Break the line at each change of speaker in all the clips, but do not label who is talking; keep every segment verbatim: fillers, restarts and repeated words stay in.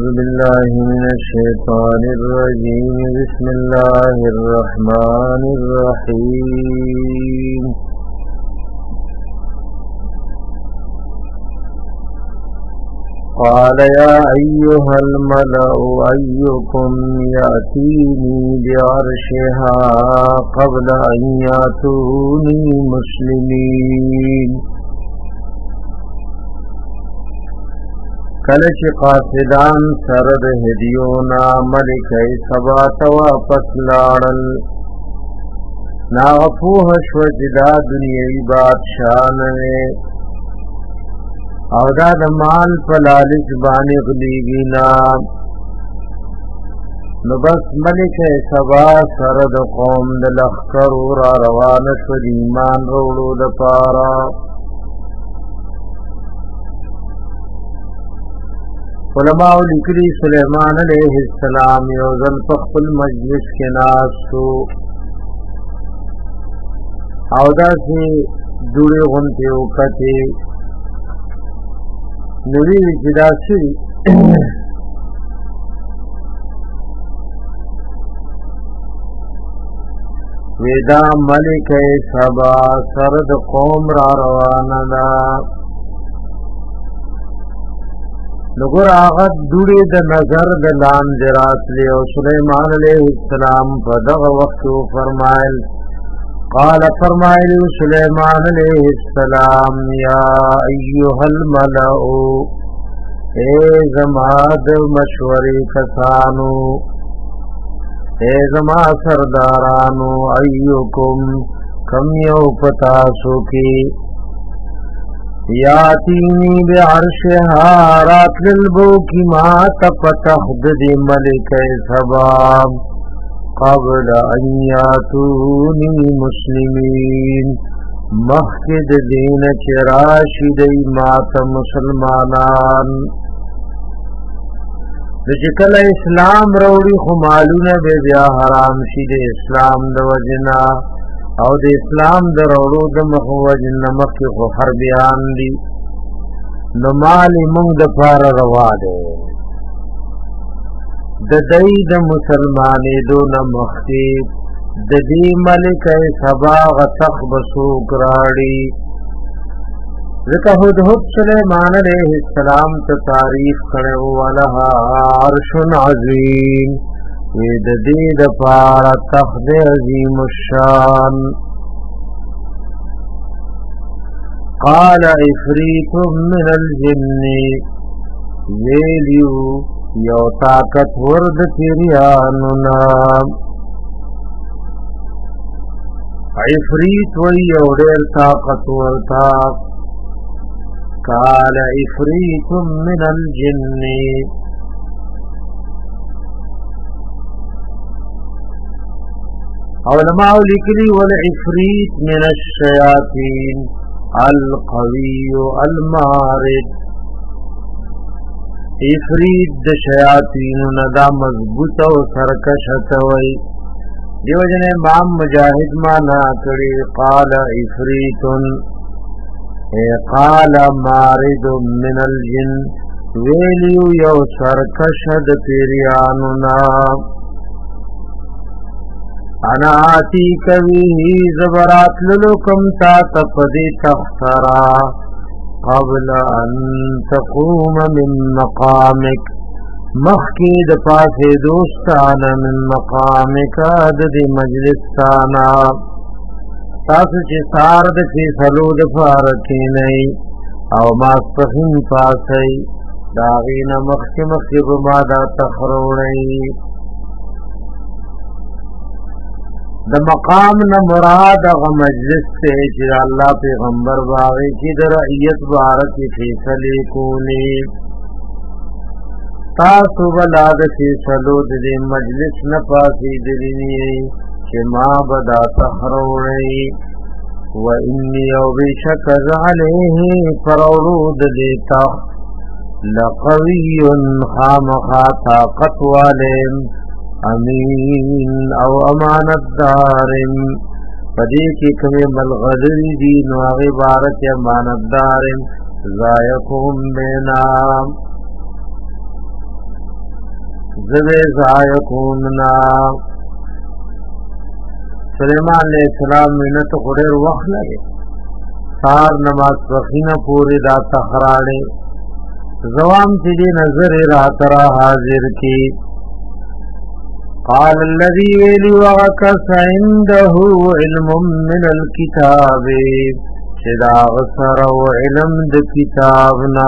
أعوذ بالله من الشيطان الرجيم بسم الله الرحمن الرحيم قال يا أيها الملأ أيكم يأتيني بعرشها قبل أن يأتوني مسلمين کله چې قاصدان سره د هدیونا ملکه سبا ته واپس لاړل ناغفوه شو چې دا دنیوي بادشاه نه او دا د مال په لالچ باندې غلیږي نه نو بس ملکه سبا سره د قوم د لښکر را روانه شو د ایمان وروړو دپاره علماء لیکلي سلیمان علیہ السلام یو ځل په خپل مجلس کې ناستو او داسې دوړې غوندې وکتې نو ویې چې داسې وی دا ملکه سبا سره د قوم را روانه ده نګور هغه دوړې د نظر د لاندې راتلې او سلیمان علیه السلام په دغه وخت فرمایل قال فرمایل سلیمان علیه السلام یا ایها الملأ اے زما د مشورې کسانو اے زما سردارانو ایوکم کم یو پتاسو کی یاتینی بعرشها راتل بو کی ما تفتح دی ملکه سبا قبل ان یاتونی مسلمین مخد دین چراشی دی مات مسلمانان دچکل اسلام روڑی خمالون بے بیا حرام شی دی اسلام دو جنا او د اسلام د وروړو د مخوج نمک خو حربيان دي نو مال موږ د پاره روا ده د دای د مسلمانې دو نمخې د دې ملکه سبا غتخ بسو کراړي ذکر هدهد سلیمان علیہ السلام ته تعریف کړو ولها عرش عظیم وید دې د پاره تخت عظیم الشان قال عفریت من الجن ویلیو یو طاقت ورد پیریانونا عفریت وی یو ډېر طاقت ورتا قال عفریت من الجن علماء لکلی والعفریت من الشیاطین القوی المارد عفریت د شیاطین ندا مضبوط او سرکشت وی دیو جن امام مجاہد مانا کړي قال عفریت اے قال مارد من الجن ویلیو یو سرکشت پیریانو نا انا آتی کبھی زبرات للکم تا تفدی تخترا قبل ان تقوم من مقامک مخید پاس دوستانا من مقامک عدد مجلستانا تاسو چه سارد چه سلود فارکی نئی او ماسپخین پاسی داغین مخی مخی بمادا تخرونئی د مقام نه مراد غ مجلس ته چې الله پیغمبر باغی کی در رعیت بارک فیصله کولی تاسو ولاد فیصلو د مجلس نه پاسی دلی چې ما بدا تخروړی و انی او بشک علیه فرورود دیتا لقوی خامخا طاقت والیم امین او امانت دارم پدې کې کومه ملغلری دي نو هغه عبارت امانت دارم زایقهم بنا زبے زایقوننا سلیمان علیہ السلام منت قرر وقت لگے سار نماز وخینا پوری دا تخراڑے زوام تیجی نظر راترا حاضر کی قال الذي ویلی وغکس عنده علم من الكتاب چدا غسر و علم د کتابنا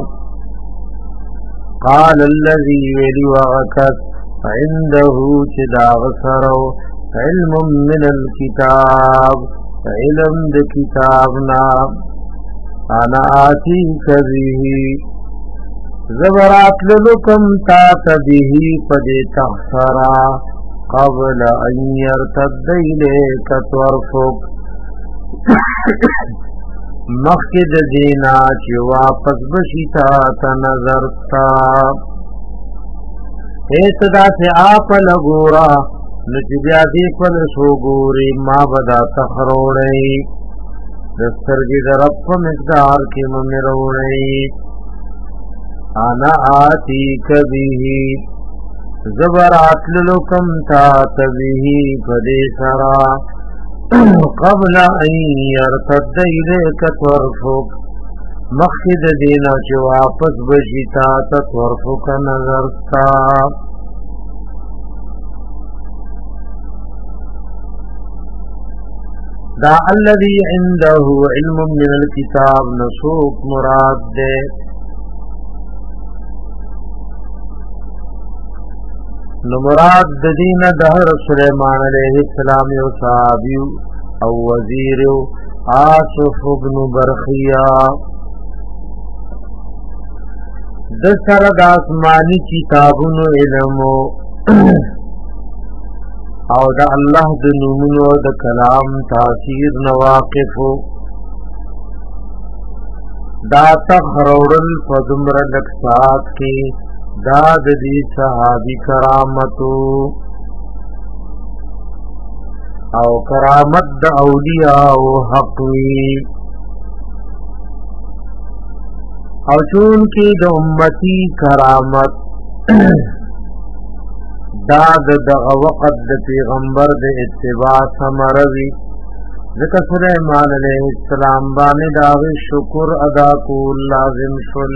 قال الذي ویلی وغکس عنده چدا غسر و علم من الكتاب علم د کتابنا انا آتیک به زبرات لکم تا تبه پدی تخسرا قبل ان يرتد الیک طرفک مخد دینا چی واپس بشیتا تنظرتا ایتدا سے آپ لگورا نچی بیا دی پل سو گوری ما بدا تخروڑی دسترگی در اپ مقدار کی ممروڑی انا آتی کبھی زبرات لکم تا تبھی پدی سرا قبل ان يرتد الیک طرفک مخد دینا چی واپس بشیتا طرفک نظرتا دا الذي عنده علم من الكتاب نسوک مراد دے نو مراد دین دہر سلیمان علیہ السلام و صحابی او وزیر آصف بن برخیا دسر داسمانی کتابن علم او دا الله د نومونو د کلام تاثیر نواقف دا تخرورل فدمر لکسات کی دا د دی صحابی کرامتو او کرامت د اولیاء او حقوی او چون کی د امتی کرامت دا دغه وقت د پیغمبر د اتباع ثمروي ذکر سلیمان علیہ السلام باندې دا شکر ادا کول لازم شول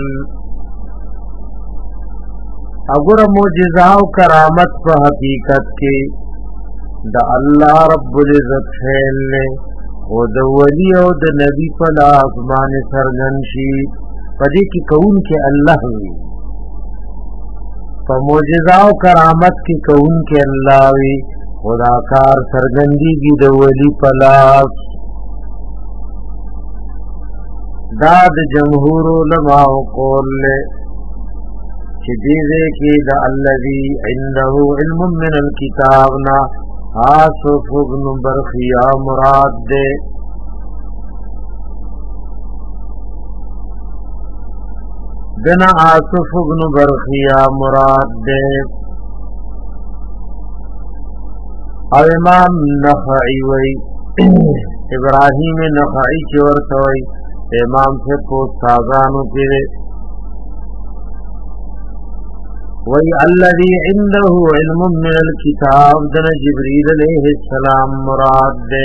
اگر معجزہ او کرامت په حقیقت کې د الله رب العزت فعل له او د ولی او د نبی په لاس باندې سرګن شي پدې کې کون کې الله وي فموجزہ و کرامت کی کون کے اللہ وی خداکار سرگندی کی دولی پلاس داد جمہور علماء قول لے چیزے کی دا الذی عنده علم من الكتابنا آصف ابن برخیا مراد دے دنا آصف ابن برخیا مراد دے او امام نخعی وی ابراہیم نخعی چورتا وی امام سے پوست سازانو کرے وی الذی عنده علم من الكتاب دنا جبریل علیہ السلام مراد دے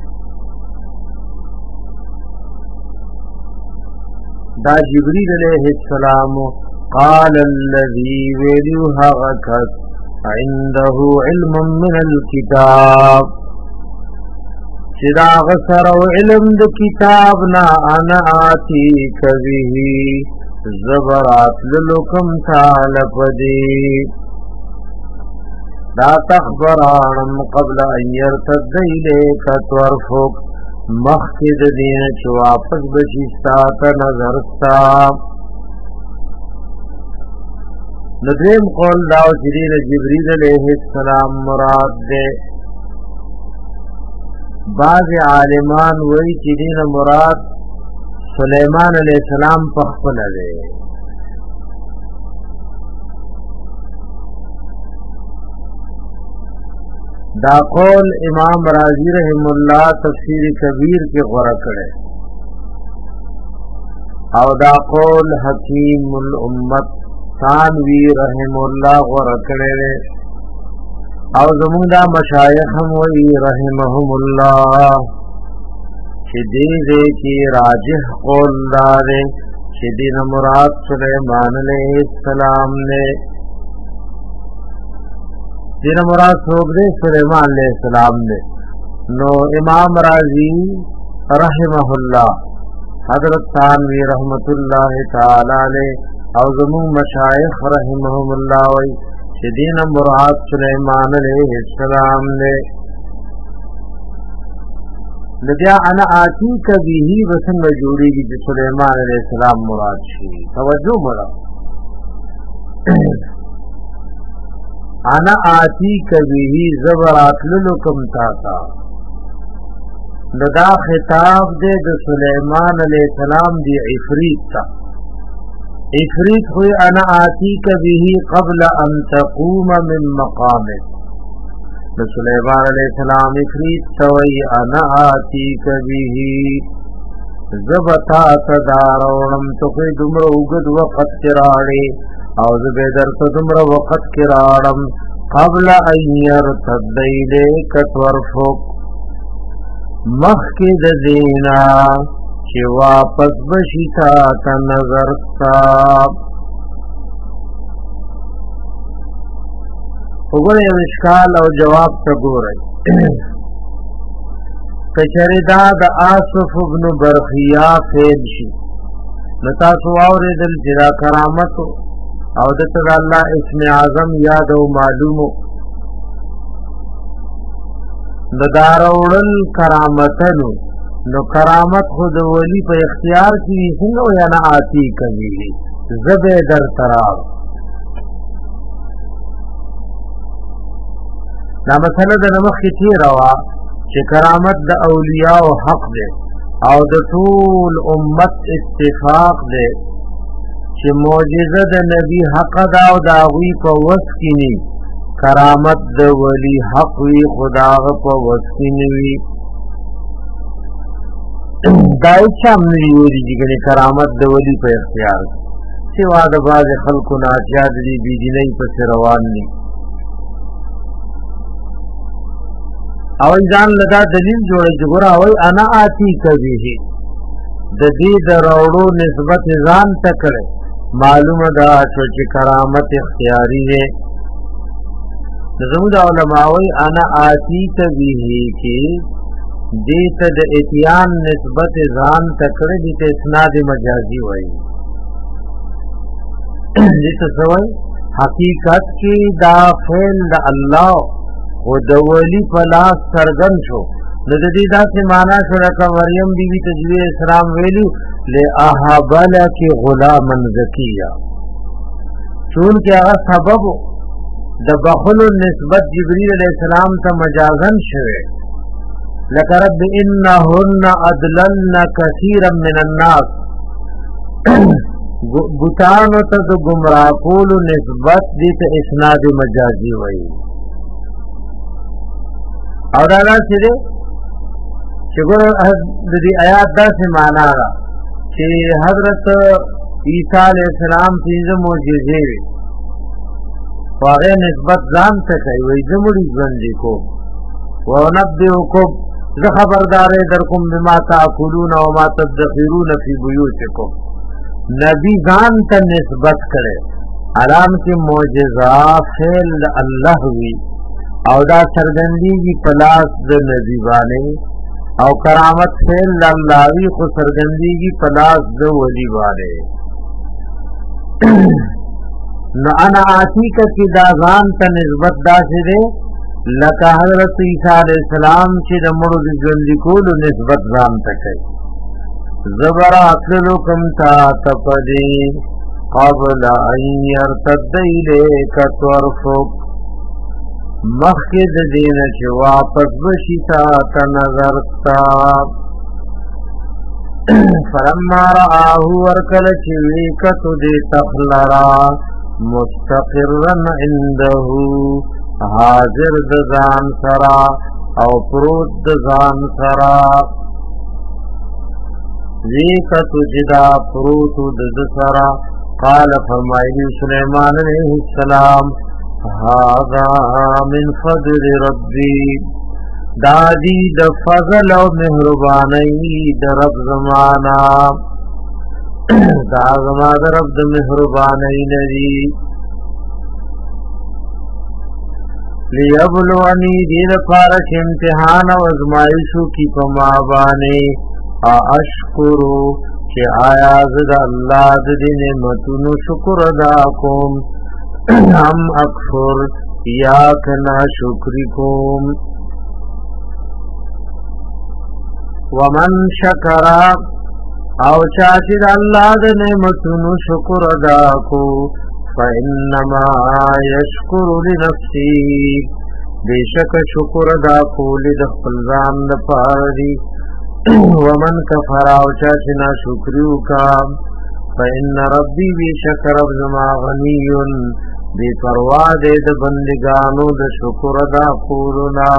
دا جبریل علیہ السلام قال الذي ویلوها غکت عنده علم من الكتاب چدا غسر و علم د کتابنا انا آتی کبھی زبرات للکم تعالفدی دا تخبرانم قبل ان يرتد الیک طرفک مخد دین چو واپس بشیستا تا نظرستا ندویم قول داو چرین جبریل علیہ السلام مراد دے بعض عالمان وی چرین مراد سلیمان علیہ السلام پخپل دے دا قول امام رازی رحم اللہ تفسیر کبیر کے غورہ کرے او دا قول حکیم الامت ثانوی رحم الله ورکړي او زموږ دا مشایخ هم وی رحمهم الله چې دې دې کې راجح قول دار چې دې مراد سليمان عليه السلام نے دې مراد څوک دې سليمان عليه السلام نے نو امام رازی رحمه الله حضرت ثانوی رحمت الله تعالی علیہ او زمون مشایخ رحمهم الله وی چې دین مراد سلیمان علیہ السلام نے لبیا انا آتی کبھی وسنگ جوړیږي چې سلیمان علیہ السلام مراد شي توجه مراد انا آتی کبھی زبرات لکم تاتا دا خطاب دے د سلیمان علیہ السلام دی عفریت تا عفریت ہوئی انا آتی کبھی قبل ان تقوم من مقامک د سلیمان علیہ السلام عفریت توئی انا آتی کبھی زبتا تدارونم تخی دمر اگد وقت کراڑی او زبیدر تدمر وقت کراڑم قبل ان یرتد الیک تورفک مخی د دینا چی واپس بشیتا تا نظر ساب اگر یو اشکال او جواب تا گو رئی کچردا دا آصف ابن برخیا فید شی نتاسو آوری دل جدا کرامتو او دتا دا اللہ اسم اعظم یاد و معلومو د داروړل کرامتنو نو کرامت خود ولی په اختیار کې څنګه یا نه آتی کوي زبه در تراو دا مسله د نمخ کې روا چې کرامت د اولیاء او حق دی او د ټول امت اتفاق دی چې معجزه د نبی حق دا او دا وی په وس کې نه کرامت د ولی حق وی خدا په وسینوي دای چم نه ویری دي کرامت د ولی په اختیار سوا د باز خلکو نه اجازه دي بي دي نه په روان دي او ځان لدا دلیل جوړ جوړ او انا آتی کوي د دې دروړو نسبت ځان تکړه معلومه ده چې کرامت اختیاري ده زمود علماوی انا آتی تبیهی کی دیتا دا اتیان نسبت ځان تکڑی دیتا اسناد مجازی وی دیتا سوئی حقیقت کی دا فیل دا اللہ و دولی پلاس سرگن شو ندی دا سے مانا شو لکا مریم بی بی تجویر اسلام ویلو لے احابالا کی غلاما زکیہ چونکہ اگر سبب د بخل نسبت جبريل عليه السلام ته مجازن شوه لك رب انهن اضللن كثيرا من الناس بوتانو ته د گمراه کول نسبت دي ته اسناد مجازي وایي او دا چې چې ګور د دې آیات داسې معنا ده چې حضرت عیسی علیہ السلام پنځه معجزې وي واغه نسبت ځان ته کوي وای زموږ ژوند کو ونبئکم ذ خبردار درکم بما تاکلون و ما تدخرون فی بیوتکم نبی ځان ته نسبت کړي علام کی معجزات فعل الله وی او دا سرګندېږي پلاس د نبی باندې او کرامت فعل الله وی خو سرګندېږي پلاس د ولی باندې نو انا آتی کا کی داغان تا نسبت دا سے دے لکا حضرت عیسیٰ علیہ السلام چی دا مرد جوندی کولو نسبت زان تکی زبرات لکم تا تپدی قبل ان یرتد الیک طرفک مخید دین چی واپس بشیتا تا نظرتا فلما رآہو ورکل چویکتو دی تخلرا مستقرن عنده حاضر دزان سرا او پروت دزان سرا ویکتو جدا پروتو دز سرا قال فرمایلی سلیمان علیہ السلام هذا من فضل ربی دادی د فضل او مهربانی د رب زمانا دا زما د رب د مهربانی ندی لیبلونی دید پارک امتحان و ازمائشو کی پما بانے اشکرو کہ آیا زد اللہ دی نعمتونو شکر ادا کوم ہم اکفر یا کنا شکری کوم ومن شکرا او چاچد اللہ دی نعمتونو شکر ادا کو فإنما يشكر لنفسه بیشک شکر ادا کول د خپل ځان لپاره دی ومن کفر او چا چې نا شکریو کا فإن ربي بیشک رب زما غنی بے پروا دے د بندگانو د شکر ادا کولنا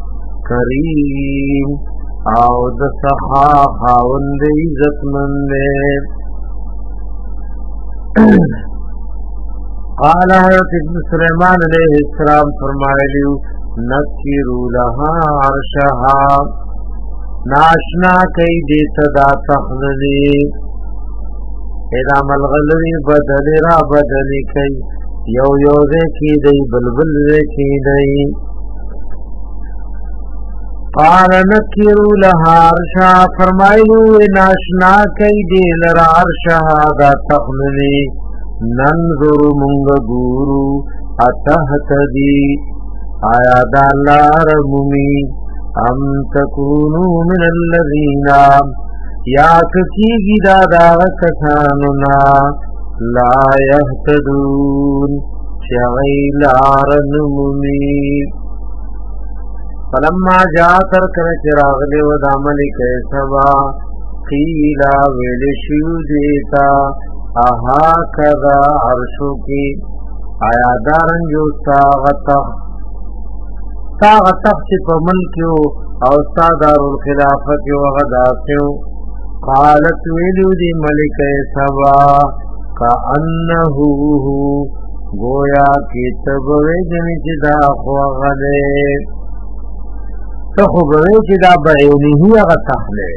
کریم او د سخا خاوند عزت مند قال حضرت سلیمان علیہ السلام فرمایلیو نکیرو لها عرشها ناشنا کئی دیتا دا تخللی اذا ملغلوی بدلی را بدلی کئی یو یو دے کی دی بلبل دے کی دی قال نکیرو لها عرشها فرمایلیو ناشنا کئی دی لرا عرشها دا تخللی ننظر منگ گورو اتحتدی آیا دا لار ممی ام تکونو من اللذین یا ککی دا دا کساننا لا یهتدون شغی لار نممی فلما جا تر کر چراغلی و داملی کیسوا قیلا ویلشیو دیتا اها کذا عرشو کی آیا دارن جو ساغتخ ساغتخ چی پا ملکیو او سادار الخلافت و غداسیو قالت ویلیو دی ملک سبا کا انہو گویا کی تبوی جنی چی دا خواغلے تخبوی چی دا بعینی ہی اغتخ لے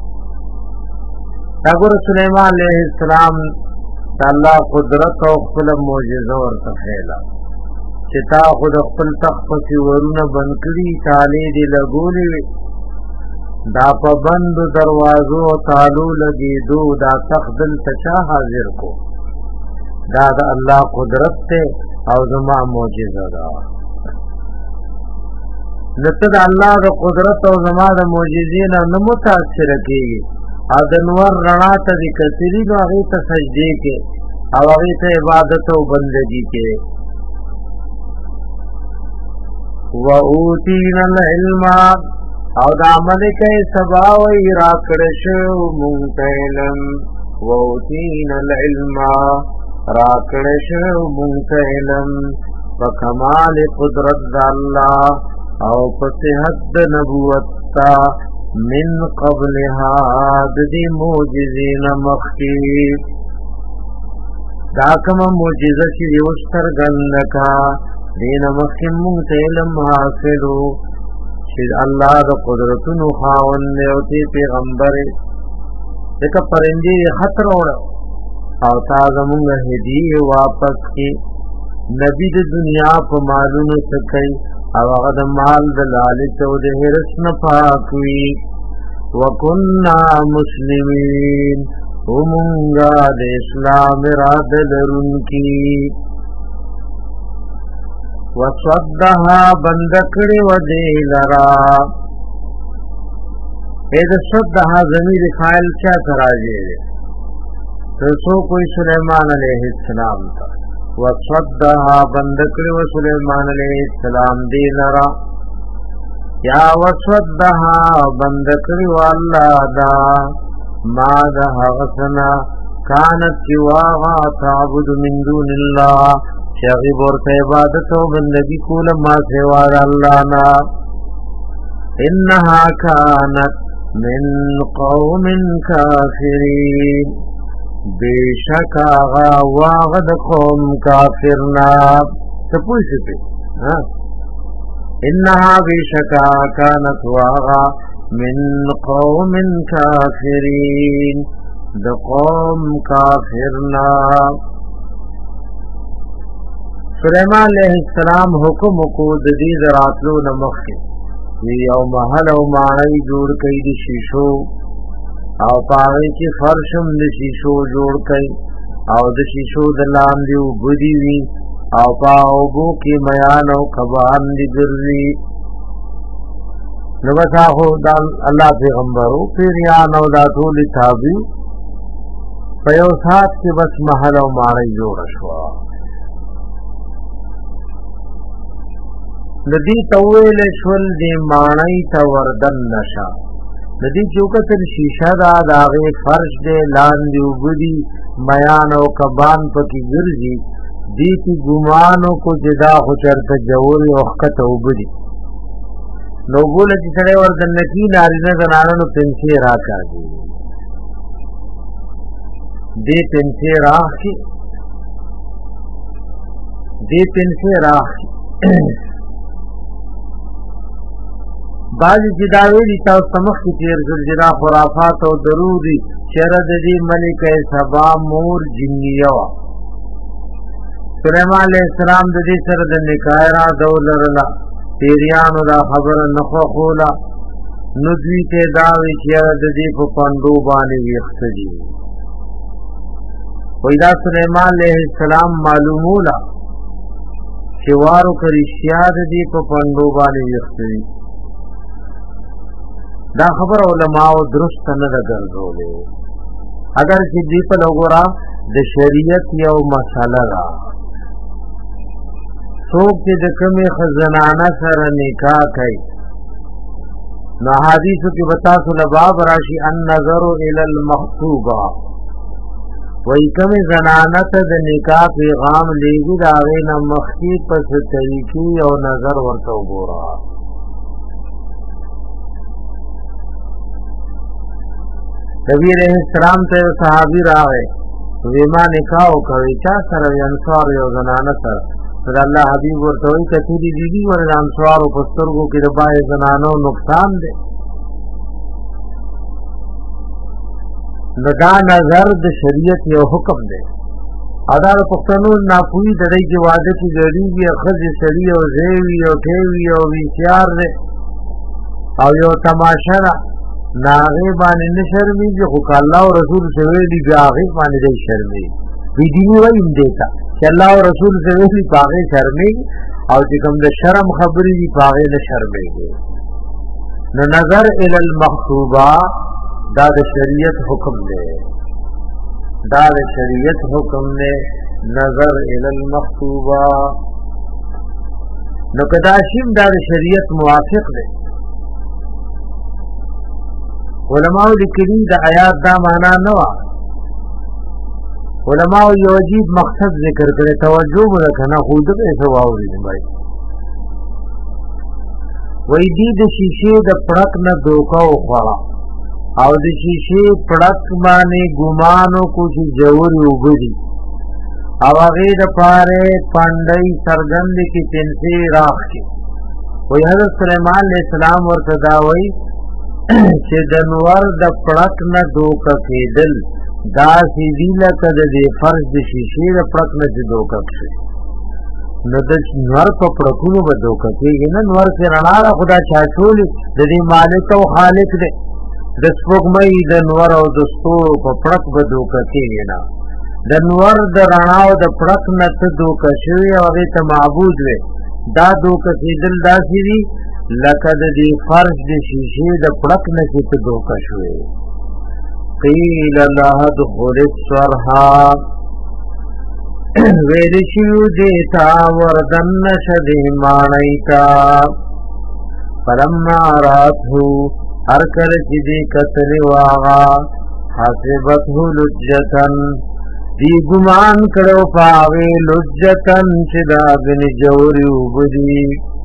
اگر سلیمان علیہ السلام تا اللہ قدرت او خپل معجزه ورته خیلا چې تا خود خپل تخ پسې ورونه بند کړي تالی دی لګولې دا په بند دروازو تالو لګي دو دا تخ دل تچا حاضر کو دا د الله قدرت ته او زما معجزه ده نته د الله د قدرت او زما د معجزې نه متاثر کیږي ادنور رڼا ته د کثیری نو هغه ته سجدي کې او هغه ته عبادت او بندگی کې و اوتینا العلم او د عمل کې سبا و راکړ شو مونږ علم و اوتینا العلم راکړ شو مونږ علم په کمال قدرت د الله او په صحت نبوت تا من قبلها ددی موجزین مخی داکم موجزه چی دیوستر گندکا دین مخی مونت علم حاصلو چی اللہ دا قدرتنو خاون نیوتی پیغمبر دکا پرندی خطر اوڑا او تازمونگ ہدی واپس کی نبی د دنیا په مالونو سکی او هغه د مال د لالچ او د هرس نه پاک وي وکنا مسلمین همونگا د اسلام راد لرونکی وصدها بندکڑی و دی لرا اید صدها ضمیر فائل چا تراجے دے تو کوئی سلیمان علیہ السلام تا وصدها بندکڑی و سلیمان علیہ السلام دی لرا یا وصدها بندکڑی و اللہ دا ما دا غسنا کانت چواغا تعبد من دون اللہ شغیب اور عبادت و بندگی کول ما سوار اللہ نا انہا کانت من قوم کافرین بیشک آغا واغد قوم کافرنا سپوشی پی انہا بیشک آغا کانت واغا من قوم کافرین د قوم کافرنا. سلیمان علیہ السلام حکم کو د دې راتلو نمخه یو محل او ماڼۍ جوړ کړي د شیشو او پاره کې فرشم د شیشو جوړ کړي او د شیشو د لاندې وبدي وي او پاوبو کې میان او کبان دي ګرځي. نو وتا هو د الله پیغمبرو پیریان او د ټول تابع په یو سات کې بس محل او ماڼۍ جوړ شو. ندی تویل شول دی ماڼۍ ته وردن نشا ندی چوکتر شیشه دا داغه فرش دی لاندې وبدي میان او کبان پکې ګرځي دی کی ګمانو کو جدا خو چرته جوړ او حقته وبدي نو ګول چې سره وردن نکی نارینه زنانو پنځه راکاږي دی پنځه راخي دی پنځه راخي بعضی جداوی دی تاو سمخ کی تیر زلجرا خرافات و درودی شرد دی ملک سبا مور جنیو سلیمان علیہ السلام دی سرد نکائرہ دولرلا تیریانو دا خبر نخو خولا ندوی تے داوی شرد دی پا پندو بانی ویخت دی ویدہ سلیمان علیہ السلام معلومولا شوارو کرشیاد دی پا پندو بانی ویخت دی. دا خبر علماء درست نه ده ګرځولې اگر چې دی په لګورا د شریعت یو مسله ده څوک چې د کومې خزانانه سره نکاح کوي نو حدیثو کې بتا سو لباب راشي ان نظر الى المخطوبه وای کومې زنانه ته د نکاح پیغام لېږي دا غینه مخکې پس طریقې او نظر ورته وګورا. نبی علیہ السلام ته صحابی راغی ویما نکاح کوي چا سره انصار یو زنانه سره صلی الله حبیب ورته وی کتلی دی دی ور انصار او پسترګو کې د بای زنانو نقصان دی ندا نظر د شریعت یو حکم دی ادا پښتنو ناپوی د دې کې واده کې جوړی وی خځ سړی او زیوی او ټیوی او ویچار دی او یو تماشا ناغه باندې نشرمېږي خو الله او رسول سره دی هغه باندې دی شرمې وی دی وایم دیتا چې الله او رسول سره دی هغه شرمې او چې کوم د شرم خبرې دی هغه نه شرمېږي. نو نظر ال المخطوبه دا د شریعت حکم دی دا د شریعت حکم دی نظر ال المخطوبه نو کداشیم دا د شریعت موافق دی. علماء لیکلي د آیات دا معنا نه وا علماء یو عجیب مقصد ذکر کړي توجه وکړه خو دې څه واوري دی وای دې د شیشې د پړک نه دوکا وخړه او د شیشې پړک باندې ګمانو کو چې جوړ وګړي او هغه د پاره پاندای سرګند کې تنسي راخ کې وای حضرت سليمان عليه السلام ورته دا وای چې د نور د پړک نه دوکا کېدل دا سیدی لکه د فرض د شیشې د پړک نه دوکا شي نو د نور په پړکونو به دوکا کېږي نه نور سره رڼا خدا چاټول د دې مالک او خالق دی د سپوږمۍ د نور او د ستورو په پړک به دوکا کېږي نه د نور د رڼا او د پړک نه ته دوکا شوی او هغه ته معبود وي دا دوکا کېدل داسې دي لکه د دې فرض د شیشې د پړک نه چې ته دوکا شوی. قیل لها ادخل الصرحا ویل شیو دیتا وردن نشد مانیتا فلما راتو ارکل چی دی قتل واغا حسبته لجتن دی گمان کرو پاوی لجتن چی داغن جوری وبدی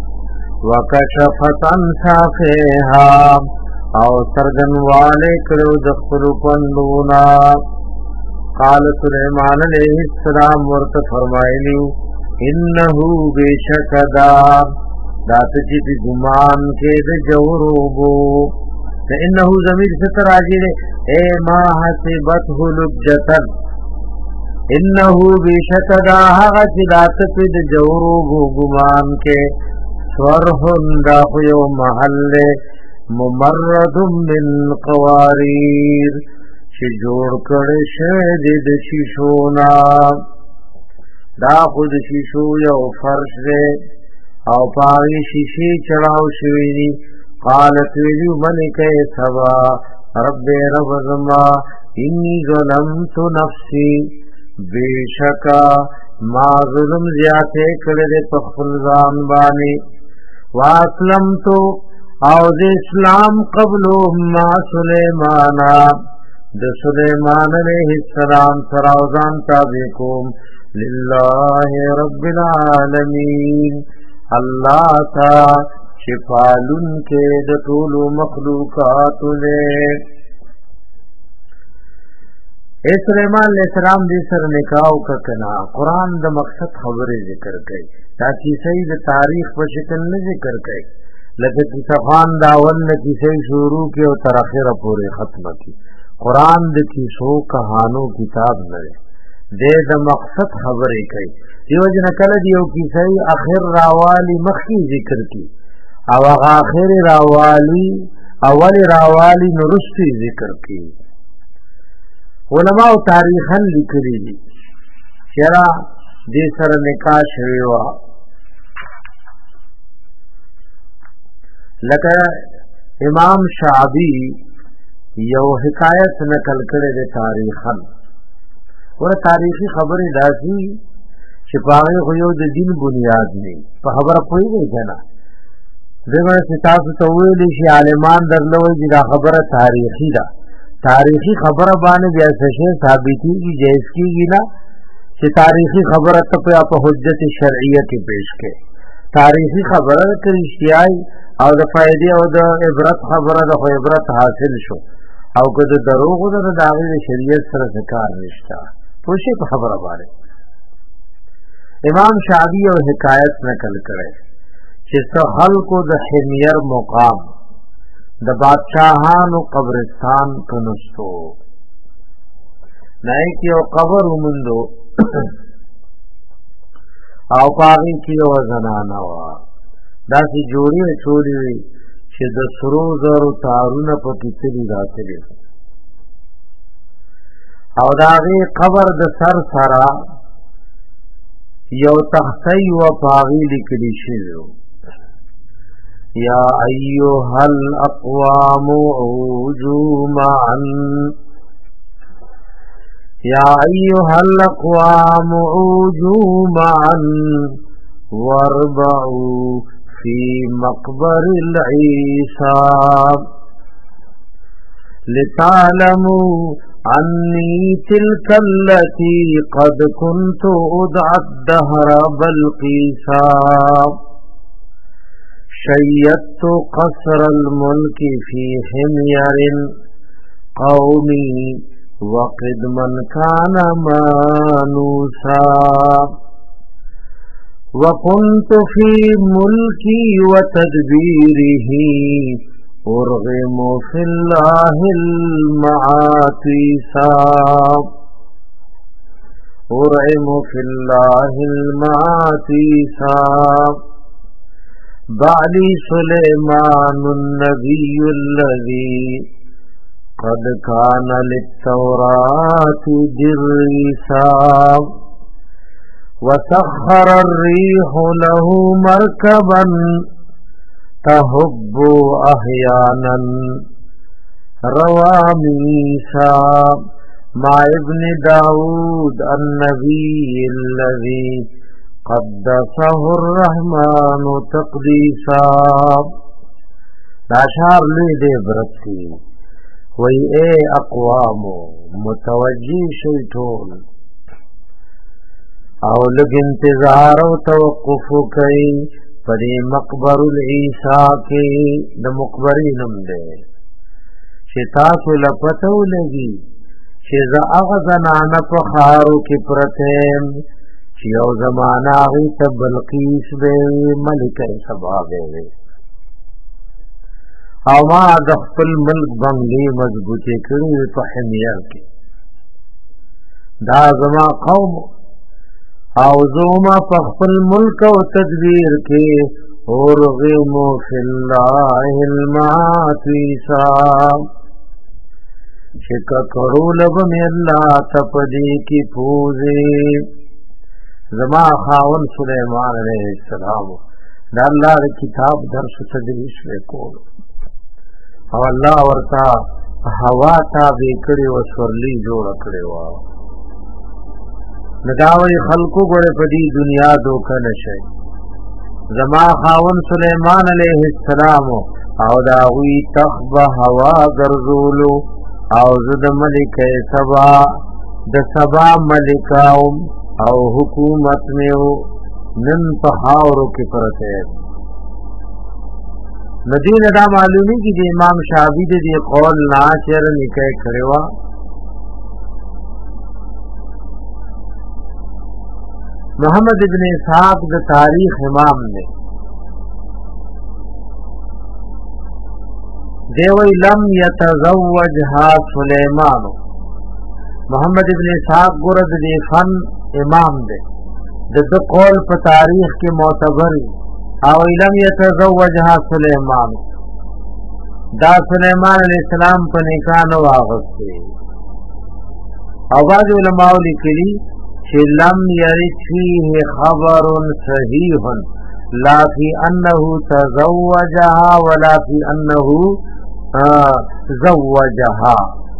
وکشفتن ساقیها او سرگن والے کرو دخل پندونا قال سلیمان علیہ السلام ورت فرمایلیو انه بشکدا دات چې په ګمان کې د جوروبو انه ضمیر ستر راځي اے ما حسبته لجتن انه بشکدا هغه چې دات په د جوروبو ګمان کې سورهن دا یو محل ممرد من قواریر چې جوړ کړي شه د شیشونا دا خود شیشو یو فرش دی او پاوی شیشی چڑاو شویدی قالت ویلیو ملکہ سبا رب رب زما انی ظلمت نفسی بیشکا ما ظلم زیادے کردے پخفل زان بانی واسلمتو او د اسلام قبلو ما سلیمانا د سلیمان علیہ السلام سراوزان تابعکم للہ رب العالمین اللہ تا شفالن کے دطول مخلوقات لے اے سلیمان علیہ السلام دی سر نکاو ککنا قرآن دا مقصد خبر ذکر کئی تاکی سید تاریخ پر شکل نے ذکر کئی لکہ کسفان داول نے کسی شروع کی اور تراخیر پورے ختم کی قرآن د کیسو کہانو کتاب نه دی د مقصد خبرې کوي دیو جن کله دیو کیسه اخر راوالی مخی ذکر کی او هغه اخر راوالی اول راوالی نورستی ذکر کی علماء تاریخن لیکلی دي چرا دې سره نکاح شوی وا لکه امام شعبی یو حکایت نقل کړي د تاریخن ور تاریخي خبره داسي چې پاره خو یو د دین بنیاد نه په خبره پوي نه دغه ستاسو ته ویل شي عالمان درلوي چې دا خبره تاریخي ده تاریخي خبره باندې بیا څه ثابتيږي جایز کیږي نه چې تاریخي خبره ته په حجت شرعیه کې پیش کړي تاریخي خبره کې اشتیاي او د فائدې او د عبرت خبره د عبرت حاصل شو او که د دروغ د داغي شریعت سره ذکر نشتا پوښي په خبره باندې امام شعبی او حکایت نقل کړي چې څو خلکو د حمیر مقام د بادشاہانو قبرستان کنستو نه کې او قبر ومندو او پاغي کې او زنانه وا داسې جوړي چوری چې د سرو زرو تارونه په کتلی راځي او داغه قبر د سر سرا یو تختی و پاغي لیکلی شي یا ایها الاقوام عوجوا معا یا ایها الاقوام عوجوا معا واربعوا في مقبر العيسى لتعلموا عني تلك التي قد كنت أدعى الدهر بلقيسا شيدت قصر الملك في حمير قومي وقد من كان مانوسا وكنت في ملكي وتدبيره أرغم في الله المعاطيسا أرغم في الله المعاطيسا بعلي سليمان النبي الذي قد كان للتوراة دريسا وسخر الريح له مركبا تهب احيانا رواميسا مع ابن داود النبي الذي قدسه الرحمن تقديسا داشار لی دے برتی وی اے اقوامو متوجی شیطون او لگ انتظار و توقفو کئی پدی مقبر العیسیٰ کی د مقبری نم دے شتاسو لپتو لگی چې زه هغه زنانه په خارو کې پرته یم چې یو زمانه هغې ته بلقیس به وي ملکه سبا به وي او ما د خپل ملک بنګلې مضبوطې کړې وې په حمیر کې دا زما قوم او زوما په خپل ملک او تدبیر کې ارغم فی الله الماتیسا شکا کرو لبم اللہ تپدی کی پوزی زما خاون سلیمان علیہ السلام دا اللہ دا کتاب درس تدریس وکول او اللہ ورطا ہوا تابع کری و سورلی جوڑ کری و نداوی خلقو گوڑے پدی دنیا دوکا نشے زما خاون سلیمان علیہ السلام او داوی تخب هوا گرزولو او زد ملک سبا د سبا ملکاوم او حکومت میو نن پخاورو کی پرتے ندین دا معلومی کی دی امام شافعی دی قول ناچر نکے کھڑوا محمد ابن اسحاق د تاریخ امام نے دیوی لم یتزوجها سلیمان محمد ابن اسحاق گرد دی فن امام دے د قول په تاریخ کې معتبر او لم یتزوجها سلیمان دا سلیمان علیہ السلام په نکاح نو واغسته او بعض علماء لیکلي چې لم یرد فيه خبر صحیح لا فی انه تزوجها ولا فی انه زوجها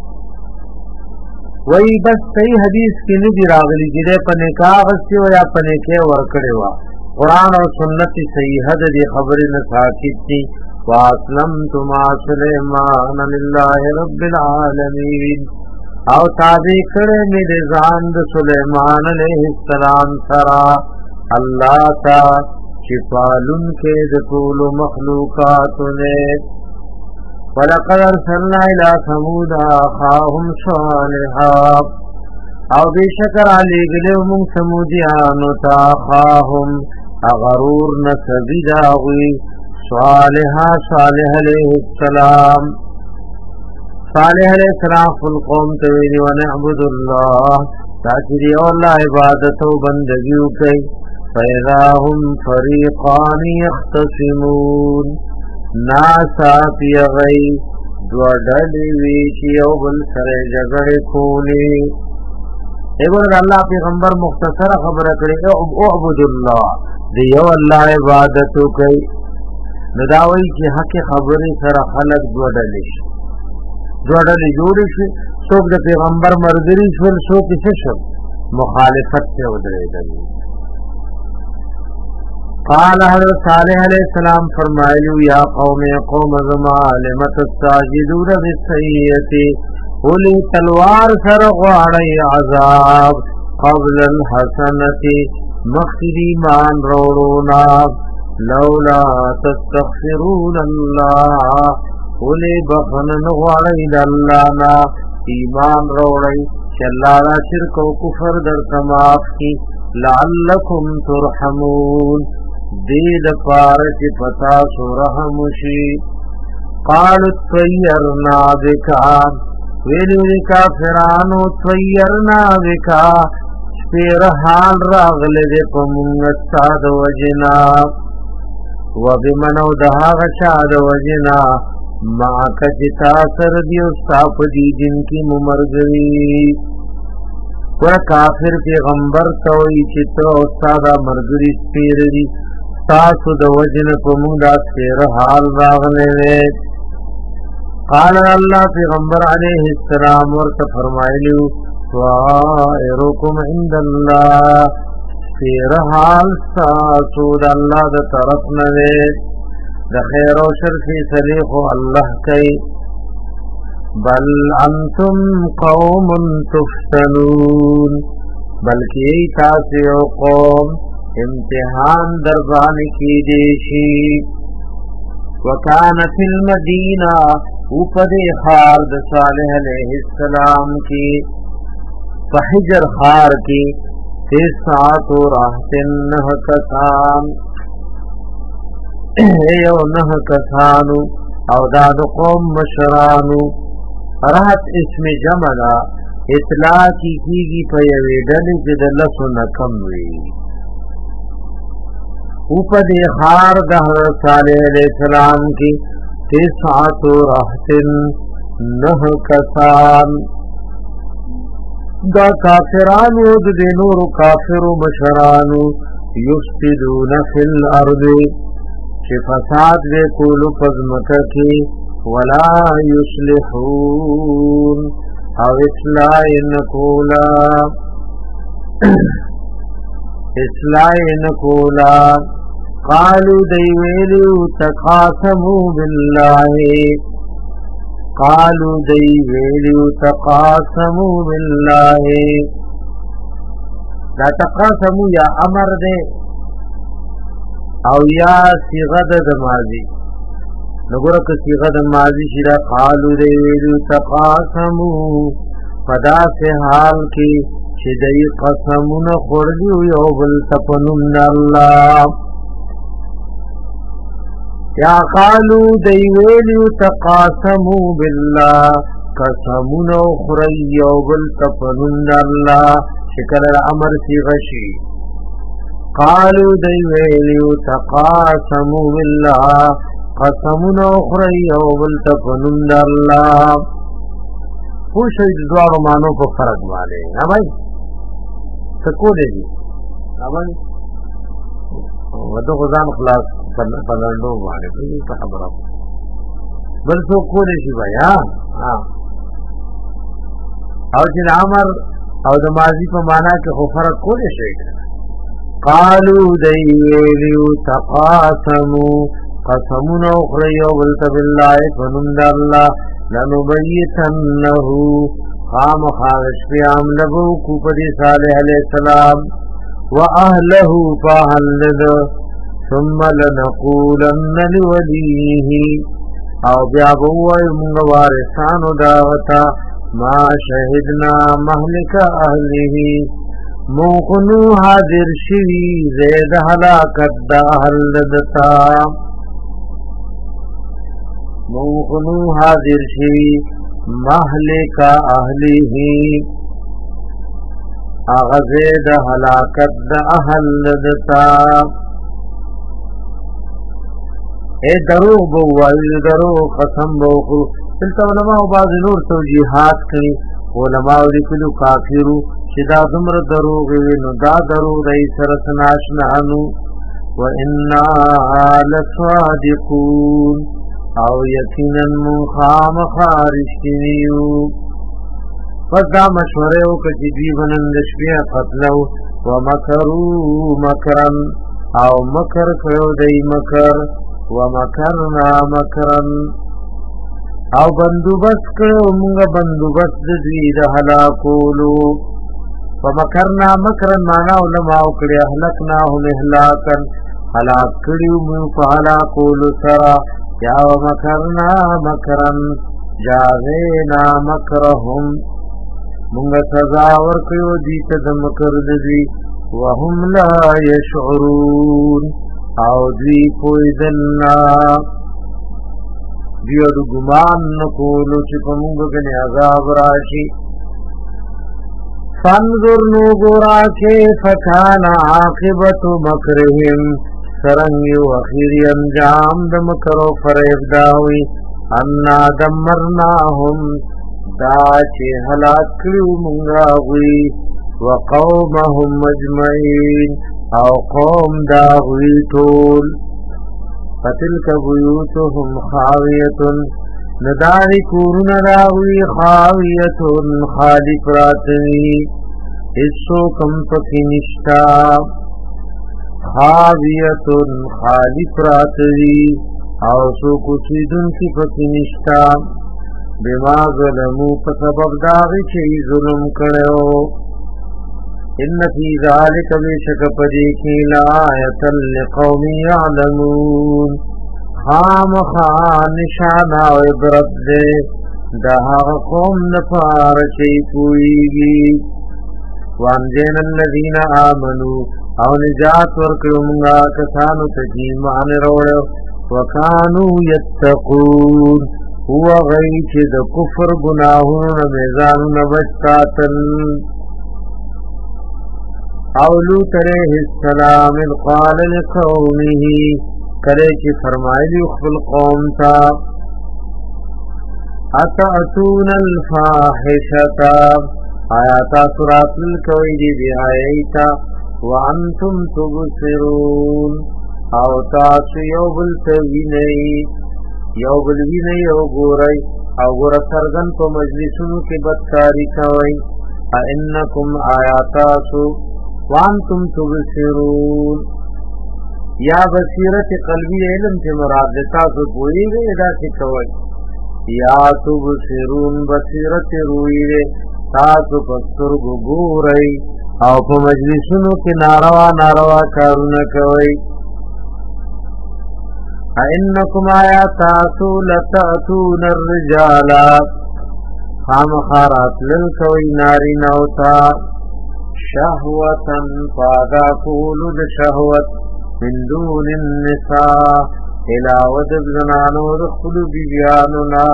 وی بس صحیح حدیث کې نه دی راغلی چې په نکاح غستی و یا په نکاح ورکړی و قرآن او سنت صحیح د دې خبرې نه ثابت دي واسلمت مع سلیمان لله رب العالمین او تابع کړه مې د ځان د سلیمان علیه السلام سره الله تا چې پالون کې د ټول مخلوقات نه ولقد ارسلنا الى ثمود اخاهم صالحا او بشکر علی گلو من سمودیانو تا اخاهم اغرور نسبی داوی صالحا صالح علیہ السلام صالح علیہ السلام فالقوم تویلی ونعبد اللہ تاکری اللہ عبادت و بندگیو کئی فَإِذَا هُمْ فَرِيقَانِ يَخْتَصِمُونَ ناسا پیغی دوڑلی ویچی او بل سر جگڑ کولی ایبون اللہ پیغمبر مختصر خبر کری اعبد اللہ دیو اللہ عبادتو کئی نداوی چی حق خبری سر خلق دوڑلی دوڑلی جوڑی شی سوک دا پیغمبر مردری شول سوک سشم مخالفت سے ادرے دلی قال حضرت صالح علیہ السلام فرمائلو یا قوم قوم زما لمت الساجدون بالسیئتی اولی تلوار سر غواری عذاب قبل الحسنتی مخدی مان روڑونا لولا تستغفرون اللہ اولی بخنن غواری دلانا ایمان روڑی چلانا شرک و کفر در تماف کی لعلکم ترحمون دید پارچ پتا سو رحمشی قالوا طیرنا بکا ویلوی کافرانو طیرنا بکا پیر حال راغل دے پمونگستا دو وجنا وبمنو دہا غشا دو وجنا ماکا چتا سردی استاپ دی جن کی ممرگوی ور کافر پیغمبر توئی چتو استادا مرگری سپیر دی تاسو د وجن په موږ دا سیر حال راغله قال الله پیغمبر علیه السلام ورته فرمایلیو طائرکم عند الله سیر حال تاسو د الله د طرف نه د خیر او شر فیصله خو الله کوي بل انتم قوم تفتنون بلکی تاسو قوم امتحان دربان کی دیشی وکانت المدینہ اوپر خالد صالح علیہ السلام کی فحجر خار کی تسعت راحتن نه کسان ایو نه کسانو او دا قوم مشرانو. راحت اسم جمع دا اطلاع کی کیږي په یوې ډلې چې د لسو نه کم وي. او په دې خار د حضرت صالح علیہ السلام کی تسعت راحتن نه کسان دا کافرانو د نور کافر مشرانو یفسدون فی الارض چې فساد دې کولو پزمکه کې ولا یصلحون او اصلاح نکولا اصلاح نکولا. قالوا دی ویلو تقاسموا بالله قالوا دی ویلو تقاسموا بالله. دا تقاسموا یا امر دے او یا صيغه د ماضی. نګوره که صيغه د ماضی شیرا قالوا دی ویلو تقاسموا فدا سے حال کی چې دای قسمونه خورلی یو بل تپنم الله. یا قالو دی ویلو تقاسموا بالله قسمونه خوري یو بل تپنم الله شکل امر صيغه شي. قالو دی ویلو تقاسموا بالله قسمونه خوري یو بل تپنم الله. خو شي د دوه مانو په فرق باندې نه بھائی سکو دې اوبای وته غزان خلاص پلانډو باندې په خبره بل څه کولې شي بھائی ها او چې امر او د ماضی په معنا کې خو فرق کولې شي. قالو دی ویلو تقاسموا قسمنا اخرى وبلت بالله فنند الله لنبيتنه قام خارج قیام لبو کوپدی صالح علیہ السلام واهله فاهلد ثم لنقولن لوليه او بیا بوای موږ وارثانو داوتا ما شهدنا مهلك اهله موقنو حاضر شوی زید هلاکت دا هلدتا موقنو حاضر شوی مهلك اهله اغزید هلاکت دا هلدتا. اے دروغ بووایو دروغ قسم بوخو دلتا علماء بعض نور توجیحات کئی. علماء لکلو کافرو شدا دمر دروغ وینو دا دروغ دی سرسناشنانو وَإِنَّا لَصَادِقُونَ او یقینا مخام خارشتنیو. پس دا مشوره او کچی دوی بنند شبیع قتلو ومکرو مکرن او مکر کرو دی مکر ومکرنا مکرن او بندوبست کرو منگا بندوبست دوی دا حلاکولو. ومکرنا مکرن مانا علماء کڑی احلقناهم احلاکن حلاک کڑیو من فحلاکولو سرا یا ومکرنا مکرن جاغینا مکرهم منگا سزاور کیو دیتا دا مکر دوی وهم لا یشعرون او دوی پویدنا دیو دو گمان نکولو چپا منگا کنی عذاب راشی. فانظر نوگورا کیف کان عاقبت مکرهم سرنگی و اخیری انجام د مکر و فریب داوی انا دمرناهم دا چه حلاک کلیو منگاوی وقومهم مجمعین او قوم داوی طول. فتلک بیوتهم خاویتن نداری کورن داوی خاویتن خالی پراتنی اسو کم پکی نشتا خاویتن خالی پراتنی او سو کسیدن کی پکی نشتا بما ظلمو پسبب داغی چهی ظلم کرو. ان فی ذالک بیشک پدیکی لآیتا لقوم یعلمون خام خان نشانا و عبرت دے دہا قوم نپار چی پوئیگی. وانجین الذین آمنوا او نجات ورکړمغا کسانو ته چې ایمان وروړو وکانو یتقون هو غی چې د کفر گناهونو میزانونه بچتاتل او لوط علیہ السلام قال لقومه کله چې فرمایلی خپل قوم ته اتاتون الفاحشة آیات سورات الکوی دی بیایتا وانتم تبصرون او تاسو یو بل توینئی یو بل وینئی او گورئی او گور سرگن پا مجلسونو کی بدکاری کوئی اینکم آیاتاسو وانتم تبصرون یا بصیرت قلبی علم چه مراد تاسو پوری گئی ادا سکوئی یا تبصرون بصیرت روئی گئی تاسو پستر گورئی او په مجلسونو کې ناروا ناروا کارونه کوي انکم آیاتاسو لتاتون الرجال خامخارات للکوی ناری نوتا شهوتا فادا کولو د شهوت من دون النساء علاوه د زنانو د خلو بیانونا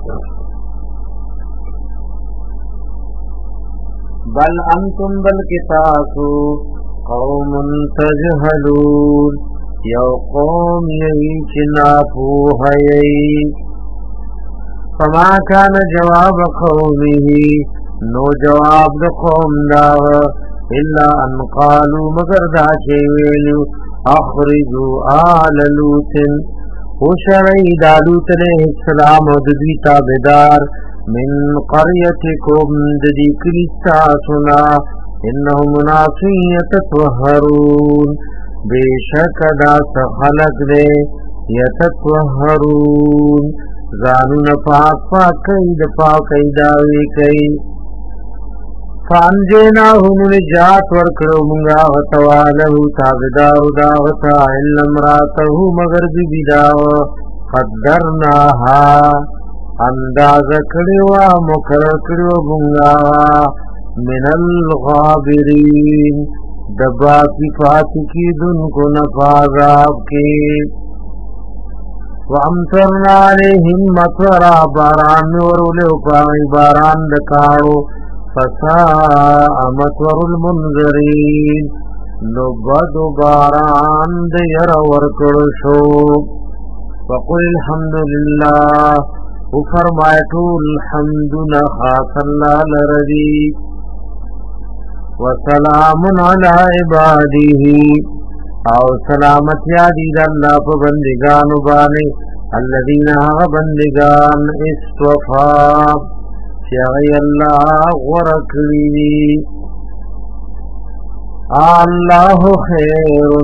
بل انتم بل کتاسو قوم تجهلون یو قوم یہی چنا پوہی فما کان جواب قومه نو جواب د قوم دا الا ان قالوا مگر دا چه ویلو اخرجوا آل لوط وشرعی دا لوط علیہ السلام و دوی تابدار من قريتكم ددی کلیستا سنا انهم منافی یتطهرون بیشک دا سخلق دے یتطهرون زانون پاک پاک کئی دا پاک کئی داوی کئی فانجیناہم نجات ورکڑو منگا وطوالہو تابدارو داوتا الا امراتہو مگر بی بیداو قدرناها انداز کړیوا مقرر کړیو بونگا من الغابرین دبا کی فاتی کی دن کو نفاذاب کی وامترنا علیہم مطرا باران ورولو پائی باران دکاو فساء مطور المنذرین نبدو باران دیر ورکڑشو وقل الحمدللہ او فرمایتو الحمدنا خاص اللہ لردی وسلام علی عباده او سلامت یادی دا اللہ پا بندگانو بانے الذین آغا بندگان استوفا چیغی اللہ غرکلی اللہ خیر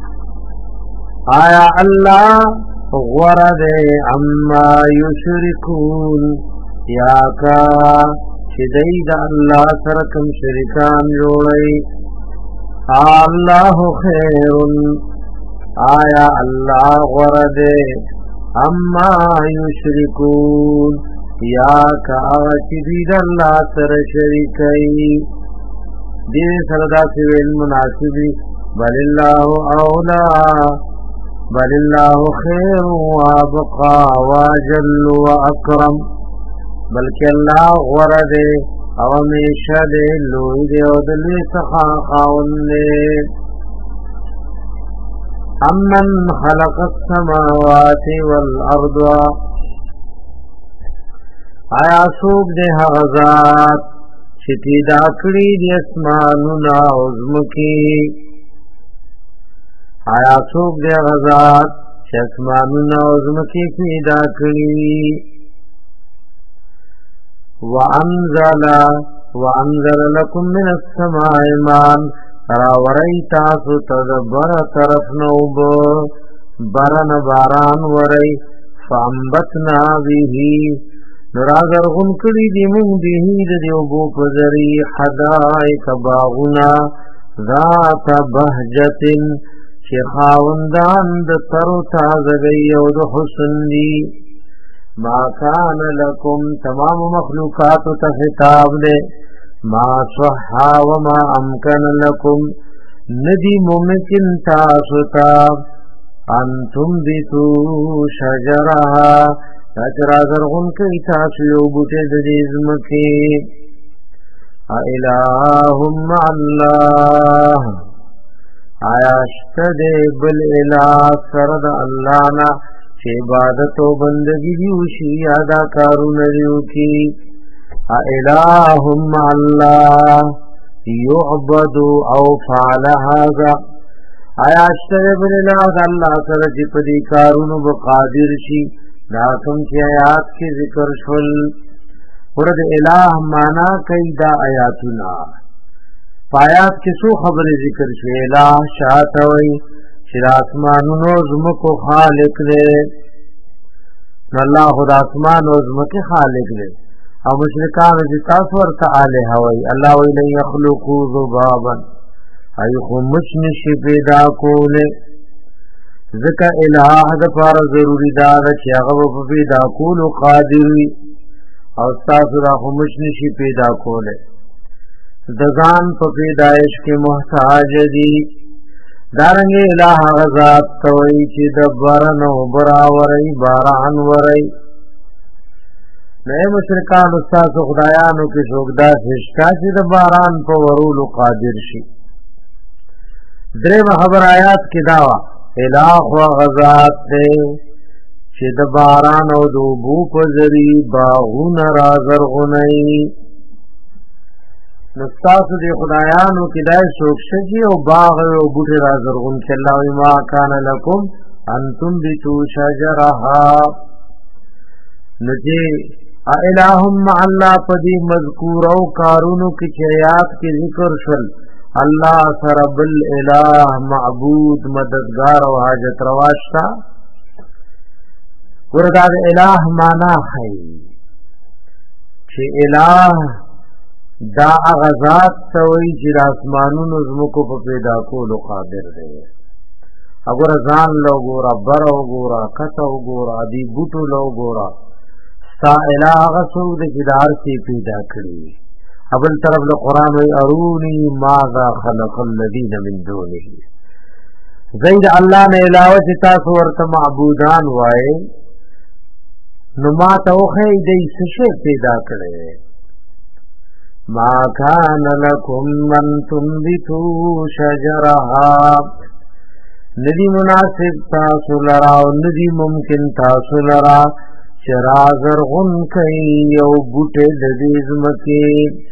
آیا اللہ غرد اما یشرکون یا کا شدید اللہ سرکم شرکان جوڑی اللہ خیر آیا اللہ غرد اما یشرکون یا کا شدید اللہ سر شرکی دین سردا سویل مناسبی بل اللہ اولا بل اللہ خیر وابقا واجل واکرم بلکہ اللہ غرد او ہمیشہ دے لوئی دے او دلوی سخا خاون دے امن خلق السماوات والارض آیا سوک دے حغزات چتی داکڑی دی اسمانونا عظمکی آیا سوک دے غزات چسمانونا عظمکی پیدا کری وانزل وانزل لکم من السماء مان راوری تاسو تدبر طرف نوب برن باران وری فانبتنا بیہی نراغر غنکڑی دی من بیہی دیو بو پزری حدائک باغنا ذات بہجتن چی خاوندان د ترو تازگی او د حسن دی ما کان لکم تمام مخلوقات تا خطاب دے ما صحا وما امکن لکم ندی ممکن تاسوتا انتم بیتو شجرها تاچرا زرغن کئی تاسو یو بوٹے ددیزمکی الہم مع اللہ آیا شتد بل الہ سرد اللہ نا چه عبادت و بندگی دیوشی یادا کارو نریو کی الہم مع اللہ یعبدو او فعل هذا آیا شتد بل الہ اللہ سرد پدی کارونو بقادر شی ناکم چه آیات کی ذکر شل ورد الہ مانا کئی دا آیاتنا پایات کسو خبر ذکر شو الہ شاعتوی شر آسمانونو زمکو خالق لے اللہ خود آسمان و زمک خالق لے او مشرکان جتاس ورطا آلہ وی اللہ وی لن یخلقو ذبابا ایخو مشنشی پیدا کولے ذکر الہ دفار ضروری دادا چی اغب پیدا کولو قادروی او ستاسو را خمشنشی پیدا کولے دزان پا پیدایش کے محتاج دی دارنگی الہ غزات توئی چی دبرن و براوری باران وری نئے مشرکان استاسو خدایانو کی شوکدا سشتا چی دباران پا ورولو قادر شی درم خبر آیات کی دعوی الہ و غزات دے چه د باران او د اوبو په ذری باغونه را زرغونی نو ستاسو د خدایانو کې دای څوک شي او باغ او بوټي را زرغون چې الله ما کان لکم انتم بتو شجرها نجی الہم مع الله پدی مذکور او کارونو کې چیات کې ذکر شول الله سر بل الہ معبود مددگار او حاجت رواشتا وردا الہ مانا ہے چې الہ دا غزات توي چې آسمانونو زمکو په پیدا کولو قادر دی اگر ځان لو ګورا بر او ګورا کته او ګورا دی بوټو لو ګورا ستا الہ غسو د جدار سی پیدا کړی ابل طرف له قران وی ارونی ماذا خلق الذين من دونه زید الله نے علاوه چې تاسو ورته معبودان وای نو ما توخی دی سشی پیدا کرے ما کان لکم من تنبتو شجرها ندی مناسب تاسو لرا و ندی ممکن تاسو لرا چرا زرغن کئی یو بوٹے ددیزمکی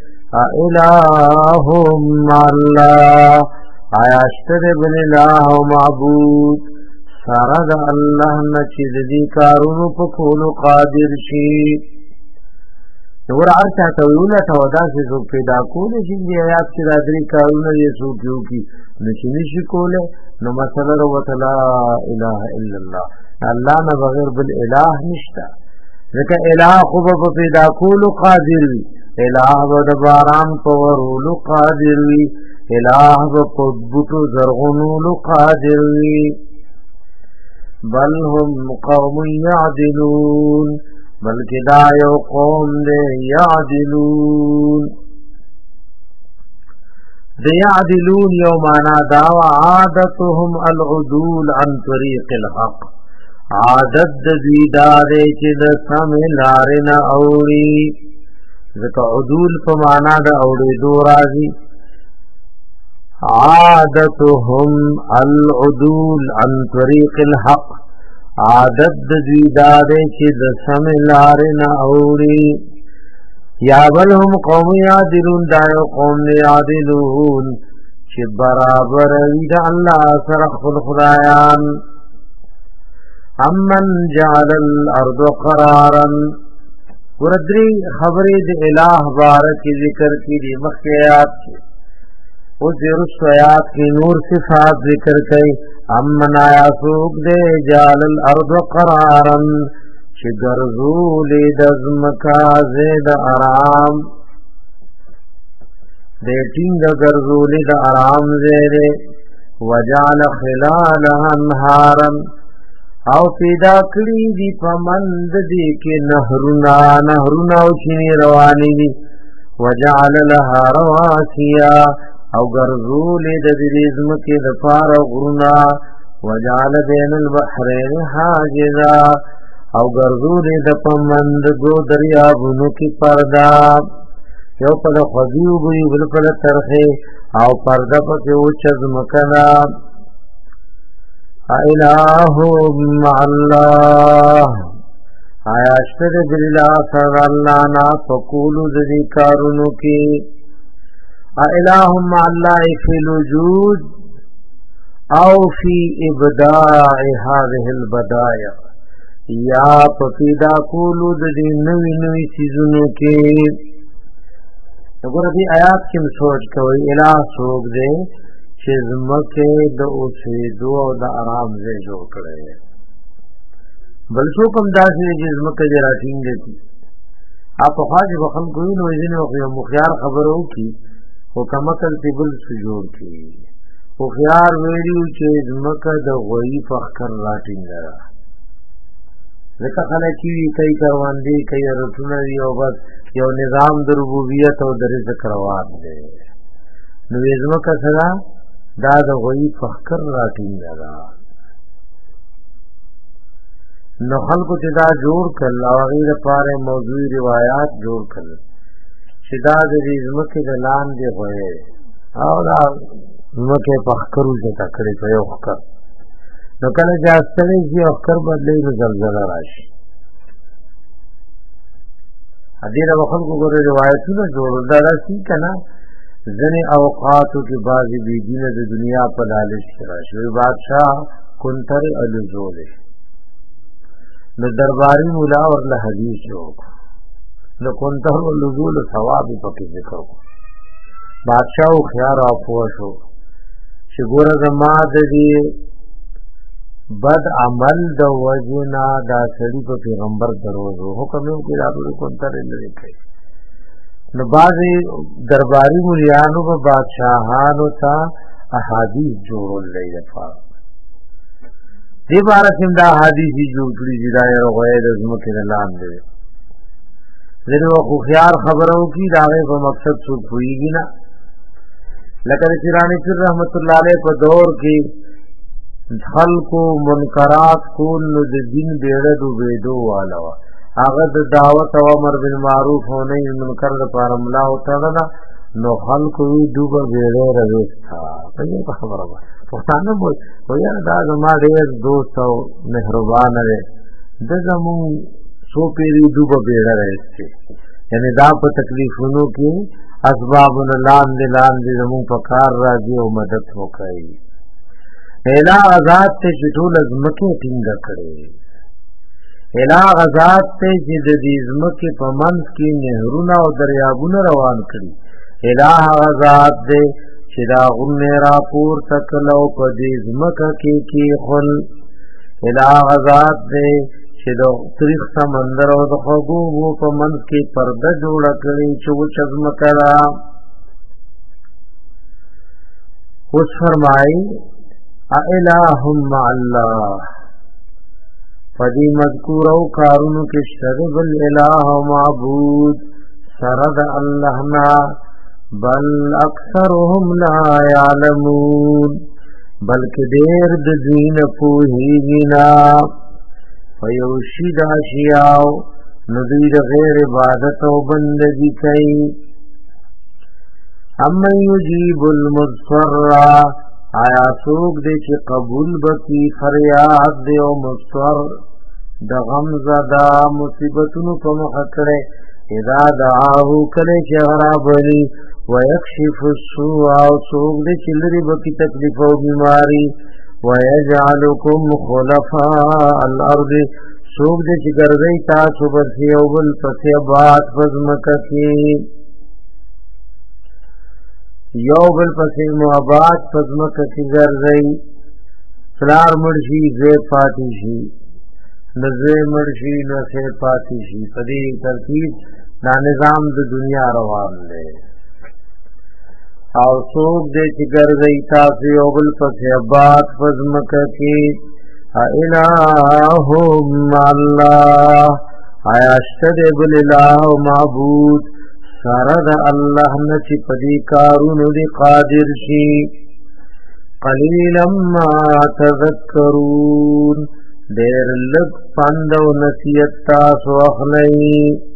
الہم اللہ آیاشتر بن الہ و معبود سارا دا اللہ نچید دی کارونو پا کولو قادر شی نور عرچا تویونا تودا سے سو پیدا کولے جن دی آیات کی رادری کارونو یہ سو کیوں کی نشی نشی کولے نو مسئلہ روت لا الہ الا اللہ اللہ نا بغیر بالالہ نشتا لیکن الہ خوب پا پیدا کولو قادر وی الہ با دباران پا ورولو قادر وی الہ با قدبتو زرغنولو قادر وی بل هم قوم يعدلون بلکہ دا یو قوم دے یعدلون دے یعدلون یو مانا داوا عادتهم العدول عن طریق الحق عادت دوی دارے چی دا سمی لارنا اوڑی ذکا عدول پا مانا دا اوڑی دو رازی عادتهم العدول عن طریق الحق عادت دوی دارے چی دسم لارنا اوڑی یا بل هم قوم یعدلون دایو قوم یعدلون چی برابر وید اللہ سرخ الخدایان امن جعل الارض قرارا وردری خبری دی الہ بارک ذکر کی دی مخیات کی اس رسویات کی نور صفات ذکر کئی امن آیا سوک دے جال الارض قرارا چی گرزولی دزمکا زید آرام دے ٹنگ گرزولی دا آرام زیدے وجعل خلالها انہارا او پیدا کری دی پمند دی کے نهرنا نهرنا او چینی روانی دی وجعل لها رواسیا او ګرځول د دې ځمکې د پاره غرونه وجعل بین البحرین حاجزا او ګرځول د پمند دو دریابونو کې پردا یو په خوځیو بوی بل په ترخه او پردا په او چزمکنا الہ مع الله آیا شته بلا سر الله نا فقولو ذی کارونو کې الہ مع الله فی الوجود او فی ابداع هذه البدایا یا پیدا کولو د دې نوې نوې چیزونو کې وګوره دې آیات کې سوچ کوي الہ سوګ دې چې زمکه د اوسېدو او د آرام ځای جوړ کړي بل څو کوم داسې چې زمکه دې راټینګ دي اپ خواجه بخل کوي نو ځینې یو مخيار خبرو کی حکمکل تبل سجور کی خو خيار ویلو چې زمکه د غوی فخر راټینګ ده ځکه خلک یې کوي کاروان دي کوي رټونه دی او بس یو نظام د ربوبیت او د رزق روان دی نو زمکه سره دا د غوی فخر راټینګ ده نو خلکو چې دا جوړ کړل او غیر لپاره موضوعي روایت جوړ کړل چې دا د زمکه د لاندې غوي او دا زمکه فخرو چې تکړه په یو فخر نو کله چې استلې چې فخر بدلې نو زلزلہ راشي حدیث خلکو ګورې روایتونه جوړ دا راشي کنه ځنې اوقاتو کې بعضی بی دینه د دنیا په لالچ راشي بادشاہ کنتر الزوله نو درباری مولا ورله حدیث جوړ نو کنتر الزول ثواب پکې ذکر بادشاہ او خيار افو شو چې ګوره زما د دې بد عمل د وجنا دا سړي په پیغمبر دروغ حکم یې کې راغلی کنتر لري کوي نو بعضی درباری مولیانو په بادشاہانو ته احادیث جوړول لپاره دی بارے دا حدیثی جوړ کړی دی دا یو غوې د زمکه لاندې زره خو خيار خبرو کی داغه په مقصد څو پویږي نه لکه چرانی پیر رحمت الله علیه په دور کې خلقو منکرات کول نو د دین بیړه ډوبېدو والا هغه د دعوت او امر بالمعروف او نهی عن المنکر لپاره ملا ہوتا دا نو خلقو ډوبه بیړه راوستا په دې خبره پښتانه وو ویا دا زما ډېر دوست او مهربان دی د زمو سو پیری ډوبه بیړه راځي یعنی دا په تکلیفونو کې اسباب لاندې لاندې زمو په کار راځي او مدد وکړي الا غزاد ته چې ټول زمکه ټینګه کړي الا غزاد ته چې د دې زمکه په منځ کې نهرونه او دریابونه روان کړي الا غزاد دې چې دا غنه را پور تکلو په دې زمکه کې کې خل الا غزاد دې چې د تاریخ سمندر او د خوګو وو په منځ کې پرده جوړ کړي چې و چزمکه را اوس فرمایي الہم مع اللہ فدی مذکور او کارونو کې شرب الالہ معبود سرد اللہنا بل اکثرهم لا يعلمون بلکہ دیر د دین پوهیږي فیوشید اشیاء ندید غیر عبادت او بندگی کوي اما یجیب المضطر آیا سوک دے چی قبول بکی فریاد دے او مصور دا غمزدہ مصیبتنو پا محکرے اذا دعاہو کلے چی غرابلی ویکشف السوء او سوک دے چی لری بکی تکلیف و بیماری ویجعلکم خلفاء الارض سوک دے چی گردئی تاسو برسی او بل پسی بات فزمککی یو بل پسې محبت پزمکه کې ګرځي فلار مرشي زه پاتې شي نزه مرشي نو سه پاتې شي په دې ترتیب دا نظام د دنیا روان دی او څوک دې چې ګرځي تاسو یو بل پسې محبت پزمکه کې الہم الله آیا شته بل الہ معبود سرد الله نچ پدی کارونو دی قادر شي قلیلا ما تذکرون دیر لگ پند و نصیحت تاسو اخلی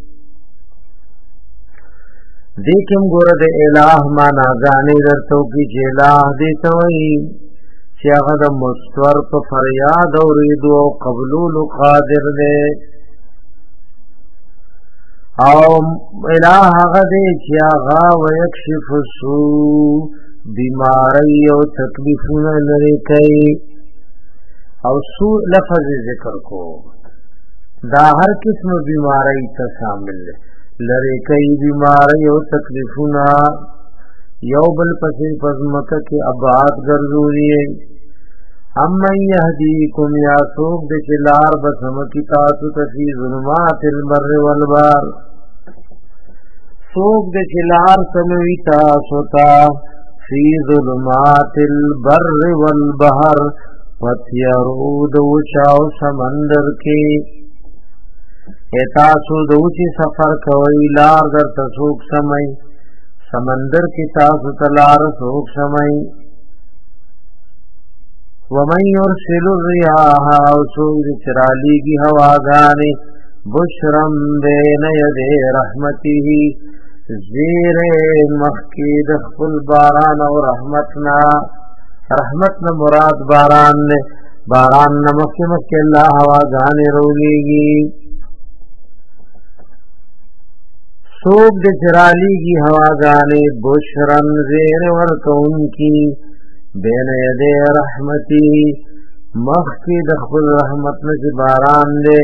دیکم گورد الہ ما ناگانی درتو کی جلہ دیتوئی چی اغد مستور پا فریاد و ریدو و قبلول قادر دے او الہ اغد چی اغا و یکشف سو بیماری و تکلیفون لرکی او سو لفظ ذکر کو دا ہر قسم بیماری تا شامل لرکی بیماری و تکلیفون یو بل پسی پزمکہ کی ابعاد گردوری امن یهدیکم یا سوک دے چلار بسمکی تاسو تفی ظلمات البر والبار سوک دے چلار سموی تاسو تا فی ظلمات البر والبحر پتیارو دوچاو سمندر کی ایتاسو دوچی سفر کوئی لار در تسوک سمئی سمندر کی تاسو تلار سوک سمئی ومن یرسل الریاح وسوک چرالی کی ہواگانی بشرم بین یدی رحمتی زیر مخید خل باران و رحمتنا رحمتنا مراد باران نے باران نمکی مکی اللہ ہواگانی رولی گی سوک دے چرالی کی ہواگانی بشرن زیر ورکون کی بین یدے رحمتی مخی دخل رحمت نچ باران دے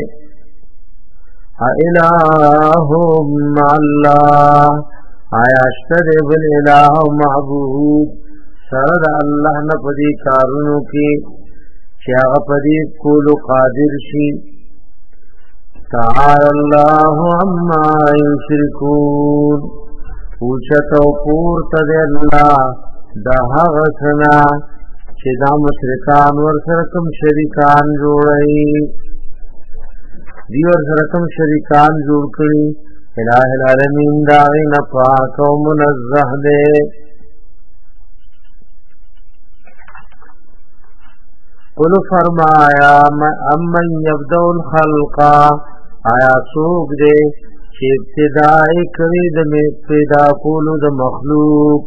الہم اللہ آیا اشتد بالالہ معبود سرد اللہ نپدی کارونو کی شیاغ پدی کولو قادر شی تعالی اللہ عما یشرکون اوچت و پورت دے اللہ دا حغسنا چی دا مشرکان ورسرکم شریکان جوڑئی دی ورسرکم شریکان جوڑ کری الہ العالمین داغی نپاک و منزہ دے قل فرمایا امن یبدو الخلقا آیا سوک دے چی ابتدائی کرید میں پیدا کولو دا مخلوق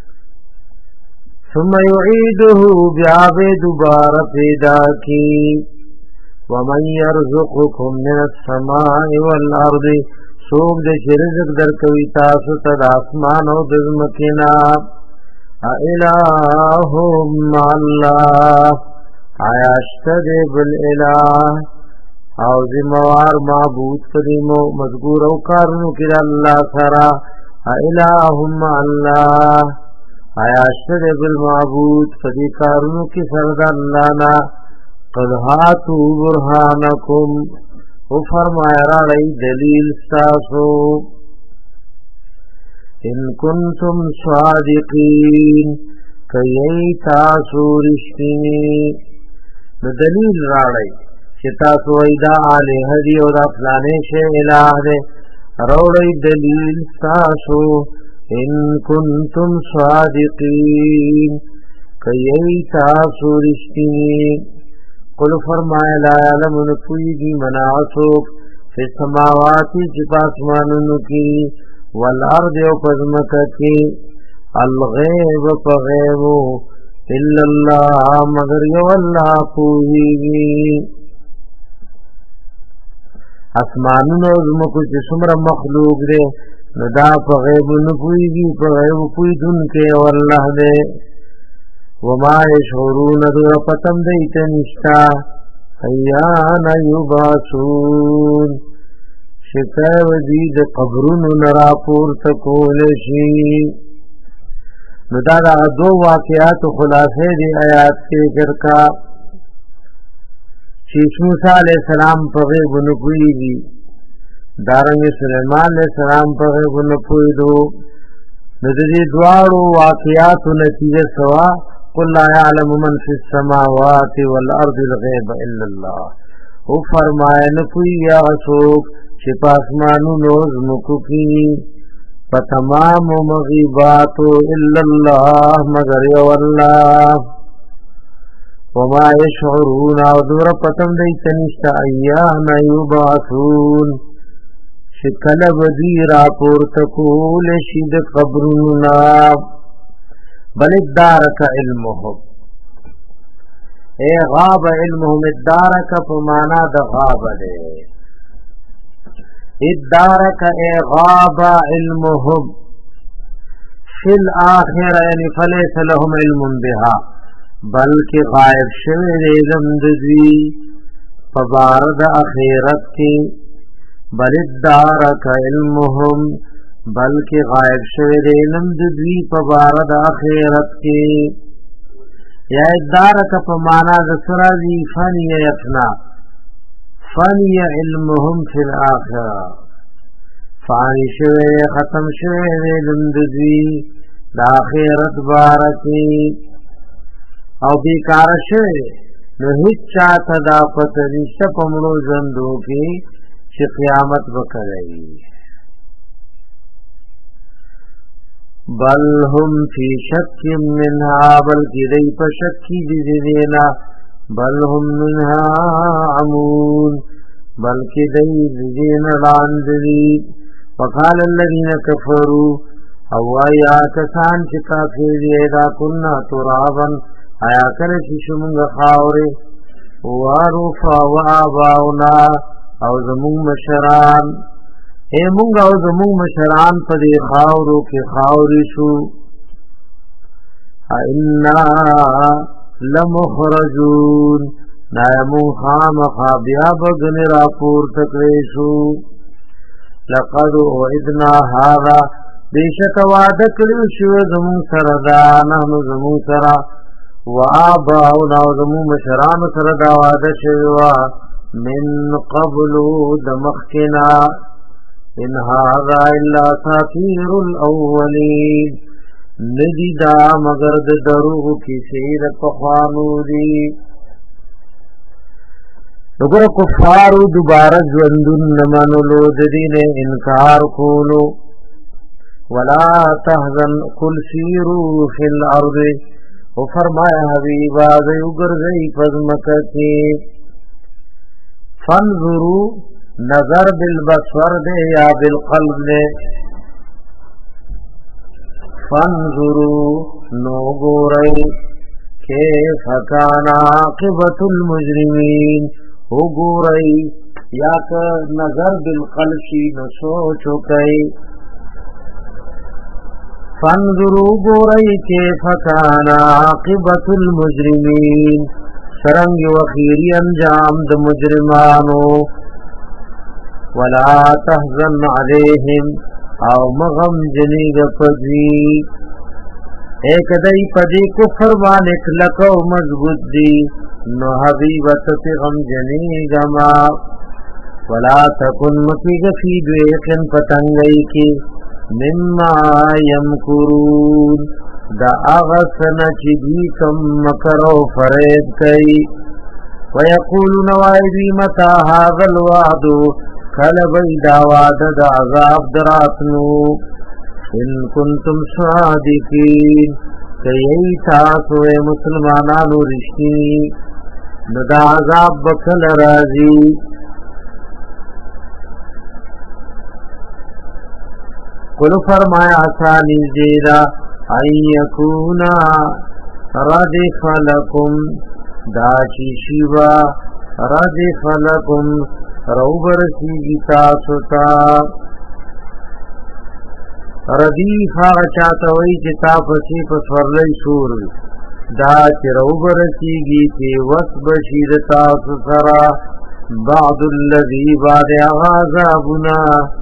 ثم یعیدہو بیاب دوبارہ پیدا کی ومن یرزقکم من السماء والارض سوک دے چی رزق در کوی تاسو تد آسمان و بزمکنا الہم اللہ آیا اشتد بالالہ او زموار معبود قدیمو مذکور او کارنو کر اللہ سرا الہم اللہ آیا اشتد بالمعبود فدی کارنو کی سرد اللہ نا قد ہاتو برحانکم او فرمایا راڑی دلیل ستاسو ان کنتم صادقین کئی تاسو رشتینی دلیل راڑی چتا سویدا آلہ دی او دا فلانے شے الہ دے روڑی دلیل تاسو ان کنتم صادقین کئی تاسو رشتینی قل فرمائے لا علم نفویدی مناسوک فی السماواتی چپاسمانونو کی والارض او پزمکتی الغیب پغیبو الا اللہ مگر یو اللہ پوہیگی اسمانونو ازمکو چی سمر مخلوق دے ندا پغیبو نپوہیگی پغیبو پویدن کے یو اللہ دے وما یشعرون دور پتم دیتا نشتا ایان یباسون شکای ودید قبرون نراپور تکولشی نو دا دا دو واقعات خلاصے دی آیات کے ذکر کا شیخ موسیٰ علیہ السلام پر غیب نپوئی دی دارنگ سلیمان علیہ السلام پر غیب نپوئی دو نو دی دوارو واقعات نتیجہ سوا قل لا يعلم من فی السماوات والارض الغیب الا اللہ او فرمائے نپوئی یا غسوک شپاسمانو نوز مکو کی فتمام مغیبات الا الله مگر یو الله وما يشعرون او دور پتم دی تنشتا ایان یبعثون شکل بدی را پورتکول شید قبرنا بل ادارک علمهم اے غاب علمهم ادارک پمانا د غاب دے ادارک اے غاب علمهم فی الاخر یعنی فلیس لهم علم بها بلکہ غائب شوی علم دزوی فبارد اخیرت کی بل ادارک علمهم بلکہ غائب شوی علم دزوی فبارد اخیرت کی یا ادارک پمانا دسرازی فانی یفنا فانی علمهم فی الاخرہ فانی شوی ختم شوی علم دزوی دا آخرت بارکی او بیکار شوی نو هیچ چاہتا دا پتنشتا پمڑو زندو کی چی قیامت بکرئی بل هم فی شک منها بلکی دی پا شکی دی دینا بل هم منها عمون بلکی دی دینا لاندی وقال الذین کفروا او آیا کسان چی کافر دیدا کننا ترابا آیا کلچی شمونگ خاوری واروفا و آباؤنا او زمون مشران اے مونگ او زمون مشران پدی خاورو کی خاوری شو اینا لمخرجون نایمون خام خابیا بگن راپور تکریشو لقد اعدنا هذا بیشک وعدک لیشو زمون سردا نحن زمون سرا وآباؤنا وزمون مشران سردا وعد شوا من قبل دمخنا ان هذا الا ساطير الاولين ندی دا مگر د دروغ کیسې د پخوانو دي وګوره کفار دوباره ژوندون نه منلو د دین انکار کولو ولا تحزن قل سيروا في الارض او فرمایا حبیبا ذو ګرځي پزمکه کې فانظروا نظر بالبصر دے یا بالقلب دے فانظروا نو گورئی کیف کان عاقبت المجرمین او گورئی یا کہ نظر بالقلب شی نو سوچو کئی فانظروا گورئی کیف کان عاقبت المجرمین سرنگ وخیری انجام د مجرمانو ولا تحزن عليهم او مغم جنیگ پدی ایک دای پدی کفر مالک لکو مضبوط دی نو حبیبت تی غم جنیگ ما ولا تکن مکیگ فی دویقن پتنگئی کی مما یمکرون دا اغسن چی دی کم مکرو فرید کئی ویقولون وائدی متا هذا الوعدو کل بی داواد دا عذاب دراتنو ان کنتم صادقین کئی تاسو اے مسلمانانو رشتی ندا عذاب بکل رازی قل فرمایا آسانی دیدا این یکونا ردف لکم داچی شیوا ردف لکم روبر سیگی تاسوتا ردیف آغا چاہتوئی چتا پسی پسورلی سور دا چی روبر سیگی تی وس بشید تاسو سرا بعد اللذی بعد آغازابنا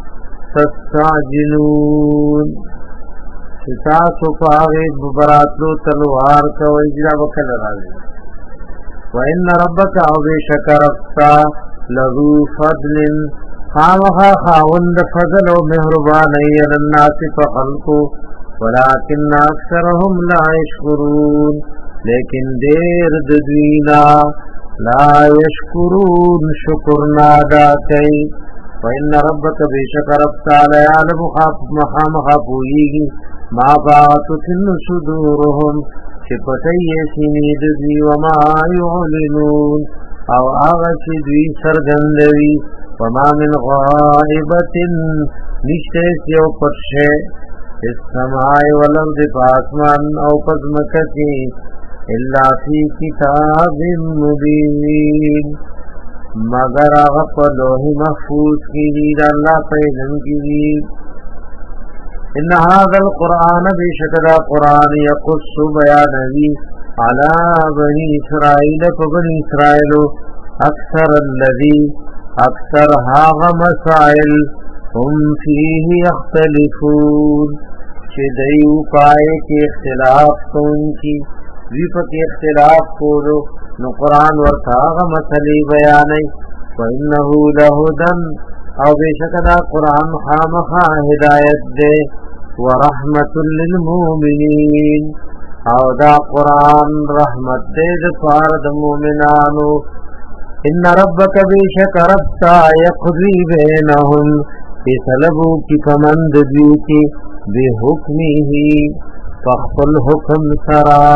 تستعجلون تاسو پاغی براتلو تلوار کوئی جدا بکل رازی وَإِنَّ رَبَّكَ عَوْبِشَكَ رَفْتَا لَذُو فَضْلٍ خامخا خاوند فضل و مہربانی الناس فخلقو ولكن اکثرهم لا يشکرون لیکن دیر ددوینا لا يشکرون شکر نادا کئی فإن ربك بشك رب تعالی علم مخام خافوئیگی ما باطن صدورهم چپتی سینید دی وما یعلنون او آغا چی دوی سرگندوی وما من غائبت نشتیس یو پرشے السماع والارض پاسمان او پزمکتی الا فی کتاب مبین مگر آغا پا لوح محفوظ کی دید اللہ پیدن کی دید ان هذا القرآن بشکدا قرآن یقص بیانوی علی بنی اسرائیل فبنی اسرائیل اکثر الذی اکثر هاغ مسائل هم فیه یختلفون چه دیو پائے کے اختلاف کون کی ویپا کے اختلاف کولو نو قرآن ورطاغ مسئلی بیانی وَإِنَّهُ لَهُدًا او بشکدا قرآن خامخا ہدایت دے ورحمت للمومنین او دا قرآن رحمت دے دفارد مومنانو ان ربک بشک ربتا یقضی بینہم فیصلبو کی کمند دیوتی بحکمی ہی فخفل حکم سرا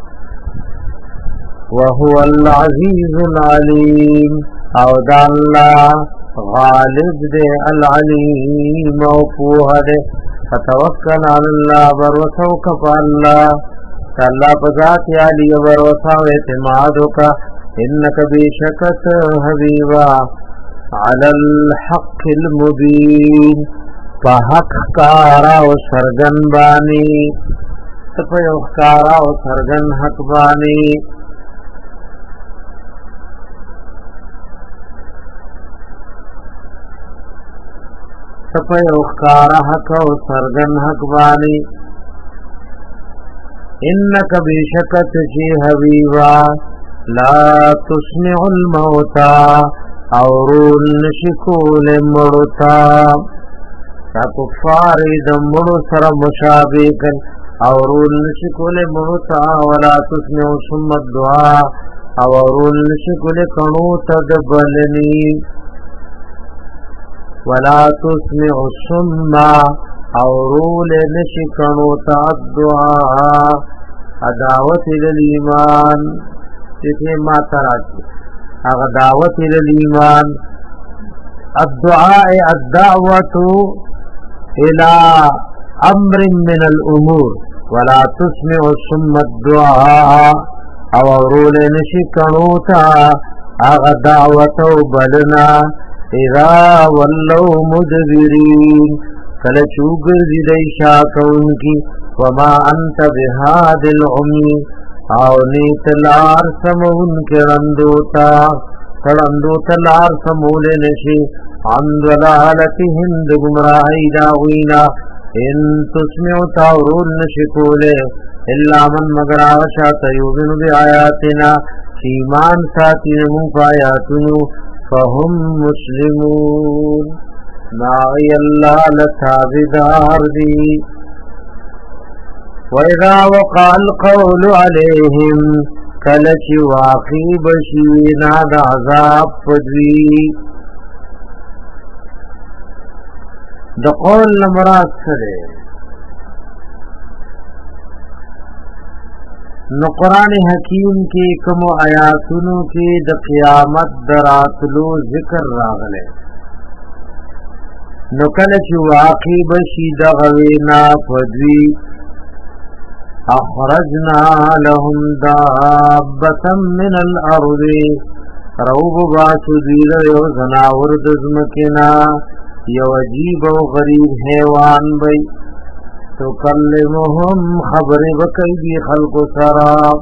وهو العزیز العلیم او دا اللہ غالب دے العلیم او پوہ دے فتوکل علی اللہ بروسو پا اللہ اللہ پذات علی بروسو اعتمادو کا انک بیشکت حبیبا علی الحق المبین پا حق کارا و سرگن بانی تپیو کارا و سرگن حق بانی تپیو کارا حق و سرگن حق بانی انک بیشکت جی حبیبا لا تسمع الموتا اورول نشکول مڑتا تا کفار دمڑو سر مشابکن اورول نشکول مڑتا ولا تسمع سمت دعا اورول نشکول کنو تدبلنی ولا تسمع السمع اورول نشکنو تعدعا ادعوت الالایمان تیسے ما تراکی اغا دعوت الالایمان الدعاء الدعوت الى امر من الامور ولا تسمع السمع الدعاء اورول نشکنو تا اغا دعوت بلنا اذا ولو مدبرین کل چوگر دی شاکون کی وما انت بهاد العمی او نیت لار سمون کرندوتا کرندوتا لار سمول نشی عن ضلالتهم گمراہی داوینا ان تسمعو تاورون نشکولے الا من مگر آشا تیوبن بی آیاتنا ایمان ساتی نمو پایاتنو فهم مسلمون ناغی اللہ لتابدار دی وَإِذَا وَقَعَ الْقَوْلُ عَلَيْهِمْ کلچ واقعی بشینا دا عذاب پدوی دا قول نمراد سرے نو قرآن حکیم کی کم آیاتونو کی د قیامت دراتلو ذکر راغلے نو کله چې واقع بشي د غوینا فدوی اخرجنا لهم دابة من الارض روب باسو دیل یو زناور دزمکنا یو عجیب و غریب حیوان بی تکلمهم خبر بکی بی خلق سراب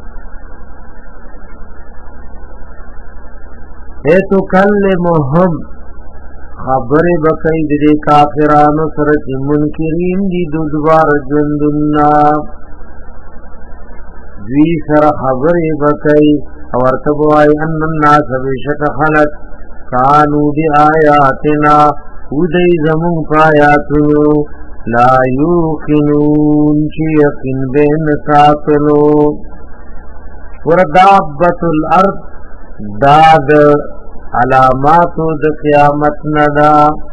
اے تکلمهم خبر بکی دی کافرانو سرچ منکرین دی دودوار جندنا دوی سر خبر بکی ورتبوائی ان الناس بشک خلق کانو دی آیاتنا ودی زمون پایاتنو لا یوقنون چی یقین بین ساتلو وردابت الارض داد علامات د قیامت ندا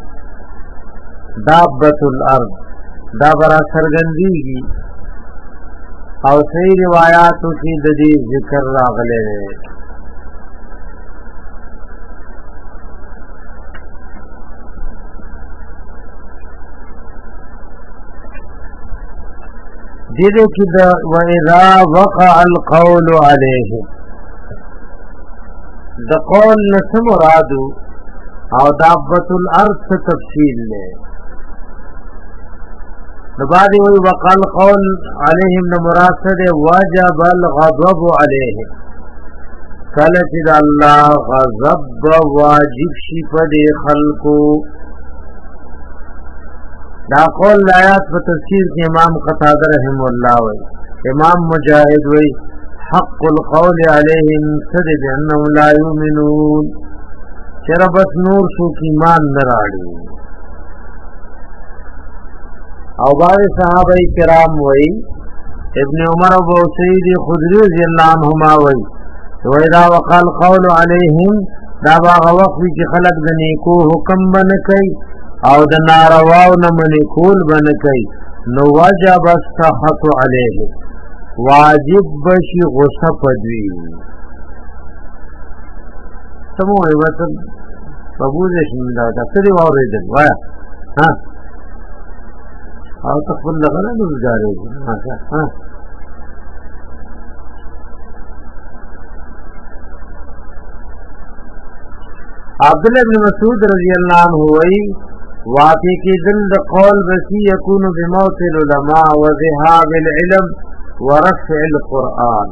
دابت الارض دا برا سرګندېږي او صحیح روایاتو کې د دې ذکر راغلی دی. دیدے کی دا وَإِذَا وَقَعَ الْقَوْلُ عَلَيْهِمْ دا قول نسم مرادو او دابت الارض سے تفصیل لے نبادی وی وقع القول علیہم نمراد سے دے وَجَبَ الْغَضَبُ عَلَيْهِمْ کلچ دا اللہ غضب واجب شی پدے خلقو. دا قول آیات په تفسیر کې امام قتاده رحم الله وی امام مجاهد وی حق القول علیهم صد بانهم لا یؤمنون شربت نور سو کی ایمان نه راړي. او بعض صحابه کرام وی ابن عمر ابو سعید خدری رضی الله عنهما وی وإذا وقع القول علیهم دا باغ وقت چې خلق د نیکو حکم بن کوي او د نارواو نه منې کول بنه کوي نو وجب السخط علیه واجب بشي غصه پدوي. سمو ایوتن بابوزش مندا دا سری واوریدل وایا ها او تخبل لغنه نو جاري ها عبداللہ بن مسعود رضی اللہ عنہ وی واقع کی دل دا قول بسی یکون بموت العلماء و ذهاب العلم و رفع القرآن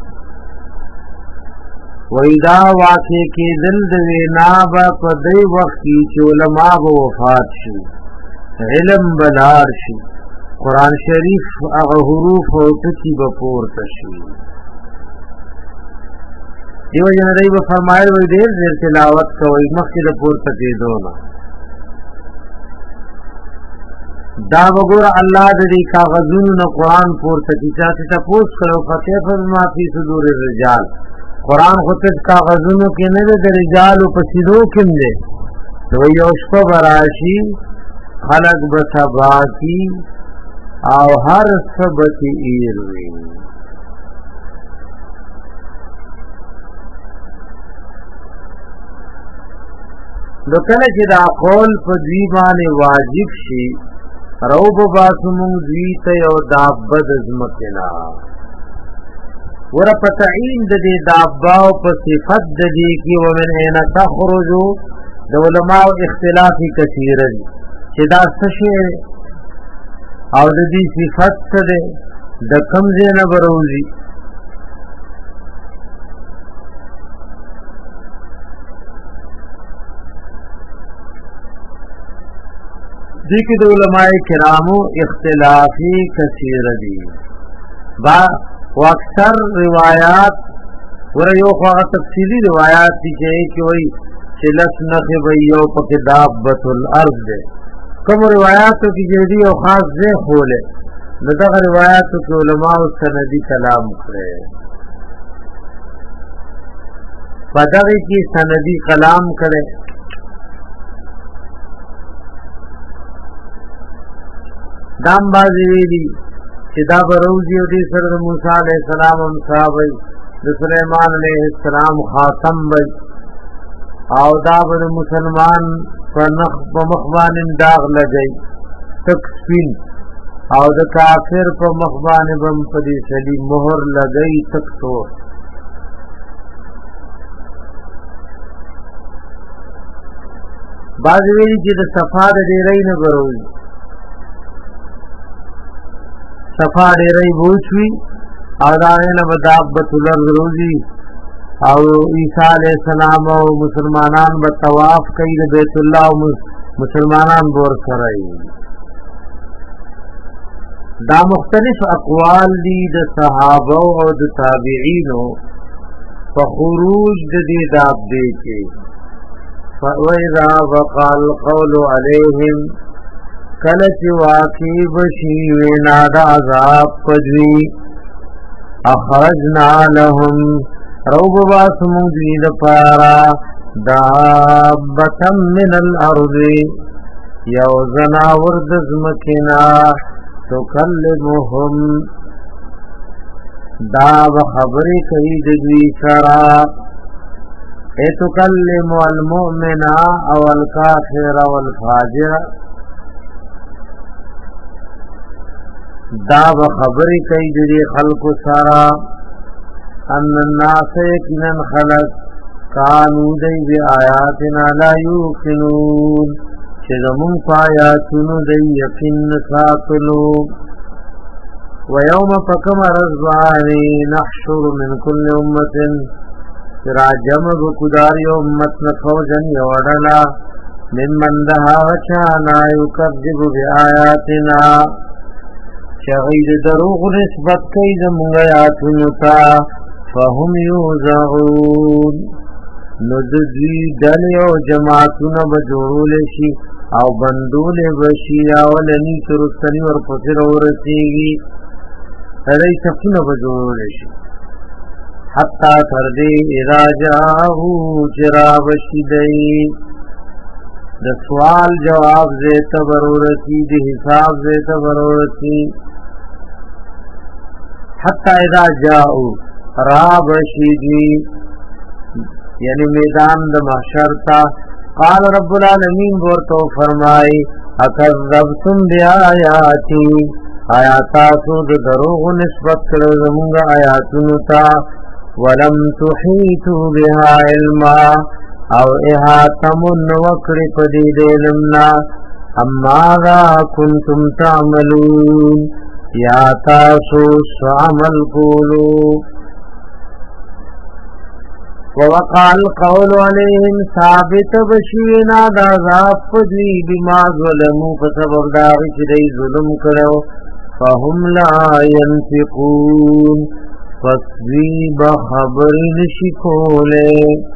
ویدا واقع کی دل دا وینابا پا دی وقت کی چی علماء با وفات شی علم بلار شی قرآن شریف اغا حروف و تکی بپور تشی. دیو جنرائی با فرمائل وی دیر دیر تلاوت کوئی مخید پور تکی دونا دا وګور الله دې کاغذونو نه قران پورته کی چاته تاسو کړو فکیف ما فی صدور الرجال قران خو ته کاغذونو کې نه د رجال په سیدو کې نه نو یو شپه براشي خلق بسبا کی او هر سبتی ایروي. نو کله چې دا قول په دی باندې واجب شي روب باسمون دویت یو دابد ازمکنا ورا پتعین د دې داباو په صفت د دې کې ومن اینا تخرجو د علماء اختلافی کثیر چې دا څه او د دې صفت څه ده د کم زینه بروزی. دیکھ دو علماء کرامو اختلافی کثیر دی با و اکثر روایات ورہیو خواہ تفصیلی روایات دی چاہے کہ وہی چلس نخبیو پا دابت الارض دے کم روایاتو کی جہدی و خاص دے خولے ندغ روایاتو کی علماء سندی کلام کرے فدغی کی سندی کلام کرے دام بازی ویلی چې دا بروزی او دې سره موسی علیہ السلام هم صاحب د سليمان علیہ السلام خاتم وي او دا به مسلمان په نخ په مخبان داغ لګي تک سپین او د کافر په مخبان بم په دې سلی مہر لګي تک تو بازی ویلی چې د صفا د ډیرې نه بروزی صفا ډیرې بوچوي او داغه بدابت الارض روزي او عیسی علیہ السلام او مسلمانان به طواف کوي د بیت الله او مسلمانان ور سره دا مختلف اقوال دي د صحابه او د تابعینو په خروج د دې دابې کې فاذا وقع القول عليهم کله چې واقع بشي وینا د عذاب پدوي اخرجنا لهم روب باسمو دی د پارا دابتم من الارض یو زناور دزمکنا تکلمهم دا خبری کئی دگوی سرا اے تکلم المؤمن او الکافر والفاجر دا خبری کئی دگوی خلق سرا ان الناس یکنن خلق کانو دی بی آیاتنا لا یوقنون چگمون پایاتونو دی یقین ساتلو ویوم پکم رضوانی نحشر من کل امت راجم بکداری امت نفوجن یوڑلا ممن دہا وچانا یکذب بی آیاتنا چغید دروغ نسبت کئی زمونگ آیاتونو تا فهم یوزعون ندوی دلی و جماعتون بجورول شی او بندول بشی اولنی ترستنی ورپسر ورسیگی ری سفن بجورول شی حتی تردی اذا جاہو جرابشی دی د سوال جواب زیت برورتی دی حساب زیت برورتی حتی اذا جاہو رابشی دی یعنی میدان د محشر تا قال رب العالمین ورتو فرمائی اکذبتم بیااتی آیاتاسو د دروغ نسبت کړو زمونږ آیاتونو ته ولم تحیتو بها علما او احاطه نو کړی په دې د علمنا اما کنتم تعملون یا تاسو عمل کولو ووقع القول عليهم ثابت بشینا دا عذاب پدوی بما ظلمو فسبب داغی چی دی ظلم کرو فهم لا ينفقون فسوی بخبری نشکولے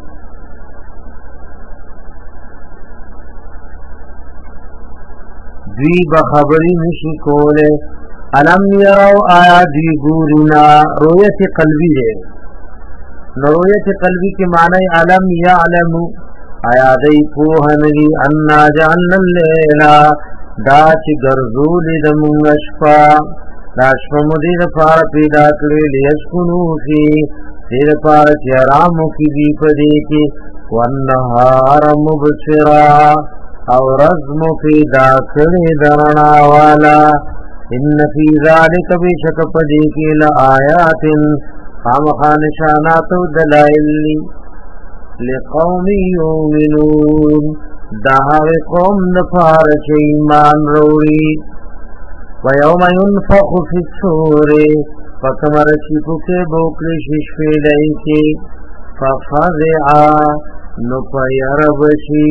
دوی بخبری نشکولے علم یرو آیا دی گورنا رویت قلبی ہے نرویت قلبی کی معنی علم یعلم آیا دی پوہنگی انا جعلنا اللیلا دا چی گرزول دمونگ اشفا دا اشفا مدیر پار پیدا کرے لیشکنو فی دیر پار چی ارامو کی دی پدے کی والنہار مبصرا او رزم پیدا کرے درنا والا ان فی ذالک بشک پدے کی لآیات خامخا نشانات و دلائل لقوم یومنون دہاو قوم نفار چه ایمان روڑی ویوم ینفخ فی الصور فکمر چیپو کے بوکلی ششفی لئی کے ففضعا نپیربشی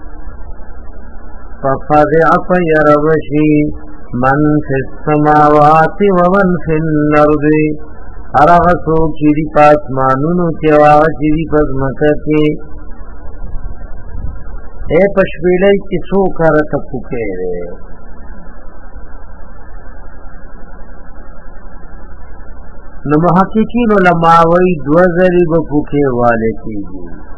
ففضع پیربشی من فی السماوات ومن فی الارض ارغ سو چیری پاس مانونو چیواغ چیری پاس مکتی اے پشویلی کسو کارتا پوکے رے نو محققین علماوی دوزری با پوکے والے کی جی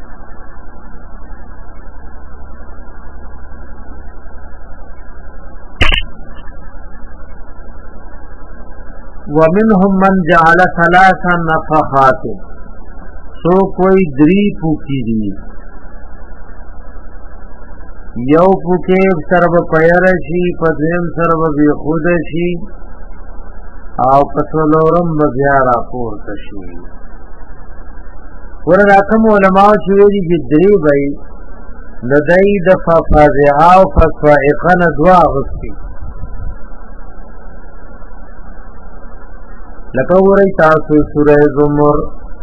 ومنهم من جعل ثلاثا نفخات سو کوئی دری پوکی دی یو پوکے سرب پیرشی پدویم سرب بی خودشی او پسولورم بزیارا پورتشی ورد اکم علماء چویدی کی دری بئی ندائی دفع فازعاو فسوائقن دعا غستی لکوری تاسو سورہ زمر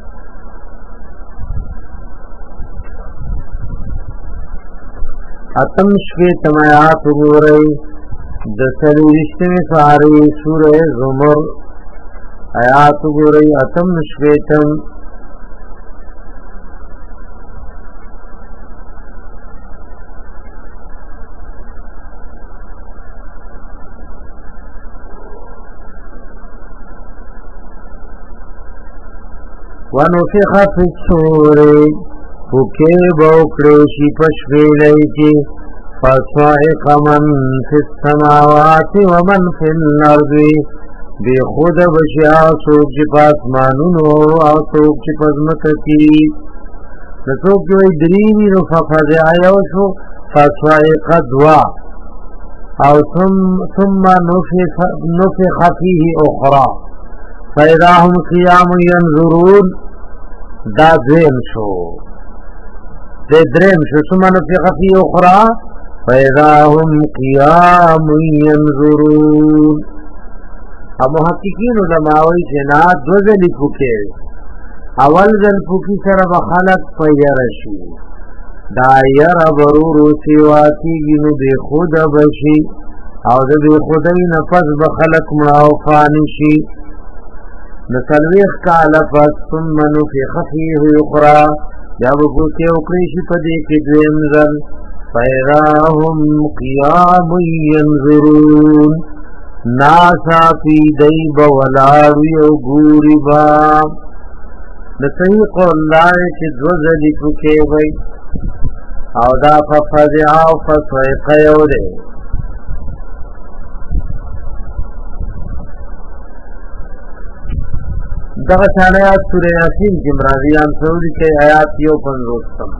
اتم شویتم آیات گوری دسلو رشتمی ساری سورہ زمر آیات گوری اتم شویتم ونفخ فی الصور پوکے بوکڑیشی پشویلی کی فصائق من فی السماوات ومن فی الارض بے خود بشیا سوک چی پاسمانونو او سوک چی پزمکتی نسوک جو ادریمی نو ففضع یوشو فصائق دوا او ثم نفخ فیه اخرى فاذا هم قیام ینظرون دا درم شو دا درم شو ثم نفخ فیه اخرى فاذا هم قیام ینظرون اب محققین علماوی چنا دو ذلی پوکے اول ذل پوکی سر بخلق پیرشی دا یر برورو سیواتی گینو بے خود بشی او دا بے خودی نفس بخلق مراوفانشی نسلویخ کالا پس ثم نفخ فیه اخرى یا بپوکے اکریشی پدے کی دویم ذل فَإِذَا هُمْ قِيَامٌ يَنْظُرُونَ ناسا فی دیب ولاوی و گوری با نصحیح قول لائے چی دوزلی پکے وی او دا ففضعاو فصویقیو دے دغشان آیات سورہ یاسین کی مرادیان سوری کے آیات یو پنزوستم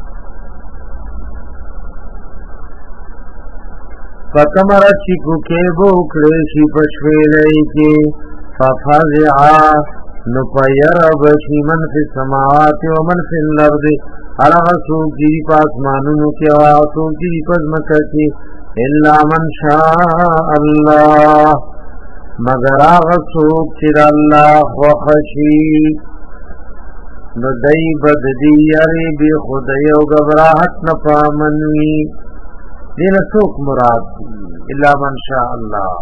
فتمرت چی پکے بوکڑیشی پشویلئی کی ففضعا نپیر بشی من فی السماوات و من فی الارض ارغ سوک جی پاسمانونو کی آسوک جی پزمکہ کی الا من شاء اللہ مگر آغ سوک چر اللہ خوخشی ندئی بددی یری بی خدای و گبراہت نفامنوی دین سوک مراد الا من شاء اللہ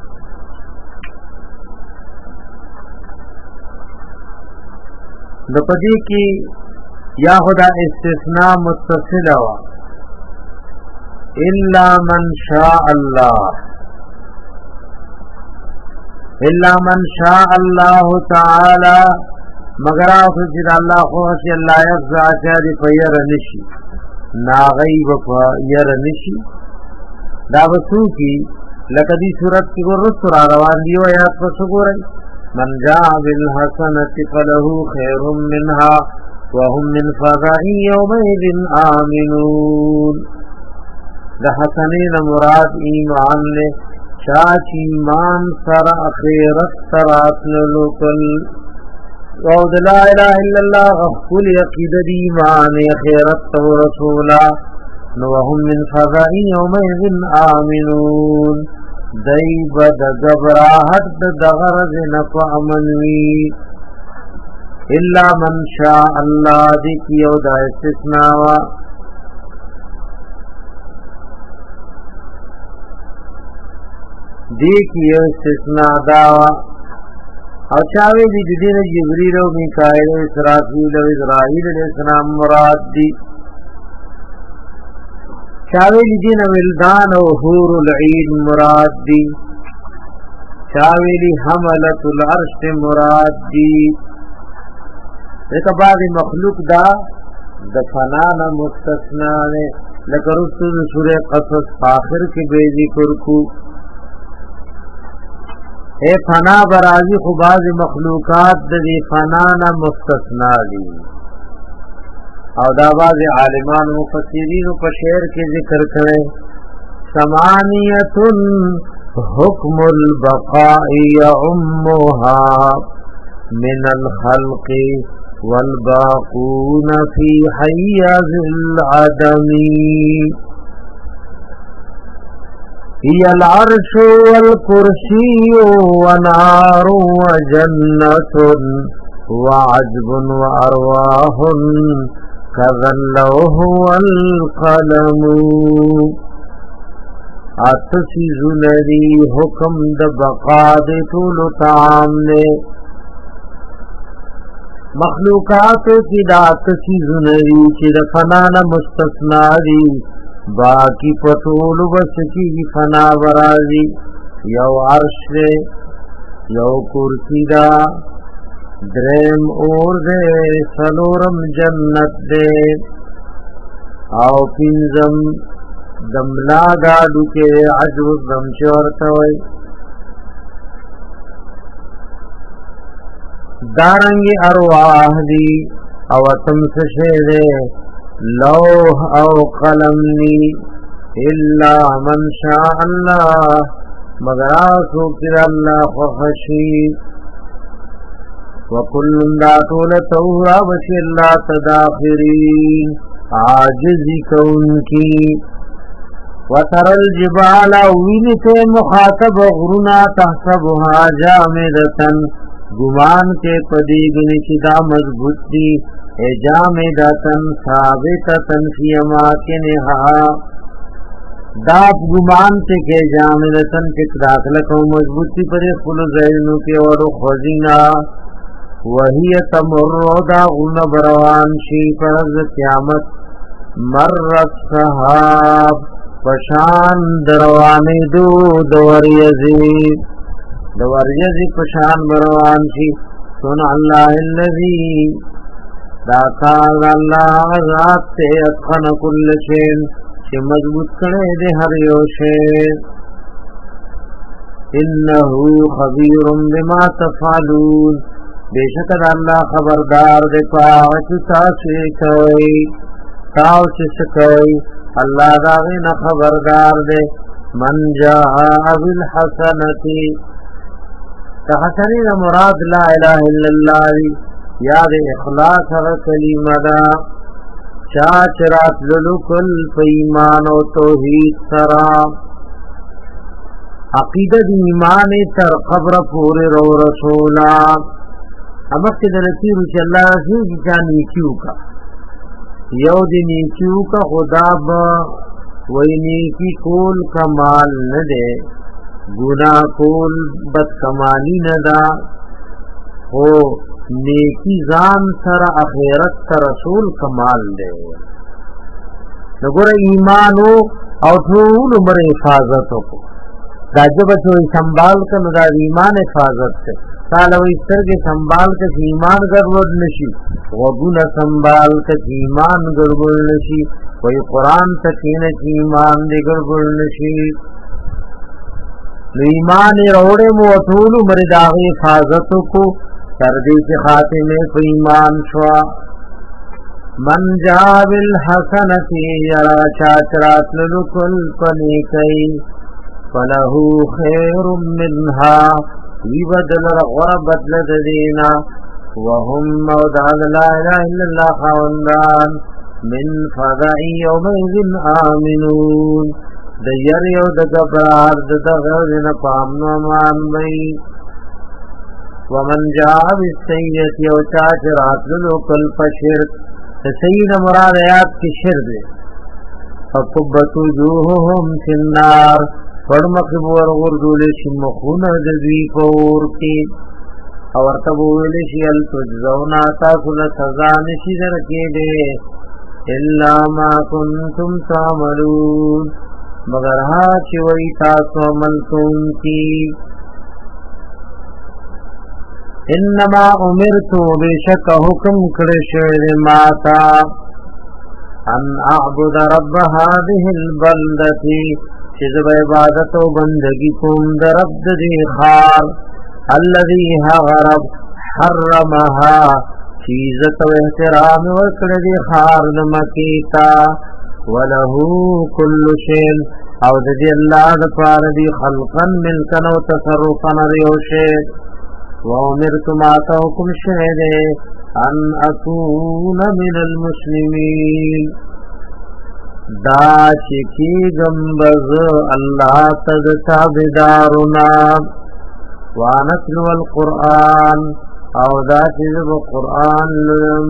نپدی کی یا خدا استثناء متصل ہوا الا من شاء اللہ الا من شاء اللہ تعالی مگر آخر جد اللہ خوشی اللہ یفزع چاری پیر نشی ناغیب پیر نشی دعوتو کی لکدی صورت کی گرس را روان دیو آیات پر سکو رہی من جاء بالحسنة فله خير منها وهم من فزع يومئذ آمنون ده حسنین مراد ایمان لے چاچ ایمان سر اخیرت سرات نلوکل وعود لا الہ الا اللہ غفل یقید ایمان اخیرت رسولا وهم من فزع يومئذ آمنون دیب د گبراہت د غرض نفع منوی الا من شاء اللہ دیکھیو دا استثناء دیکھیو استثناء داوا او چاوی دی دین جبریل و میکائیل و اسرافیل و اسرائیل علیہ السلام مراد دی چاویلی دین ولدان و حور العین مراد دی چاویلی حملت العرش مراد دی ایک بعض مخلوق دا دفنانا مستثنا نے لکر رسول سورہ قصص آخر کے بیجی کرکو اے فنا برازی خو بعض مخلوقات دی فنانا مستثنا دی او دا باز عالمان مفسرین په شعر کې ذکر کړي ثمانیه حکم البقاء يعمها من الخلق والباقون في حيز العدم هي العرش والكرسي ونار وجنة وعجب وأرواح كذا اللوح والقلم اتسیزون دی حکم د بقا دی طول تعام نے مخلوقات کی دا اتسیزون دی چی دا فنانا مستثنا دی باقی پتول بس کی فنا برازی یو عرش دے یو کرسی دا درم اور دے سلورم جنت دے او پینزم دملا گاڑو کے عجو دم چورتوئی دارنگی ارواح دی او تمسشے دے لوح او قلم دی الا من شاء اللہ مگر آسو کر اللہ خوشی وکل داتول تورا بشی اللہ تداخرین عاجزی کون کی وتر الجبال وینت مخاطب غرنا تحسبها جامدتن گمان کے پدی گنی چدا مضبوط دی اے جامدتن ثابتتن فی اماکنها داب گمان سے کہ جامدتن کے داخلہ کو مضبوطی پر خل زینو کے اور خوزینا وہی تمر دا غن بروان شی پرز قیامت مر الصحاب پشان دروانی دو دوریزی دوریزی پشان بروان شی سن اللہ اللذی داکاز اللہ ذات تے اتخن کل شین چی مضبوط کرے دے ہر یوشے انہو خبیر بما تفعلون بے شکر اللہ خبردار دے پاوچ تاسی کوئی تاوچ سکوئی اللہ داغین خبردار دے من جاء بالحسنتی تحسنی مراد لا الہ الا اللہ یاد اخلاص و کلمہ دا چاچرات للکل پیمان و توحید سرا عقیدت ایمان تر قبر پور رو رسولا امک دلتی روچ اللہ رسول کی چاہ نیکیو کا یو دی نیکیو کا خدا با وی نیکی کول کمال ندے گناہ کول بد کمالی ندا ہو نیکی زان سر اخیرت تا رسول کمال دے نگر ایمانو او ٹھول عمر حفاظتو کو دا جب چوئی سنبھال کن دا ایمان حفاظت سے تالوی سر کے سنبھال کس ایمان گربڑ نشی وگونا سنبھال کس ایمان گربڑ نشی وی قرآن تکین کی ایمان دے گربڑ نشی ایمان روڑے موٹول عمر داغی حفاظتو کو سردی کے خاتمے کو ایمان شوا من جا بالحسنتی یرا چاچرات للکل پنی کئی فلہو خیر منہا وی بدل رغور بدل دینا وهم موداد لا الہ الا اللہ خواندان من فضعی یومئذن آمنون دیر یو دگبرار دغرن پامن امان بئی ومن جاء بالسیئت یو چاچرات للکل پشرک سید مراد آیات کی شرد فقبت وجوہهم فی النار فرمقب ورغردولش مخون دذی پور کی اورتبولشی التجزونا تاکل سزانشی درکی دے الا ما کنتم تعملون مگر ہا چوئی تاسو عملتون کی انما امرتو بشک حکم کرشد ماتا ان اعبد رب هذه البلدتی چیزب عبادت و بندگی کم در رب دی خار الذي غرب حرمها چیزت و احترام وکر دی خار نمکیتا ولہو کل شین او دی اللہ دفار دی خلقا ملکن و تصرفا ریوشید وَأُمِرْتُ مَا تَوْكُمْ شَهِدَ أَنْ أَكُونَ مِنَ الْمُسْلِمِينَ دا چکی گمبز اللہ تدتا بدارنا وَنَتْلُوَ الْقُرْآنِ او دا چیزب قرآن للم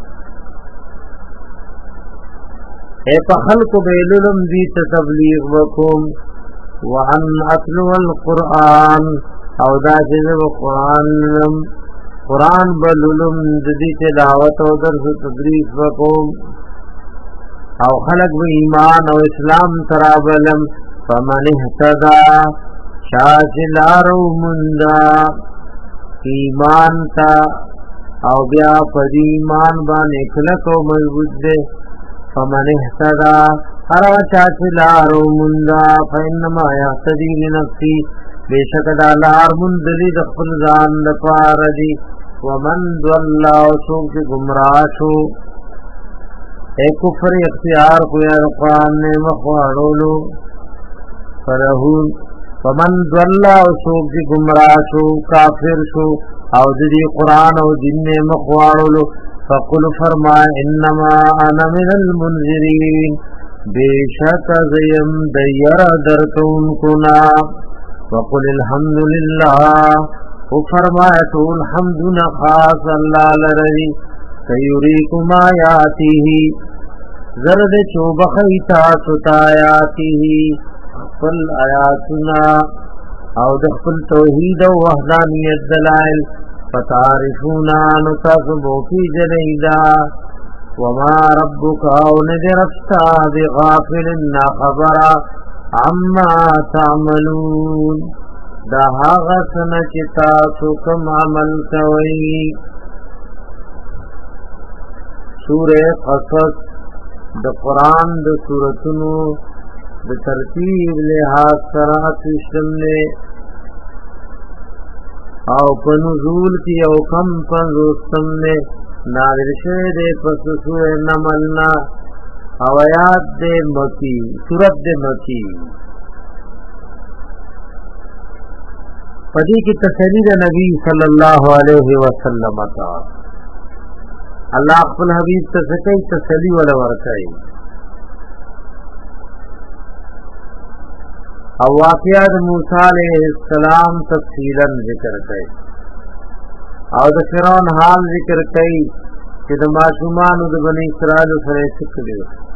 اے پخلق بیللم دیت تبلیغ وکم وَأَنْ أَتْلُوَ الْقُرْآنِ او دا چیزب قرآن للم قرآن بللم دی تلاوت و درس تدریس وکم او خلق و ایمان او اسلام ترابلم فمن احتدا شاچ لارو مندا ایمان تا او بیا پدی ایمان باندې کلک او مضبوط دے فمن اهتدى هر چا چې لارو مندا فإنما يهتدي لنفسه بیشک دا لار مندلی د خپل ځان لپاره دی ومن ضل او څوک چې گمراه شو اے کفر اختیار کو یا قرآن نے مخواړولو فرهون ومن ضل او څوک چې گمراه شو کافر شو او د دې قرآن او دین نے مخواړولو فقل فرما انما انا من المنذرین بیشک زیم دیر درتون کنا وقل الحمد لله او فرمایا تو الحمد خاص اللہ لرری سیوریکم آیاته زرد چوبخیتا ستایاته قل آیاتنا او دخل توحید و وحدانیت دلائل فتعرفونا نتصبو کی جنیدا وما ربک او ندرفتا بغافلنا خبرا عما تعملون دا هغه څه چې تاسو کوم عمل کوئ سورہ قصص د قرآن د سورتونو د ترتیب لحاظ سره اتشتم نے او په نزول کی او کم پنځوستم نے نازل شوه د پس سورہ نمل نا او آیات د مکی سورت د مکی پدې کې تسلی د نبی صلی الله علیه وسلم تا الله خپل حبیب ته څه تسلی ولا ورکړي او واقعات موسی علیہ السلام تفصیلا ذکر کړي او د فرعون حال ذکر کړي چې د معصومانو د بنی اسرائیل سره څه کړي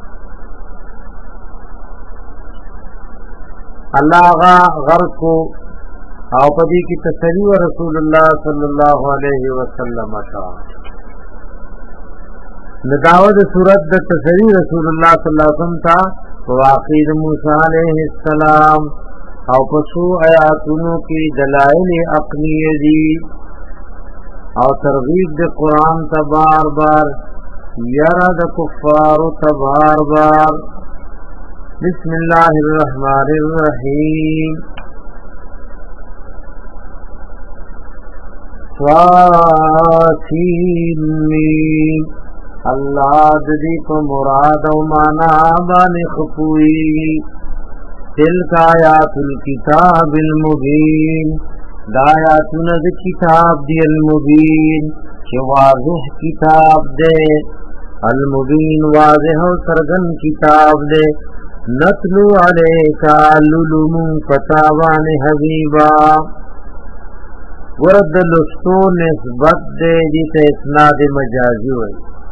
الله غا غرق کو او پدې کې تسلی و رسول الله صلی الله علیه وسلم تا نداود سورت د تسلی رسول الله صلی الله علیه وسلم تا واقع موسی علیہ السلام او پسو آیاتونو کی دلائل عقلیه دی او ترغیب د قرآن تا بار بار یرا د کفار تا بار بار بسم اللہ الرحمن الرحیم سواسین میم اللہ ددی کو مراد و مانا بان خفوئی تلک آیات الكتاب المبین دایاتون د کتاب دی المبین کہ واضح کتاب دے المبین واضح و سرگن کتاب دے نتلو علیکا للم فتاوان حبیبا ورد لستو نسبت دے دیتا اسناد مجازی ہوئی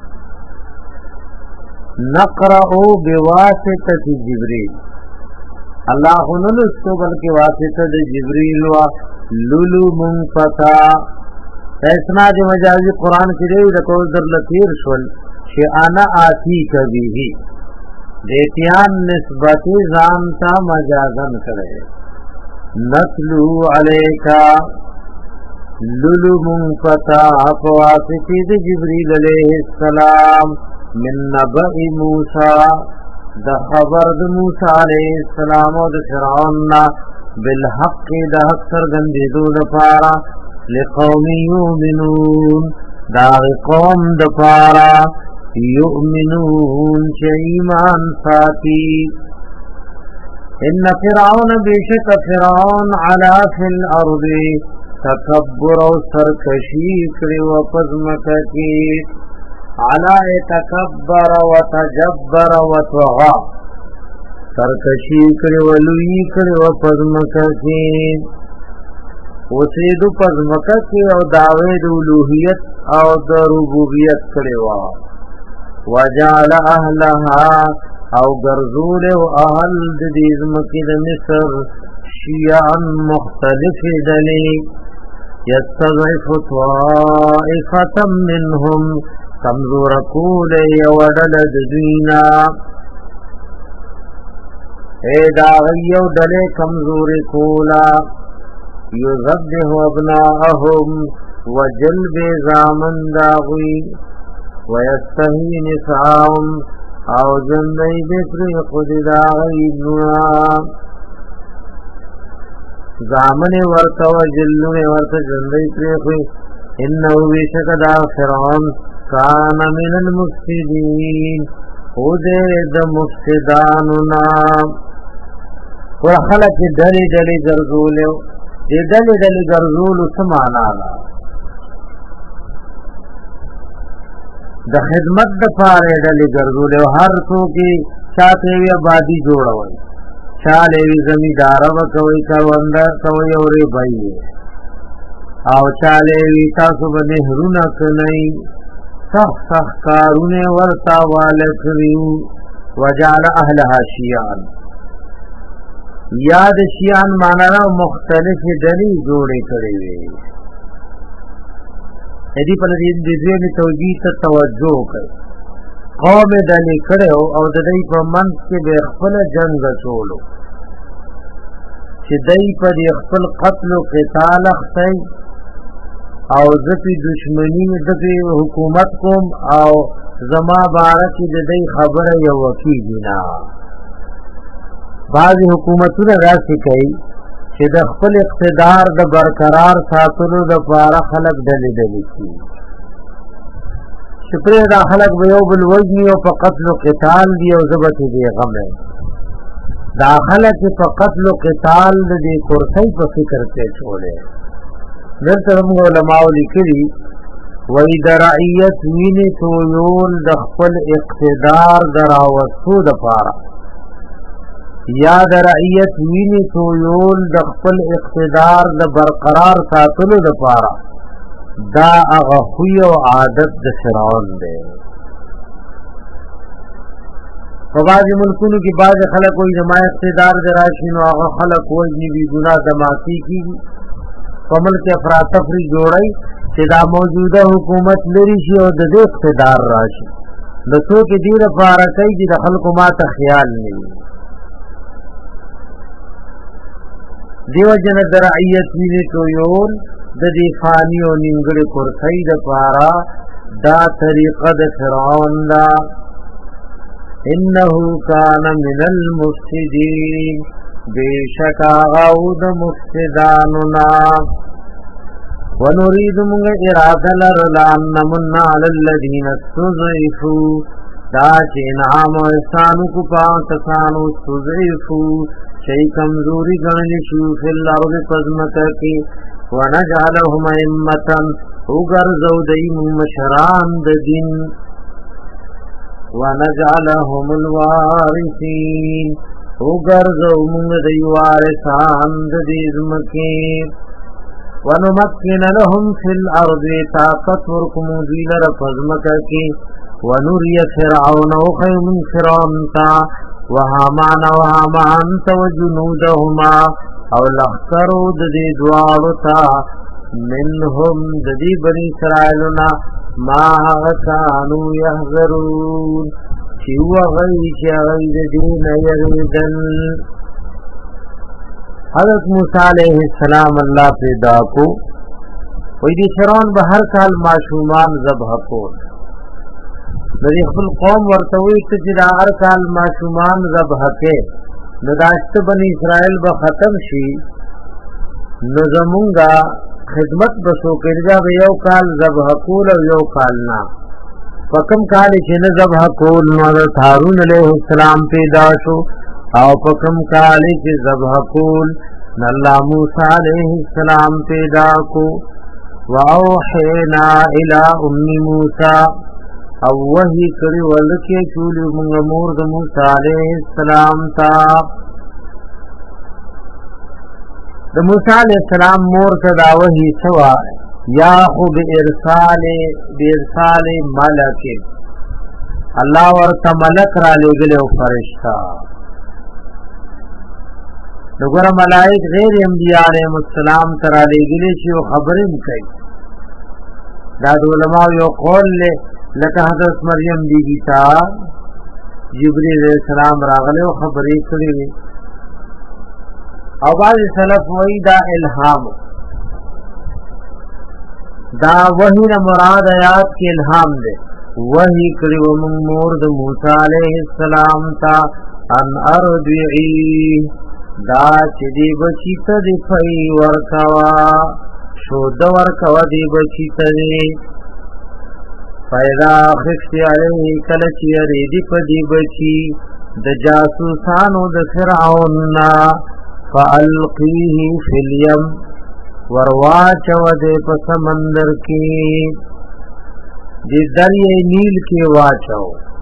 نقرأو بواسطة جبریل اللہ نلستو بلکہ واسطہ دے جبریل و للو منفتا اسناد مجازی قرآن کی دے رکوز در لطیر شول کہ انا آتی کبھی ہی دیتیان نسبتی زانتا مجازن کرے نتلو علیکا للو منفتا واسطی دے جبریل علیہ السلام من نبأ موسیٰ دا خبر دا موسیٰ علیہ السلام و دا فرعون بالحق دا حق سرگندی دو دا پارا لقوم یؤمنون دا قوم دا پارا یؤمنون چه ایمان ساتی ان فرعون بیشک فرعون علا فی الارض تکبر و سرکشی کری و پزمکتی علا تکبر و تجبر و طغا سرکشی کری و لوی کری و پزمکتی وسید پزمکتی او دعوید الوحیت او در ربوبیت کری و وجعل اهلها او گرزول و اهل دیزمکی د مصر شیعا مختلف دلی یستضعف طائفة منهم کمزور کول یودل ددوینا اے داغیو دل کمزور کولا یذبح ابناءهم وجلب زامن داغوی ویستحی نساهم او جندئی بپری خود داغی نونا زامن ورطا و جلون ورطا جندئی پری خوی انہو بیشک دا فرعون کان من المفسدین خود دا مفسداننا اور خلق دلی دلی گرزولیو دی دلی دلی گرزولو سمانا لا دا خدمت دا پارے دلی گرزولیو ہر تو کی چاہتے وی آبادی جوڑا ہوئی چالے وی زمیدارا وکوئی کروندہ کوئی اوری بھائی او چالے وی تاسو بنی حرونا کنئی سخ سخ کارونے ورطا والکریو وجعل اہلہا شیعان یاد شیعان مانا مختلف دلی جوڑے کرے وے ایدی پر دیدوے میں توجیح تا توجہ کر قوم دلی کرے ہو او دلی پر منس کے بے اخفل جنگ چولو چی دی پر اخفل قتل و قتال اختی او دپی دشمنی دپی حکومت کم او زما بارکی دی خبر یو وکی دینا بعضی حکومتونه راسی کوي چې د خپل اقتدار د برقرار ساتلو د پاره خلق ډلې ډلې کی شپره د خلق به یو بل وجنی او په قتل او قتال دی او ضبط دی غم دا خلق په قتل او قتال د دې کورسۍ په فکر کې چولې نن موږ علماء لیکلي وای د رعیت ویني ټول د خپل اقتدار دراوستو د پاره یا د رعیت ویني ټول د خپل اقتدار د برقرار ساتلو د پاره دا هغه خو او عادت د فرعون دی په بعضې ملکونو کې بعض خلک وایي زما اقتدار د راشي نو هغه خلک وژني بې ګناه دماسي کېږي په ملک افراتفري جوړی چې دا موجوده حکومت لري شي او د دې اقتدار راشي د څوک دې لپاره کوي چې د خلکو ماته خیال نه وي دیو جن در رعیت ویني ټول د دې فانی او نیمګړي کورسۍ د پاره دا طریقه د فرعون دا انه کان من المفسدین بیشکا غاود مفسداننا ونريد من اراده لرلان نمن علی الذین استضعفوا دا چې انعام او احسان کو پاکستانو استضعفوا شئی کمزوری گنلی شو فی الارض پزمکا کی ونجعلهم امتا اگر زودیم مشران دین ونجعلهم الوارثین اگر زوم دی وارثان دزمکی ونمکن لهم فی الارض طاقت ورکم دیلر پزمکا کی ونری فرعون وخیم فرعونتا وهامان وهامان وجنودهما او لخکرو ددی دوارتا منهم ددی بنی اسرائیلنا ما غتانو یحذرون چیو غی چی غی ددین یریدن حضرت موسیٰ علیہ السلام اللہ پیدا کو ویدی فرعون بہر سال معشومان ذبح کو ندی خپل قوم ورتوی ته چې دا هر کال معشومان ذبح کې نو داشت بنی اسرائیل به ختم شي نو زمونږه خدمت بسو کېږي به یو کال ذبح کول او یو کال نه پکم کال چې نه ذبح کول نو د هارون علیه السلام پیدا شو او پکم کال چې ذبح کول الله موسی علیه السلام پیدا کو واوحینا الی ام موسی او وحی کری ولکی چولی منگ مور د موسیٰ علیہ السلام تا د موسیٰ علیہ السلام مور تا دا وحی سوا یا خو بی ارسال بی ارسال ملک اللہ ورطا ملک را لے گلے و فرشتا نگر ملائک غیر انبیاء علیہ السلام ترا لے گلے شی و خبرن کئی داد علماء یو قول لے لکه حضرت مریم بیبی تا جبریل علیہ السلام راغله او خبرې کړې او بعض سلف وایي دا الهام دا وحی نه مراد آیات کې الهام ده وحی کړي و موږ مور د موسی علیه السلام ته ان ارضعی دا چې دی بچی ته دی پي ورکوا شو د ورکوا دی بچی ته دی پیدا خفتی علیه کله چې ریدی په دی بچی د جاسوسانو د فرعون فالقیه فی الیم ورواچو دے پا سمندر کی دی دریئے نیل کی واچو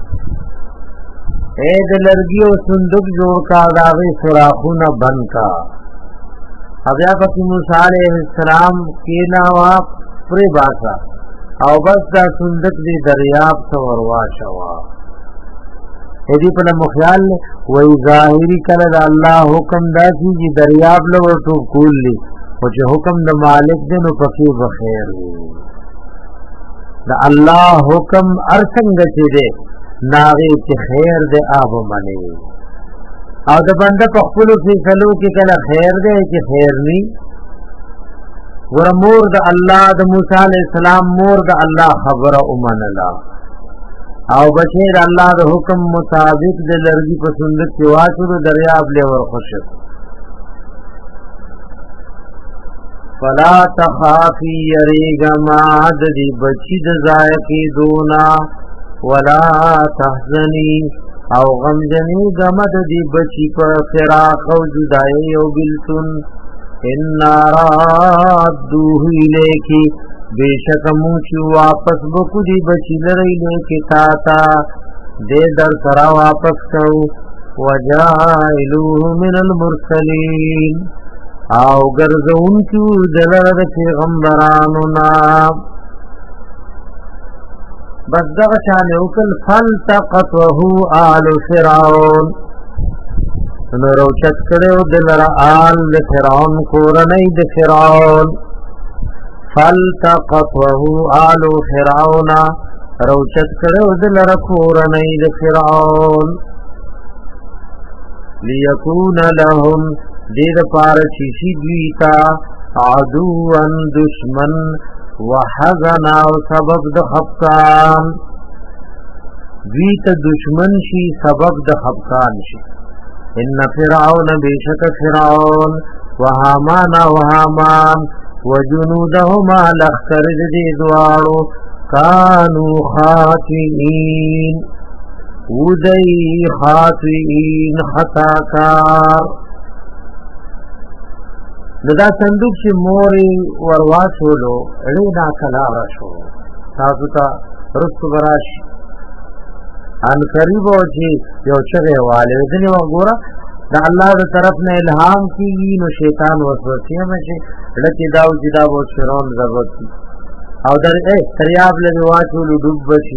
اید لرگی و صندوق جوڑ کا داغی سراخون بن کا اب یا پاکی موسیٰ علیہ السلام کی ناوا پری باسا او بس دا صندوق دی دریاب تا ورواچو ایدی پنا مخیال لے وی ظاہری کلد اللہ حکم دا سی جی دریاب لو تو کول لی او چې حکم د مالک دی نو پکې بخیر وي د الله حکم ارڅنګ چې دی ناغي چې خیر دی آب منی او د بنده په خپل فیصلو کې کله خیر دی چې خیر ني ور مور د الله د موسی علی السلام مور د الله خبره ومنلا او بچی د الله د حکم مطابق د لرګي په صندوق کې واچو دریاب له ور خوشو فلا تخافی یریگما دی بچی د ذائقی دونا ولا تحزنی او غمجنی گمد دی بچی پر فراق و جدائی و بلتن انا رادوه الیکی بیشک موچی واپس بکو دی بچی لرئی لیکی تاتا دے در سرا واپس کو وجائلوه من المرسلین او گرزون کیو دلر پیغمبرانو نا بس دغشان اوکل فالتقطوه آل فرعون نو روچت کرو دلر آل د فرعون کورنی د فرعون فالتقطوه آل فرعون روچت کرو دلر کورنی د فرعون لیکون لهم دید پار چیشی دویتا عدوان دشمن وحزنا و سبب د خفقان دویتا دشمن شی سبب د خفقان شی ان فرعون بیشک فرعون وحامان وحامان وجنودهما لخکر دی دوارو کانو خاطئین ودی خاطئین خطاکار دا صندوق چې موري ورواچولو اړینا کلا راشو تاسو ته رسو براش ان قریب او چې یو چغه والے ځنی وګوره دا الله تر طرف نه الهام کیږي نو شیطان وسوسه مشه لکه دا او جدا و شرون ضرورت او در اے دریاب له واچولو ډوب بشي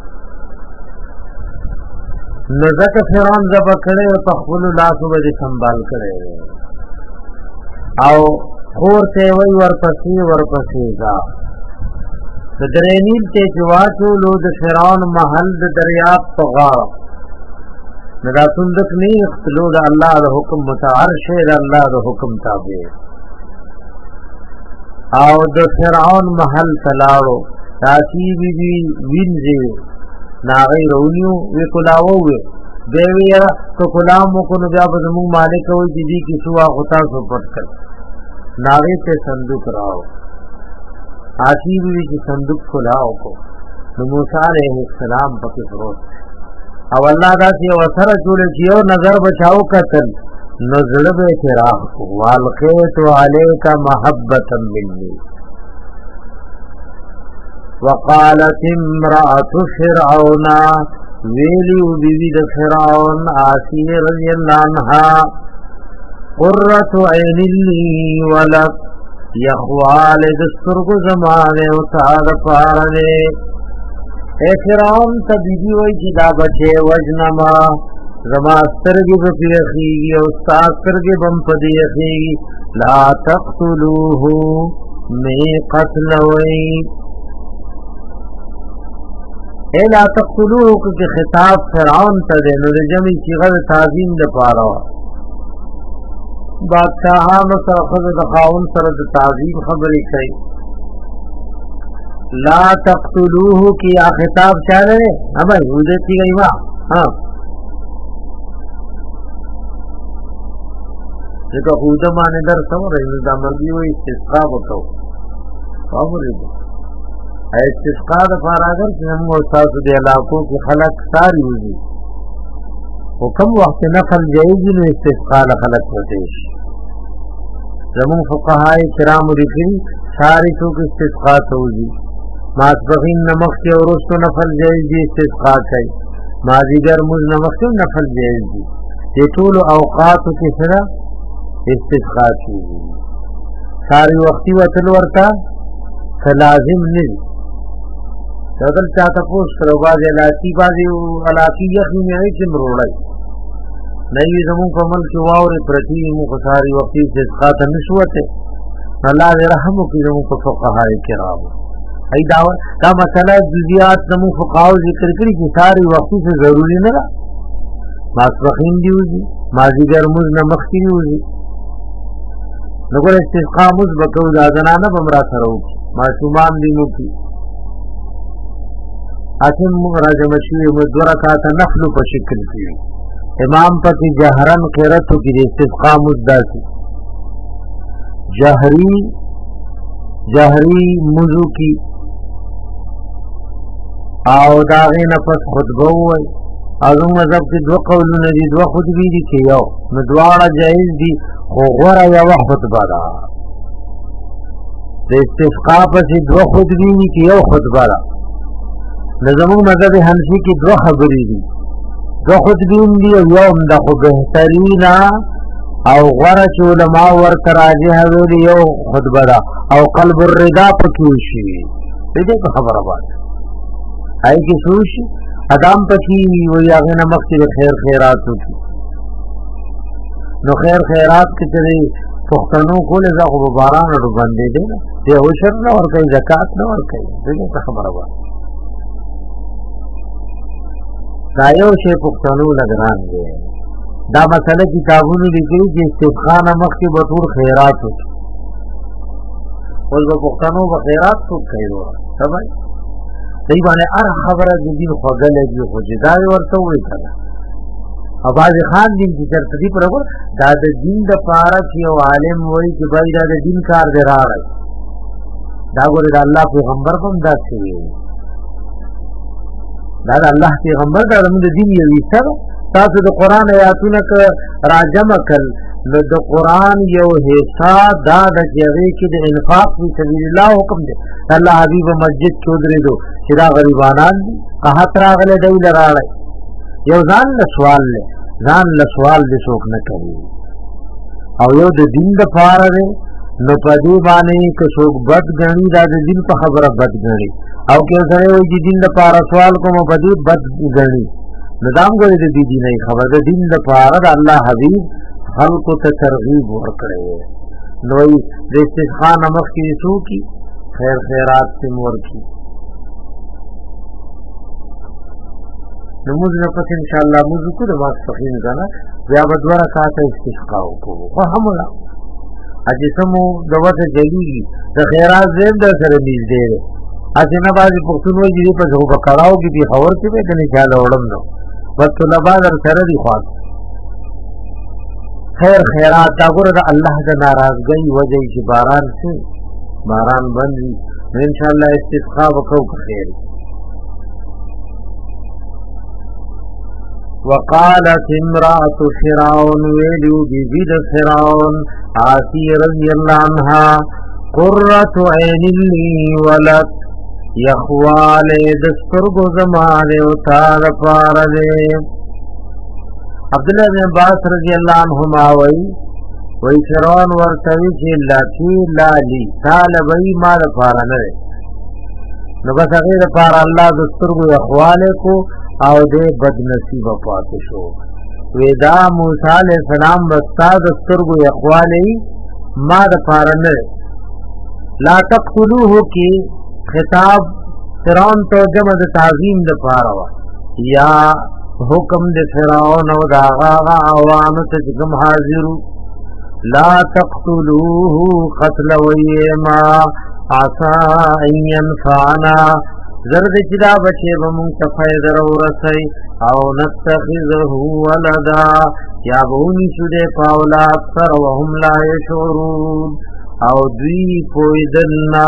نو ځکه فرعون زب کړي او تخول لاسو به سنبال کړي او خور ته وی ورپسې ورپسې دا د درېنیل ته جواچو لو د فرعون محل د دریاب په غاړه ندا صندوق نه اختلو د الله د حکم متعال شه د الله د حکم تابع او د فرعون محل تلاړو تاسی بی بی وینځي ناغی رونیو وی کلاوو وی دیویا تو کلامو کو نو بیا بزمو مالک وی دیدی کی سوا غطا سو پٹ کر ناغی تے صندوق راو آسی بی بی کی صندوق کلاو کو نو موسیٰ علیہ السلام پکی فروت او اللہ دا سی وسر چولے چیو نظر بچاو قتل نزلب اعتراف کو والقیتو علیکا محبتا منی وقالت امرأة فرعون ویلیو بیوی د فرعون آسی رضی اللہ عنہا قررت عین لی ولک یخوال دسترگ زمانے اتاد پارنے اے فرعون تا بیوی وی جدا بچے وجنما زما سترگی بپی اخیگی او ستا سترگی بم پدی اخیگی لا تقتلوہو میں قتلوئی اے لا تقتلوه کہ خطاب فرعون تا دے نو جمعی صیغه تعظیم دے پارا بادشاہانو سره خود د خاون سره د تعظیم خبرې کوي لا تقتلوه کی خطاب چاہے ہاں بھائی ادھر تھی گئی ماں ہاں دیکھو خود مانے در سو رہی دا مرگی ہوئی استسقا بکو خبر ہے استسقا دفار اگر کہ ہم استاد دے علاقوں کی خلق ساری ہوئی وہ کم وقت نفل جائز نو استسقا خلق ہوتے زمون فقہاء کرام لکھی ساری تو استسقا ہوئی ماسبغین نمک کے اور اس کو نفل جائز دی استسقا کئی مازیگر مز نمک کے نفل جائز دی یہ طول اوقات کی سرا استسقا کی ساری وقتی وطن ورطا فلازم نہیں اگر چاہتا پوچھ کرو باز علاقی بازی علاقی یقین ہے کہ مروڑائی نئی زمون کو عمل کی واور پرتی مخصاری وقتی استسقا تنشوت ہے اللہ دے رحمو کی زمون کو فقہاء کرام ای دا دا مسئلہ جزیات زمون فقہاء ذکر کری کہ ساری وقتی سے ضروری نہ ماسبخین دی ہوئی مازیگر مز نمک کی ہوئی نگر استسقا مز بکو دا زنانا بمرا سرو معصومان دی مکی اسم راجمشوی مدورکاتا نفلو پا شکل کی امام پتی جہرن قیرتو کی استسقا مزدہ کی جہری جہری مزو کی او داغی نفس خطبہ ہوئی ازم مذہب کی دو قولون دی دو خطبی دی کہ یو ندوارا جائز دی خوغورا یو خطبہ دا دی استفقا پسی دو خطبی دی کہ یو خطبہ دا نظمون مذہب حنفی کی دو خبری دی دو خطبین دی یوم دا خو بہترینا او غورا چو علماء ورکر آجی حویلی یو خطبہ دا او قلب الردا پکیوشی دیکھے کو خبر آباد آئی کی سوشی ادام پکی وی آغین مقصد خیر خیراتو کی نو خیر خیرات کی چلی پختنوں کو لزا خوب باران رو بندے دے دے عشر نہ اور کئی زکاة نہ اور کئی دیکھے کو خبر آباد دائیو شے پختنوں لگران دے دا مسئلہ کتابوں نے لکھی کہ استفقا نمک کی بطور خیرات ہو اور وہ پختنوں بخیرات کو کہی رہا سمجھ دی بانے ار خبر دین خوگل ہے خو جداوی ورطا ہوئی کنا اب آج خان دین کی چرطی پر اگر دا دا دین دا پارا کی او عالم ہوئی کہ بھائی دا دا دین کار دے رہا رہی دا گوری دا اللہ پیغمبر کم دا سوئی دا دا اللہ پیغمبر دا دا من دا دین یوی سر تاسو دا قرآن آیاتونا کا راجم کل نو دا قرآن یو حصہ دا دا جغی کی دا انفاق فی سبیل اللہ حکم دے اللہ حبیب مسجد چودری دو چدا غریبانان دی قحط راغلے دی لرا رہے یو زان لسوال لے زان لسوال دے سوک نکلی او یو دا دین دا پارا دے نو پدی بانے کسوک بد گنی دا دا دین پا خبر بد گنی او کیو سرے ہوئی جی دین دا پارا سوال کو مو پدی بد گنی ندام گوری دا دی دی نہیں خبر دا دین دا پارا دا اللہ حبیب خلق تا ترغیب ورکڑے نوئی دا استسقا نمک کی سو کی خیر خیرات سے مور کی نموز نفس انشاءاللہ موزو کو دماغ سخین کنا بیا بدورا کاتا استسقاو کو فهملا اجسمو دوت جلیگی دا خیرات زیم دا سر نیز دے رے اسی نبازی پختونوی جدی پس ہو بکراو کی بھی خور کی بے کنی چالا اڑم دو بس طلبا در سر دی خواست خیر خیرات دا گر دا اللہ دا ناراض گئی وجہ کی باران سے باران بندی انشاءاللہ استسقا وکو خیر وقالت امرأة فرعون ویلو بزید فرعون آسی رضی اللہ عنہ قررت عین لی ولد یخوال دسترگ زمان اتار پاردے عبداللہ بن عباس رضی اللہ عنہما وی وی فرعون ورطوی چی لاکی لالی طالبی مال پارنرے نو بس اغیر پار اللہ دسترگ یخوالے کو او دے بد نصیب پاتشو ویدا موسیٰ علیہ السلام بستا دسترگو یخوالی ما دفارن لا تقتلوه کی خطاب فرعون تو جمع تعظیم دفاروا یا حکم د فرعون او داغا عوام تجکم حاضرو لا تقتلوه قتل ویما عسى ان ينفعنا زرد چدا بچے بمون تفید رورسی او نتخذه ولدا یا بونی شده پاولاد سر وهم لا یشعرون او دوی پویدلنا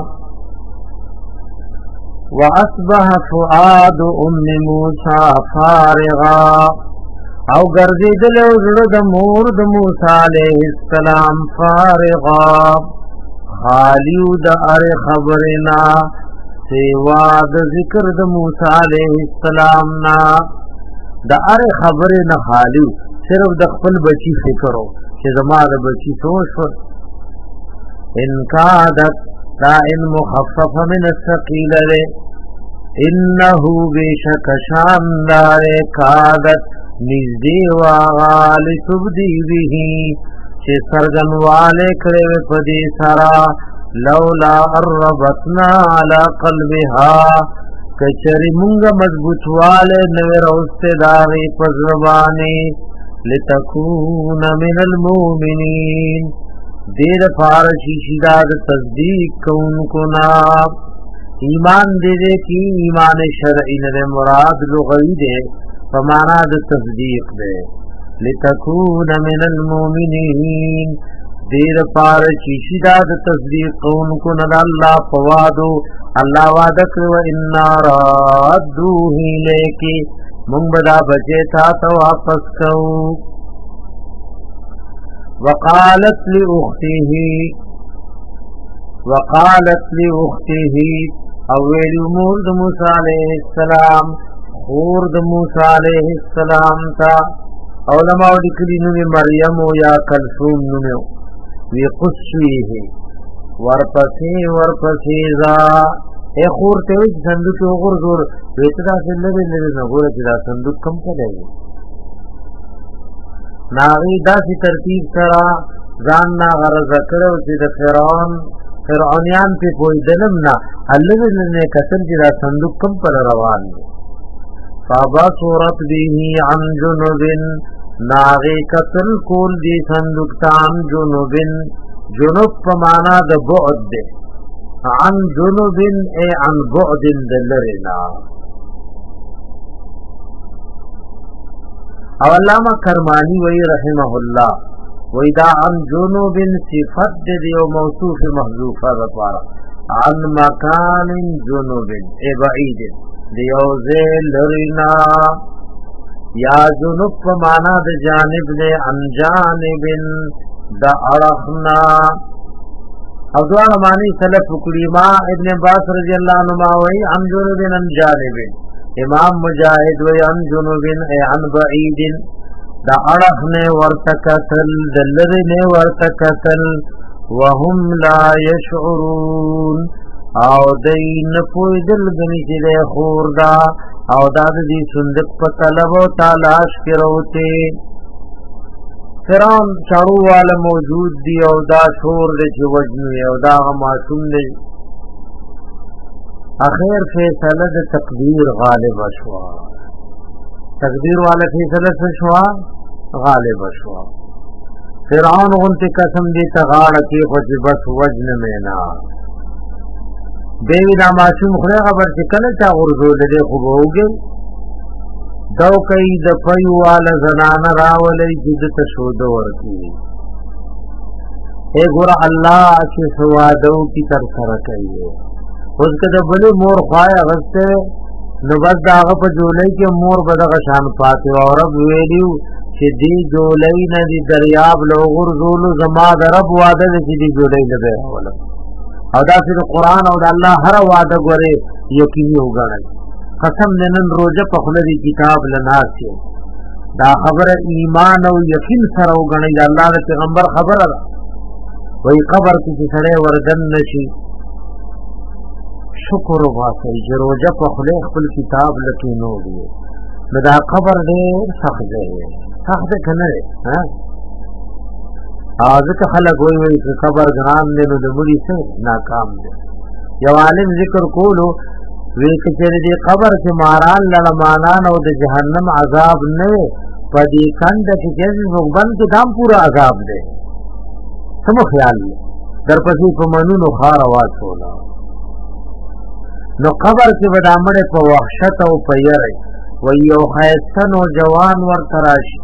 واصبح فؤاد ام موسى فارغا او گرزیدل زړه د مور د موسی علیہ السلام فارغا خالیو د ار خبرنا سیوا د ذکر د موسی علیہ السلام نا د ار خبرنا خالیو صرف د خپل بچی فکرو چې زما د بچی سوچ ان کادت دا ان مخفف من الثقيل له انه بشک شاندار کادت نزدی واغال تبدی به چه سرگن والے کرے پدی سرا لولا اربتنا علی قلبها کچری منگ مضبوط والے نویر استداغی پزربانی لتکون من المومنین دیر فارشی شداد تصدیق کون کنا ایمان دے دے کی ایمان شرعی نے مراد لغوی دے فمانا د تصدیق دے لتکون من المؤمنین دیر پار چیشی دا د تصدیق کون کن اللہ فوادو اللہ وعدک و انا رادوہی لیکی منگ بدا بچے تھا تو واپس کو وقالت لأخته وقالت لأخته اول امور د موسی علیہ السلام خور د موسی علیہ السلام تا علماء لیکلی نو مریم یا کلثوم نو وی قصویه ورپسې ورپسې ذا اے خور ته صندوق وګور زور وېتدا سره نه نه غوړ چې دا صندوق کم کړي ناغي داسې ترتیب سره ځان نا غرض کړو چې د فرعون فرعونیان په پویدلم نه الله دې کتل چې دا صندوق کم پر روان دي فبصرت به عن جنوب ناغي قتل کول دي صندوق تام جنوب جنوب په معنا د بعد ده عن جنوب اي عن بعد دلرنا او علامہ کرمانی وی رحمه الله وی دا عن جنوب صفت دے و موصوف محذوفہ بطوارا عن مکان جنوب اے بعید دیوزے لرنا یا جنوب پا مانا دا جانب دے عن جانب دا عرخنا او دوار مانی سلف کلیما ابن عباس رضی اللہ عنہ وی عن جنوب عن جانب امام مجاہد وی عن جنوب اے عن بعید دا اڑخ نے ورتکتل دلر نے ورتکتل وهم لا یشعرون او دین پوی دل گنی چلے خور دا او داد دی صندق پا طلب و تالاش کروتے فرعون چارو والا موجود دی او دا شور دے چی وجنوی او دا معصوم دے اخیر فیصلہ دے تقدیر غالب شوا تقدیر والا فیصلہ سے شوا غالب شوا فرعون غنت قسم دی تغاڑ کی خوچ بس وجن مینا دیوی دا معصوم خورے خبر چکل چا غرزو دے خوب ہوگی دو کئی دفعی والا زنان راولی جدت شود ورکی اے گورا اللہ چی سوادو کی ترسر کئی اس کے دبلی مور خواہ اغسطے نبت داغا پا جولی کے مور بدغ شان پاتے اور رب ویلیو چی دی جولی نا دی دریاب لوغر زولو زما دا رب وعدہ دی چی دی جولی لبے اولا او دا پھر قرآن او دا اللہ ہر وعدہ گورے یقینی ہو گا قسم ننن روجہ پخلدی کتاب لناسی دا خبر ایمان او یقین سر ہو گا دا اللہ دا پیغمبر خبر دا وہی قبر کسی سرے وردن نشی شکر و باسی جروجہ پخلے خپل کتاب لکینو دیئے مدا قبر دیر سخت دے سخت کنرے آزک خلق ہوئی ہوئی کہ قبر گران دے نو دمڑی سے ناکام دے یو عالم ذکر کولو ویکچر دی قبر سے ماران لڑمانان او دے جہنم عذاب نوے پدی کند کی جیسی مقبن کی دام پورا عذاب دے سمو خیال لے درپسې په منونو خار واچولا نو قبر کې به د مړې په وحشت او په یری و یو ښایسته نوجوان ورته راشي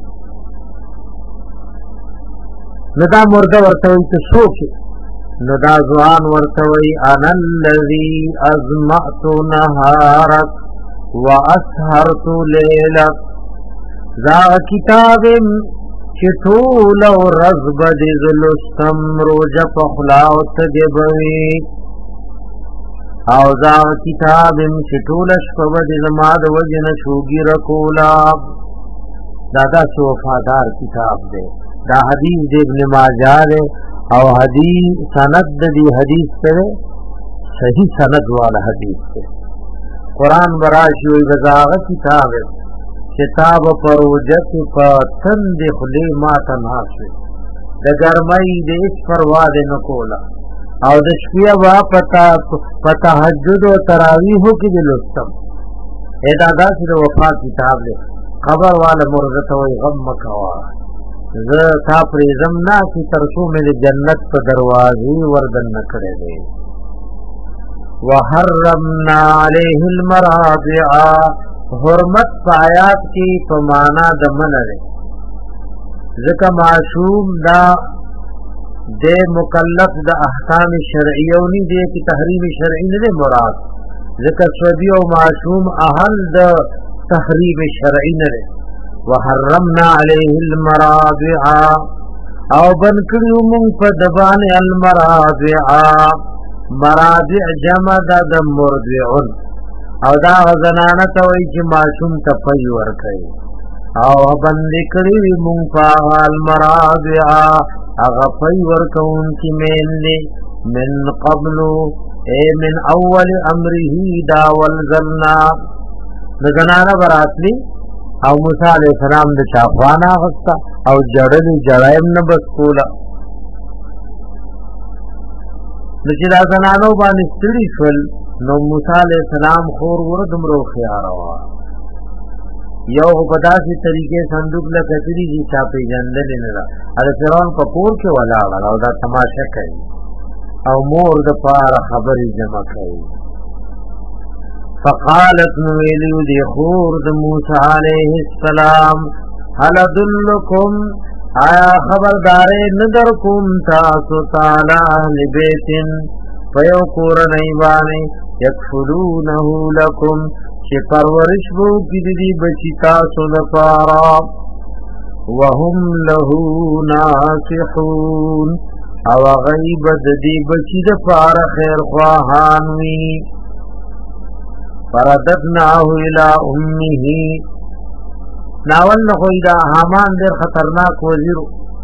نو دا مرده ورته وایي ته څوک نو دا ځوان ورته وایي انا الذي ازمعت نهارک واسهرت لیلک دا کتاب چې ټول ورځ به دې زه لوستم روژه په خوله او تږې به وي او دا کتاب چې ټوله شپه به دې زما د وجې نه شوګیره کوله دا داسې وفادار کتاب دی دا حدیث د ابن ماجه دی او حدیث سند د دې حدیث سره صحیح سند والا حدیث دی قرآن براشي وي بزاغه کتاب کتاب پروجه کې په تند خلی ما تناسي د ګرمۍ د هیڅ پروا نه کوله او د شپې وا پتا پتا تهجد او تراویح کې لوستم ادا داسې د وفا کتاب دی خبر والا مرغته وي غم مکوا زه تا پرېزم نه چې ترڅو مې د جنت په دروازې وردن نکړې دی وحرمنا عليه المراضع حرمت پایات کی پمانا د منره ځکه معصوم دا د مکلف د احکام شرعیه ني دي کی تحریم شرعي نه مراد ځکه سودی او معصوم اهل د تحریم شرعي نه وحرمنا عليه المراضع او بن کړو موږ په دبان المراضع مراضع جمع د مرضعون او دا غزنانه ته وای چې معصوم ته پي ور کوي او بند کړی مونږ په حال مراضع هغه پي ور کوون کی مين دي من قبل اي من اول امره دا ولزنا غزنانه براتلی او موسی عليه السلام د چاپوانا غستا او جړل جړایم نه بس کولا د چې دا غزنانو باندې ستړي شول نو موسی علیہ السلام خور ور دمرو خيار وا یو په داسې طریقې صندوق له کتري چې چاپې جندل نه را ا فرعون په کور کې ولاړ او دا تماشا کوي او مور د پار خبرې جمع کوي فقالت نویلو دی خور د موسی علیہ السلام هل ادلکم آیا خبردار ندر کوم تاسو تعالی اهل بیتن فیو کور نیبانی یکفلونه لکم چه پرورش بو کی دی بچی تاسو لپارا وهم له ناصحون او غیبت دی بچی لپارا خیر خواهانوی فرددناه الى امه ناول نخوی دا حامان دیر خطرناک وزیرو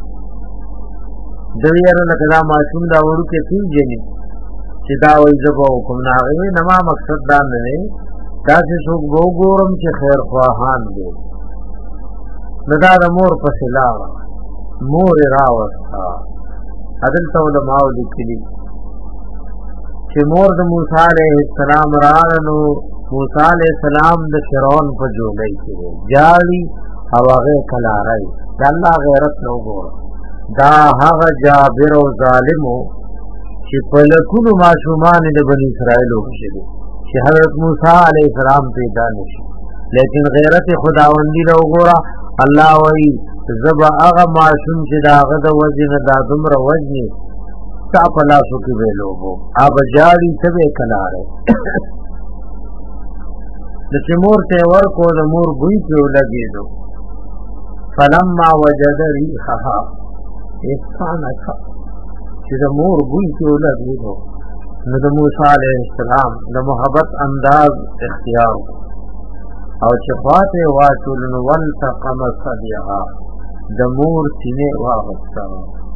دویر لکدا معصوم دا ورو کے تین جنی چې دا وای زبو کوم ناغوی نما مقصد دا نه دی دا چې څوک وو ګورم چې خیر خواهان دي دا د مور په سلا مور راوستا عدل ته علماء لیکلي چې مور د موسی عليه السلام راغلو موسی عليه السلام د فرعون په جوړای کې جاړي او هغه کلارای د الله غیرت نو ګور دا هغه جابر او ظالمو چې په لکونو معصومان د بنی اسرائیل وشلي چې حضرت موسی علیہ السلام پیدا نشي لیکن غیرت خداوندی له وګوره الله وای زبا هغه معصوم چې داغه د وجه نه د دمر وجه تا پلا سو کې ویلو اب جاری تبه کلاره د چمور ته ورکو د مور بوی په لګیدو فلما وجد ريحها استانك چې د مور بوی په لګیدو نو د موسی علیہ السلام د محبت انداز اختیار او چې خواته واچول نو والتقم صديها د مور سینې واغسته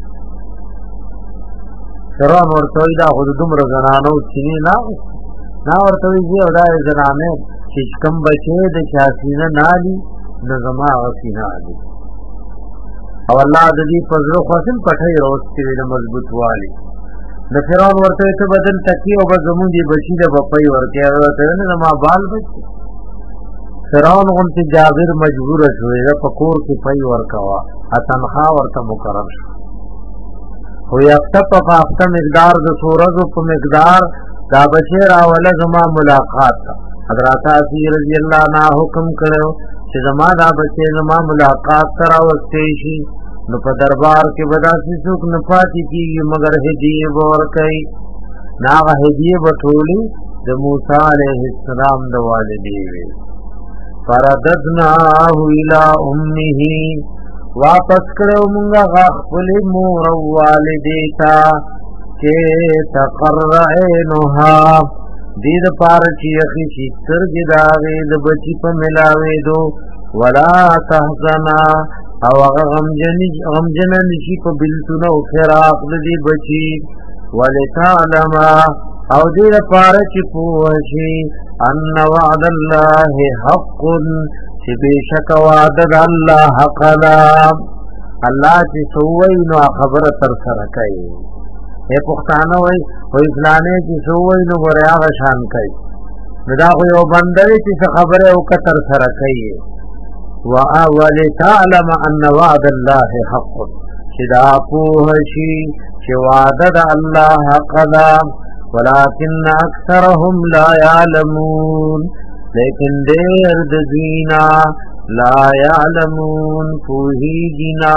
فرعون ورته دا خود دومره زنانو سینې نه نا ورته وی او دا زنانه چې کم بچي د شاسینه نالي نظما غسینه علي او الله د دې فضل خاصن پټي روستي د مضبوط والی د فرعون ورته ته بدل تکي او زمون دي بچي د بپي ورته ورته نه ما بال بچي فرعون غنتی جابر مجبور شوی د پکور کې پي ورکوا اتنخا ورته مقرر شو خو یفته په هفته مقدار د سورزو په مقدار دا بچی راوله زما ملاقات حضرت عاصی رضی اللہ عنہ حکم کړو چې زما دا بچی زما ملاقات سره واستې شي نو په دربار کې بداسي څوک نه پاتې کیږي مگر هدیه ورکړي ناغه هدیه بټولي د موسی علیه السلام د والدې وي فرددناه الى امه واپس کړو مونږه خپل مور او والدې ته چې تقر عینها دې د پار چې اخی چې سترګې داغې د بچی په ملاوي دو ولا تحزنا او هغه غمجن غمجن نشي په بلتون او فراق دې بچي ولتعلم او دې لپاره چې پوه شي ان وعد الله حق چې بشک وعده الله حق لا الله چې سوې نو خبره تر سره کوي اے پښتانه وای وای فلانه چې سوې نو غره هغه شان کوي دا خو یو بندري چې خبره او کتر سره کوي واول تعلم ان وعد الله حق چې دا پوه شي چې وعده الله حق لا ولكن اکثرهم لا يعلمون لیکن دیر د دینا لا يعلمون پوهی دینا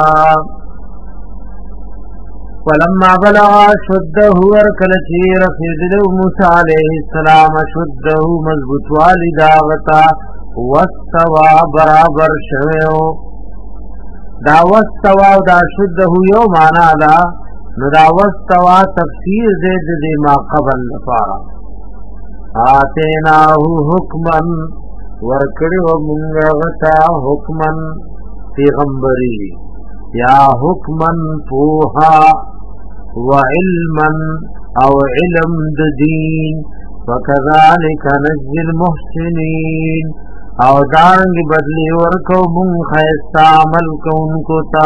ولما بلغ شده ورکل چیر فیدل موسی علیہ السلام شده مضبوط والداغتا واستوا برابر شویو دا واستوا دا شده یو مانا دا نو دا واستوا تفسیر دید دی ما قبل لفارا آتیناہو حکمن ورکڑی و منگغتا حکمن پیغمبری یا حکمن پوہا و علمن او علم دین وکذالک نجی المحسنین او دارنگ بدلی ورکو من خیستا عمل کونکو تا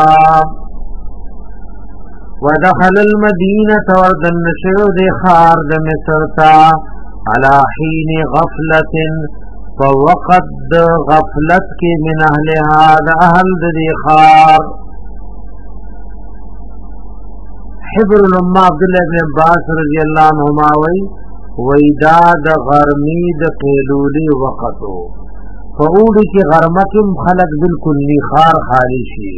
ودخل المدینة وردن نشو دی خار د مصر تا على حين غفلت فوقد غفلت کی من اهلها د اهل د خار حبر الامه عبدالله ابن عباس رضی اللہ عنہما وی ویدا د غرمی د قیلولی وقتو فعوڑی کی غرمکم خلق بالکل خار خالی شی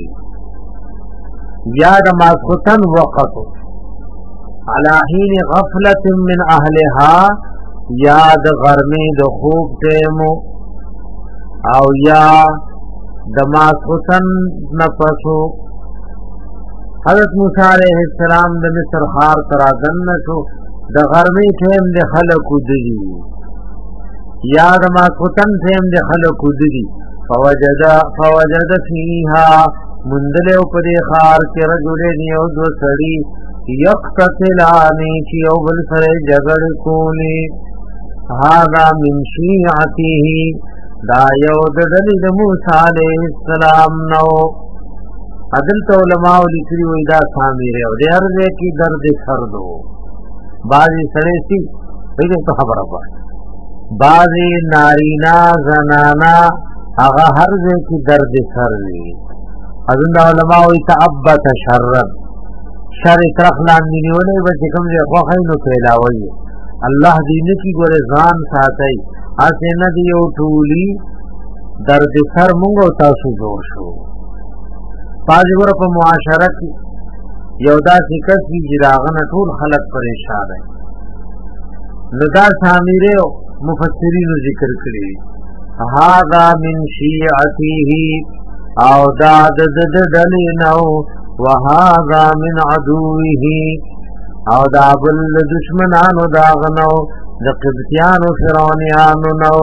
یا د ماسختن وقتو على حين غفلت من اهلها یا د غرمی د خوب تیمو او یا د ماسختن نفسو حضرت موسی علیہ السلام د مصر خار ترازن نشو د غرمی تیم د خلقو دی یا د ماسختن تیم د خلقو دی فوجد فوجد فیها مندل او پدی خار کې رجلین یو دو سړی یقتتلانی چې یو بل سره جګړه کولی هذا من شیعته دا یو د دلیل موسی علیہ السلام نو عدل تو علماء لیکي وای دا سامره او د هر ځای کې درد سر دو بعضی سړی سي دغه ته خبره وای بعضی نارینا زنانا هغه هر ځای کې درد سر وي اذن علماء وی تعبت شر شر ترخلان نیولې به کوم ځای خو خاينو پیلاوي الله دې کی ګوره ځان ساتي اسه نه دی او ټولي درد سر مونږ تاسو جوړ شو پاج ور په معاشره کې یو داسې کس چې راغنه ټول خلک پریشان دي نو دا سامره مفسرین ذکر کړی هاذا من شیعته او دا د د دلینو وهذا من عدوه او دا بل دشمنانو داغنو د قبطیانو فرعونیانو نو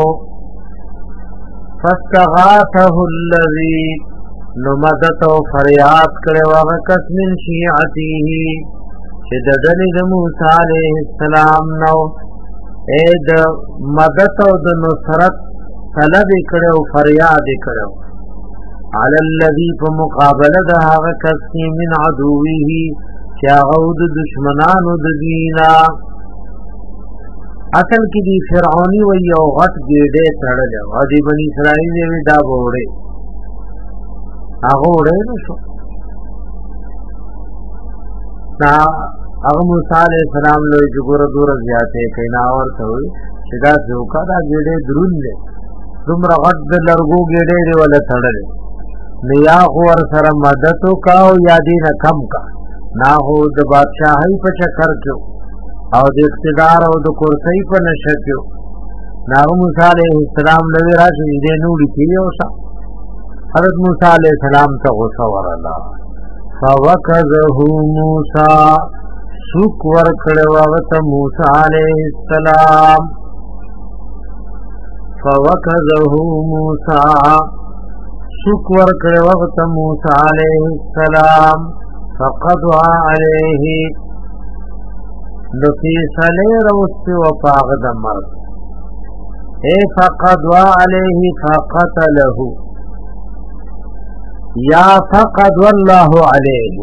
فاستغاثه الذي نمدت او فریاد کړو هغه کس من شیعته چې د دلین موسی علیہ السلام نو اے د مدد او د نصرت طلب کړو فریاد کړو على الذي فمقابله ده هغه کس من عدوه چې هغه د دشمنانو د دینا اصل کې دی فرعونی و یو غټ ګډه تړل او دی بنی اسرائیل یې دا وړه هغه وړه نو شو نا هغه موسی علیہ السلام له جګور دور زیاته کینا ورته وي چې دا ځوکا دا ګډه درون دي دومره غد لرګو ګډه دی ولا تړل نیا ور سره مدد کا او یادی نه کم کا نا هو د بادشاہي په چکر کې او د اقتدار او د کرسۍ په نشه کې نا موسی علیہ السلام له راځي دې نو لیکيو سا حضرت موسی علیہ السلام ته غوسه ورلا فوکذه موسی سوک ور کړه وخت موسی علیہ السلام فوکذه موسی سوک ور کړه وخت موسی علیہ السلام فقضى عليه لفي سلير وفاق دمر اي فقضى عليه فقتله یا فقد والله عليه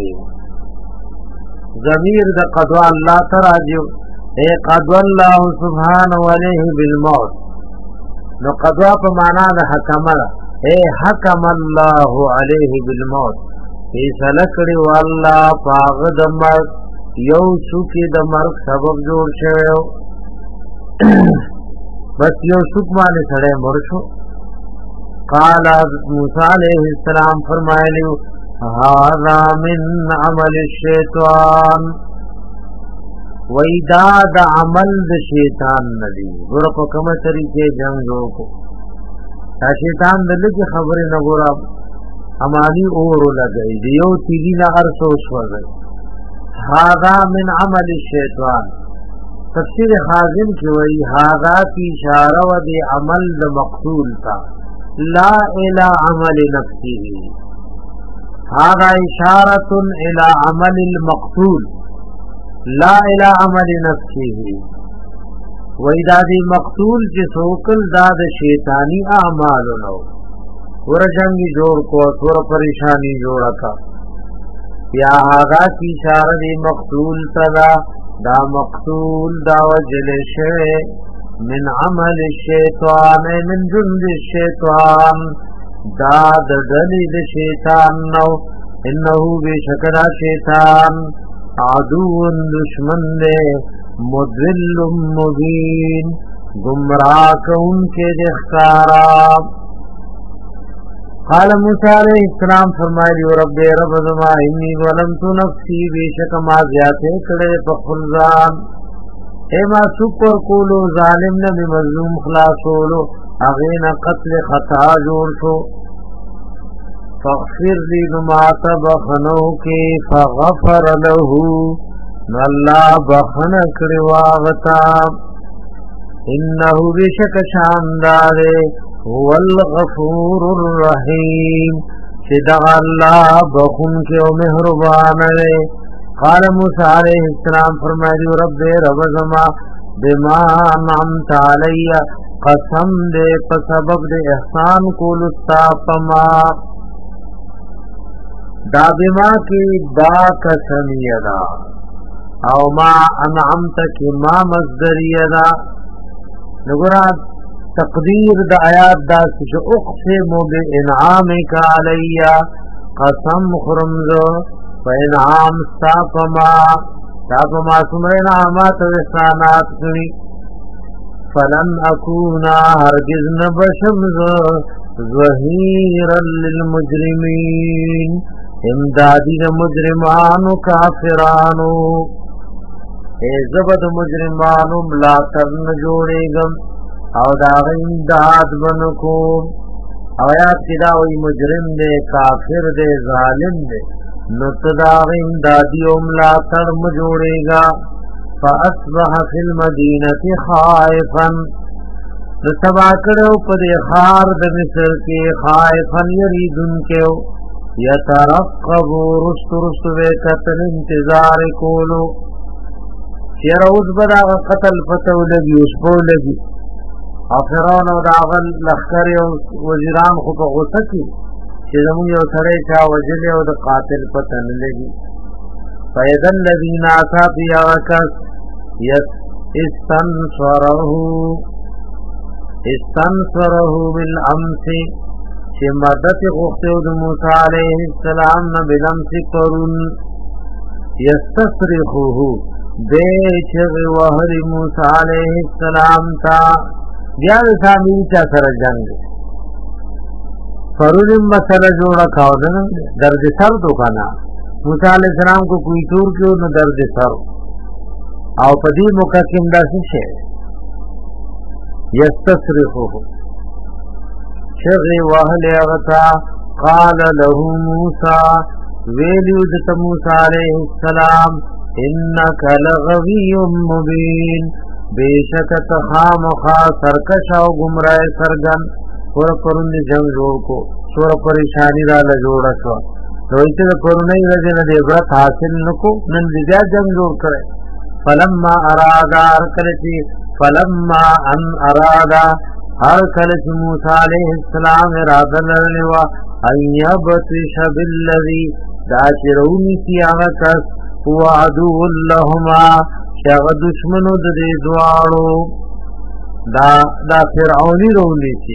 ضمیر د قضاء الله تراجو اے قد والله سبحانه عليه بالموت نو قضاء په معنا د حکم اے حکم الله عليه بالموت فیصله کړی والله پاغ د مرګ یو څوکي د مرګ سبب جوړ شوی بس یو څوک باندې سره مړ شو قال موسی علیہ السلام فرمایلی هذا من عمل الشیطان ویدا د عمل د شیطان ندی ور په کومه طریقې جنگ وکړو دا شیطان د لږه خبرې نه ګورا امانی اور لګی دیو تیری نه هر سوچ ورغی هذا من عمل الشیطان تفسیر حازم کی وی هذا کی اشاره و دی عمل د مقتول تا لا الى عمل نفسه هذا اشاره الى عمل المقتول لا الى عمل نفسه وإذا دی مقتول چې سوکل دا د شیطانی اعمال نو ورجنګي جوړ کو ور پریشانی جوړا کا یا هغه کی اشاره دی مقتول تدا دا مقتول دا وجل شی من عمل الشیطان من جند الشیطان دا د دلی د شیطان نو انه بشکرا شیطان عدو دشمن دے مضل مبین گمراہ کون کے دخکارا قال موسی علیہ السلام فرمایلی رب رب زما انی ظلمت نفسی بیشک ما زیاته کړه په خپل اے ما شکر کولو ظالم نه مظلوم خلاصولو اغینا قتل خطا جوړ شو فاغفر لی ما تبخنو کی فغفر له الله بخن کړي واغتا انه بشک شاندار هو الغفور الرحیم چې دا الله بخون کې او مهربان دی قال موسی علیہ السلام فرمایلی رب رب زما بما انعمت علی قسم دې په سبب د احسان کول استاپما دا بما کی با قسمیدا او ما انعمت کی ما مصدریدا نګورا تقدیر د آیات دا چې اقسم بانعامک علی قسم خرمزو فانعام استاپما استاپما سمر انعامات و احسانات کری فلن اکونا هرگز نبشمزو ظهیرا للمجرمین امدادی د مجرمانو کافرانو اے زبد مجرمانو ملا کرن جوړېګم او دا امداد بنکو آیات کدا وی مجرم دے کافر دے ظالم دے نتدا امدادی ملا کرم جوړېګا فاصبح فی المدینه خائفا نتبا کړو په خار د مصر کې خائفا یریدن کېو یترقب رست رست وکتل انتظار کولو چیر اوس بدا قتل فتو لگی اوس پو لگی افران او داغل لخکر او وزیران خو په غوسه کې چې زموږ یو سړی چا وجل او د قاتل پتن لگی فیذ الذین آتا فی آکس یس استنصره استنصره بالامس چې مدد غوښته د موسی علیه السلام نه بلمس پرون یستصرخوه دے چغ وحر موسی علیہ السلام تا بیا سامی چا سر جنگ فرولم مسئلہ جوڑا کھاؤ نا درد سر تو کھانا موسی علیہ السلام کو کوئی تور کیوں نہ درد سر او پدی مقدم دا سے یستصرخوه چغ وحل اغتا قال له موسی ویلیو دت موسی علیہ السلام انک لغوی مبین بیشک تخام خا سرکش او گمراہ سرگن پر پرند جنگ جوڑ کو سور پریشانی را لجوڑا شو رویت پرنی رجن دے برت حاصل نکو نن دیا جنگ جوڑ کرے فلما ارادا ارکلچی فلما ان ارادا ہر کلچ موسی علیہ السلام ارادہ لرلوا ایبتش بالذی دا چرونی کی آغا کس هو عدو لهما شاغ دشمنو د دې دوالو دا دا فرعونی رونی چی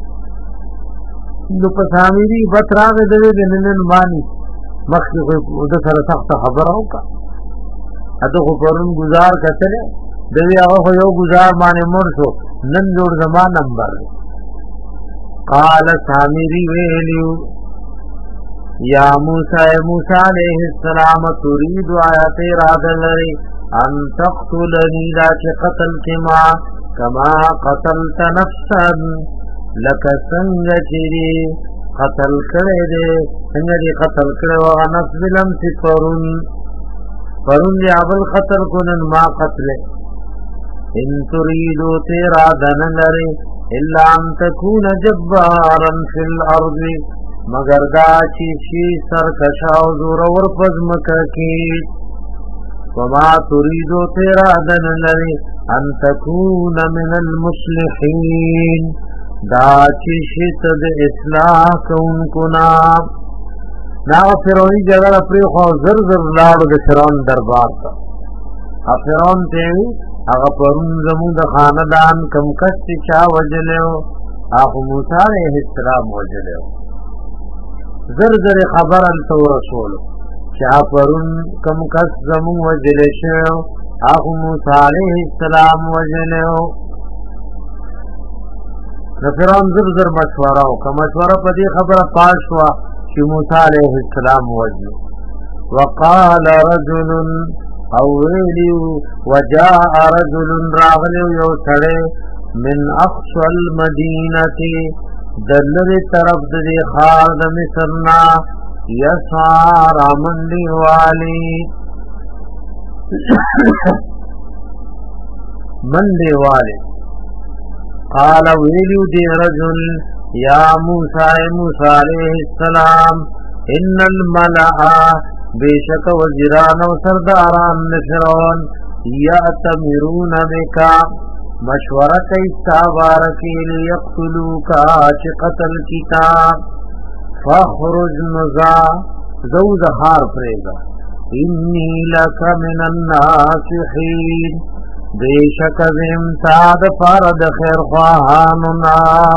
نو پسامیری بطراغ دوی دننن مانی مخی خود سر سخت خبر ہوکا اتو خبرون گزار کتلے دوی آغا یو گزار مانی مرسو نن جوڑ زمان نمبر قال سامیری ویلیو یا موسی موسی علیہ السلام تريد آیات ارادہ لري ان تقتلنی لا قتل کما کما قتلت نفسا لك سنگ چری قتل کرے دے سنگ قتل کرے و نفس لم تفرن فرن یابل قتل کنن ما قتل ان تريدو ترادن لري الا ان تكون جبارا في الارض مگر دا چی شی سرکشاو زور ور پزمکا کی وما تریدو تیرا دن لری ان تکون من المصلحین دا چی شی تد اصلاح کون کنا نا فرعونی جگر اپری خواہ زر زر لارو دا فرعون دربار تا فرعون تیوی اگا پرون زمون دا خاندان کم کسی چا وجلیو آخو موسی علیہ السلام وجلیو زر زر خبر انتو رسولو چاہ پرون کم کس زمون وجلشو آخو موسی علیہ السلام وجلو نفران زر زر مشورہ ہو کہ مشورہ پا دی خبر پاش ہوا کہ موسی علیہ السلام وجلو وقال رجل اولیو وجاء رجل راغلیو یو سڑے من اقصى المدینتی دلری طرف دی خار د مصرنا یسار منڈی والی منڈی والی قال ویلیو دی رجل یا موسی موسی علیہ السلام ان الملأ بیشک وزیران و سرداران فرعون یأتمرون بکا مشورہ کیسا بارکی لیقتلوکا چی قتل کیتا فخرج نزا زوز خار پریگا انی لکا من الناسحین بیشک زمتاد فارد خیر خواہاننا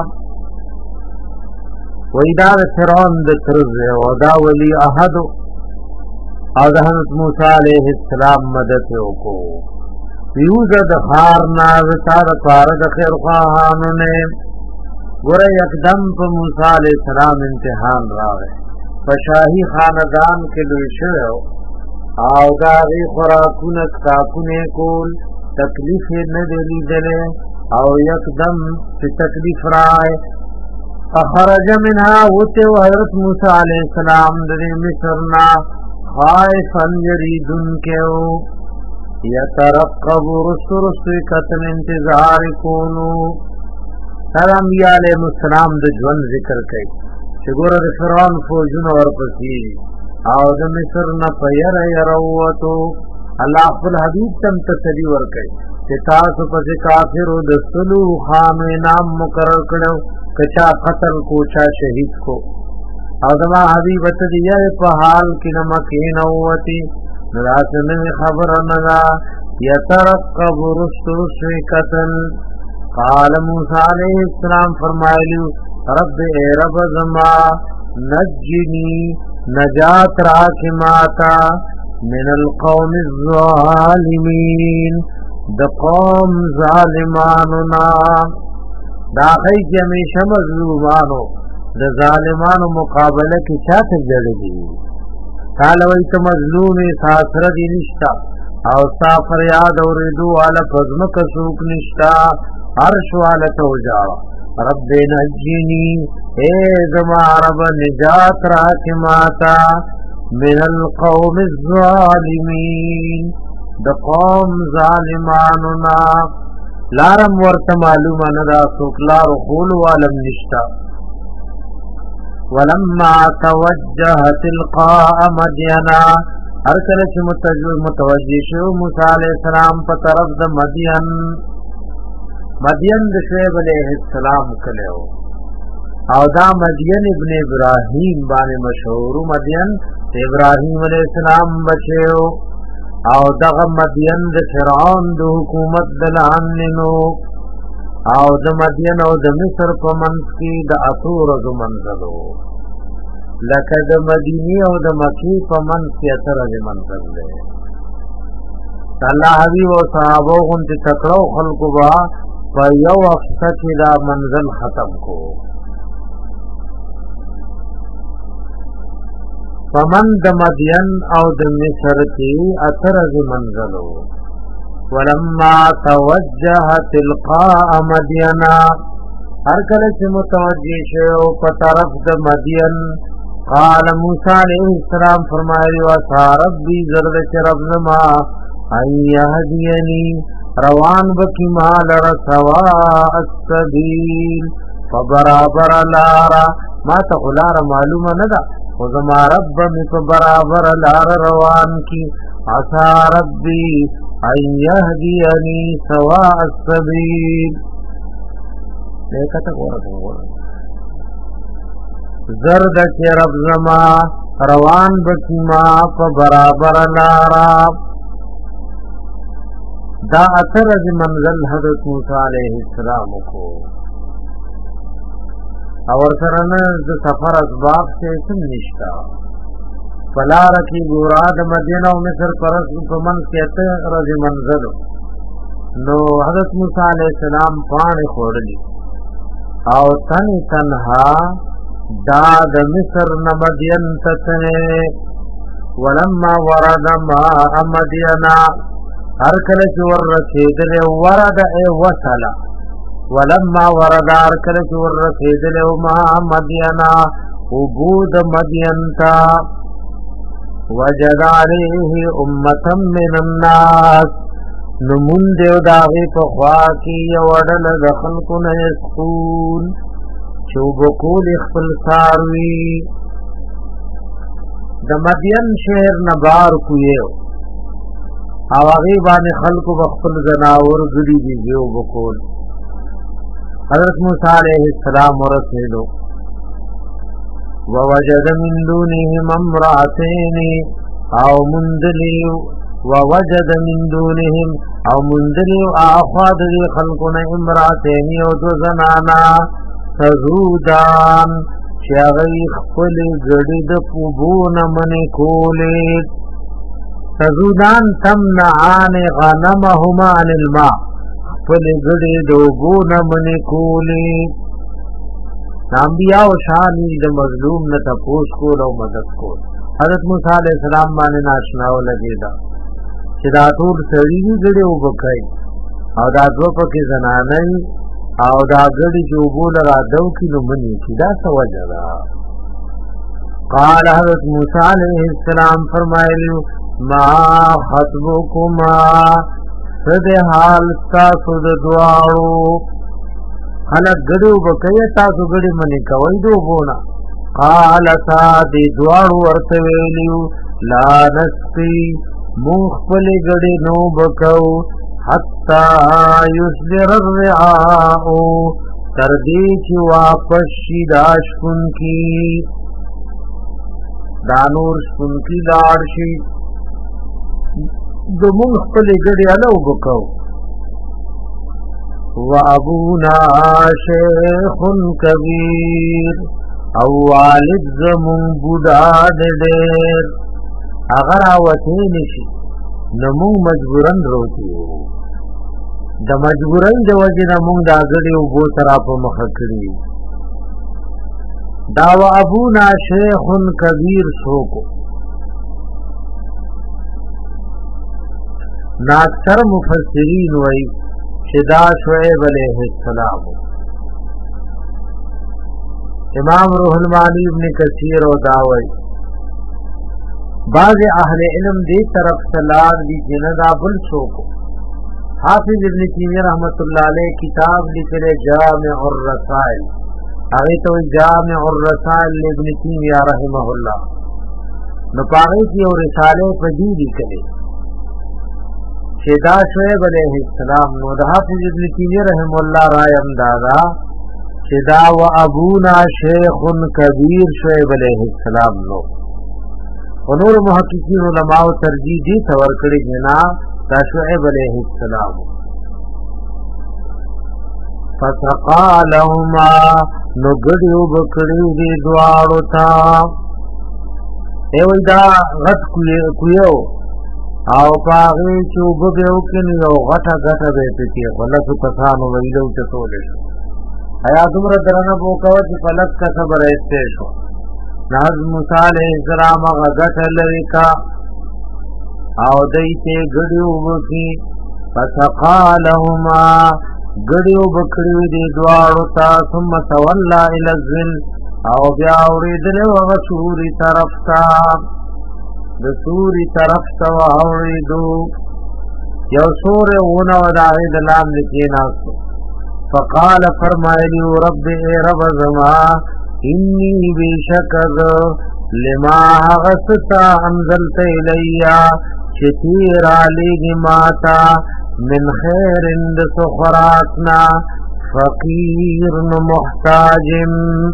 ویدار فرعون دترز ودا ولی احدو او حضرت موسی علیہ السلام مددو کو یوزد خارنا وطار پارد خیر خواہانو نے گورے یکدم پا موسیٰ علیہ السلام امتحان راوے پشاہی خاندان کے لوشو آو داغی خوراکونک تاکونے کول تکلیف ندلی دلے او یکدم پی تکلیف رائے فخرج منها وتے حضرت موسیٰ علیہ السلام دلی مصرنا خائفا یریدن کیو یترقب رسو رسو قتل انتظار کونو سر انبیاء علیہ السلام د جون ذکر کئی چگور د فرعون فوجون ورپسی او د مصر نا پیر یروتو اللہ خپل حبیب تم تسلی ورکئی کہ تاسو پس کافر د سلو خام نام مقرر کرو کچا قتل کو چا شہید کو او دما حبیب تدیہ پا حال کی نمکین اوتی نراسن خبر نگا یترقب رسو رسو قتل قال موسیٰ علیہ السلام فرمائلیو رب اے رب زما نجنی نجات راک ماتا من القوم الظالمین د قوم ظالماننا دا خی چې همیشه مظلومانو د ظالمانو مقابله کې چاته جړلی قال وای ته مظلوم ساسره دی نشتا او ستا فریاد اوریدو والا پزمک سوک نشتا عرش والا توجا رب نجنی اے زما رب نجات راک ماتا من القوم الظالمین د قوم ظالماننا لارم ورته معلومه نه دا څوک لار خول والم نشتا ولما توجه تلقاء مدينا هر کله چې متوجه شو موسی علیہ السلام په طرف د مدین مدین د شعیب علیہ السلام کلو او دا مدین ابن ابراهیم باندې مشهور مدین ابراهیم علیہ السلام بچو او دغه مدین د فرعون د حکومت دلانینو او د مدین او د مصر په منځ کې د اثور د منځلو لکه د مدینی او د مکی په منځ کې اثر د منځل دی الله حبیب او صحابه هم چې تکړو خلقو با په یو وخت کې دا منزل ختم کو فمن د مدین او د مصر کې اثر د منزلو ولما توجه تلقاء مدینا هر کله چې متوجه شو په طرف د مدین قال موسی علیہ السلام فرمایلی وا ربی زرد رب نما ایهدینی روان بکی مال رسوا السبیل فبرابر لارا ما تقلار معلومه ندا و زما رب می فبرابر لار روان کی عسى ربی ایهدینی سواء السبیل دیکھتا گورا گورا زرد چه رب زما روان بکی ما فبرابر لارا دا اثر از منزل حضرت موسیٰ علیہ السلام کو اور سرنا د سفر اسباب سے سن نشتا فلار کی گوراد مدینہ و مصر پرس پمن کہتے رض منزل نو حضرت موسیٰ علیہ السلام پانی خوڑلی او تن تنہا دا د مصر نمدین تتنے ولما ورد ما مدینہ ہر کله چې ور رسیدل ورد ای وصل ولما ورد هر کله چې ور رسیدل ما مدینا وجود مدین تا وجد علیه امه من الناس نمون دیو داغی په خوا کې وړل د خلقونه سکون چوبکول خپل ساروی د مدین شهر نبار کویو او هغه باندې خلقو بخل زناور غړي دي یو بکول حضرت موسی علیہ السلام ورسېلو ووجد من دونهم امرأتين او مندلیو ووجد من دونهم او مندلیو اخواد دی خلقنا امرأتين او دو زنانا تزودان چاغی خپل غړي د پوبون من کولې تزودان تمنعان غنمهما عن الماء خپل غړي دوبونه منی کولی انبیاء او شانی د مظلوم نه تپوس کول او مدد کول حضرت موسی علیہ السلام باندې ناشنا ولګیدا چې دا ټول سړي غړي وبکای او دا دوه پکې زنانه او دا غړي جوبول را دو کینو منی کی دا سوجدا قال حضرت موسی علیہ السلام فرمایلی ما خطبکما سد حال تاسو د دعاو خلق غړو بکای تاسو غړي منی کوي دو بونا قال تا دی دعاو ورته ویلیو لا نسقي مخفل غړي نو بکاو حتا یصدر الرعاء تر دې چې واپس شي داش کن کی دانور سن کی لاړ شي دو مون خپل غړي اله وبکاو و ابونا شیخ کبیر او والد زمون بوډا ډېر اگر آوتی نشی نمون مجبورن روتی ہو د مجبورن د وجه نمون دا گڑی و بو طرف مخکری داو ابونا شیخ کبیر سوکو ناکثر مفسرین وی شدا شعیب علیہ السلام امام روح المانی ابن کثیر و داوی بعض اہل علم دی طرف سلاد دی جندا بل سوکو حافظ ابن تیمیہ رحمت اللہ علیہ کتاب لکھے جامع الرسائل آگے تو جامع الرسائل ابن تیمیہ رحمہ اللہ نپاغی کی اور رسالے پدی لکھے شدا شعیب علیہ السلام نو دا حافظ ابن تیمیہ رحمہ اللہ رائے امدادا شدا و ابونا شیخ کبیر شعیب علیہ السلام نو ونور محققین علماء ترجیح دی تور کړي جنا دا شعیب علیہ السلام فسقا لهما نو ګډیو بکړي دی دواړو تا ایوي دا غټ کویو او پاغي چوب به وکړي یو غټه غټه به پکې غلط کسانو ویلو ته تولې ایا دومره درنه بوکاو چې فلک کا خبر ایسته شو ناز موسی علیہ السلام غټ لریکا او دایته ګډیو وکي فسقا لهما ګډیو بکړي دی دواړو تا ثم تولى الى الذل او بیا اوریدل او سوري طرف تا د سوري طرف تا اوریدو یو سور ونه وداعی دلام نکیناسو فقال فرمایلی رب اے رب زما انی بیشکد لما غستا انزلت الیا چتیر علیگی ماتا من خیر اند سخراتنا فقیر محتاجم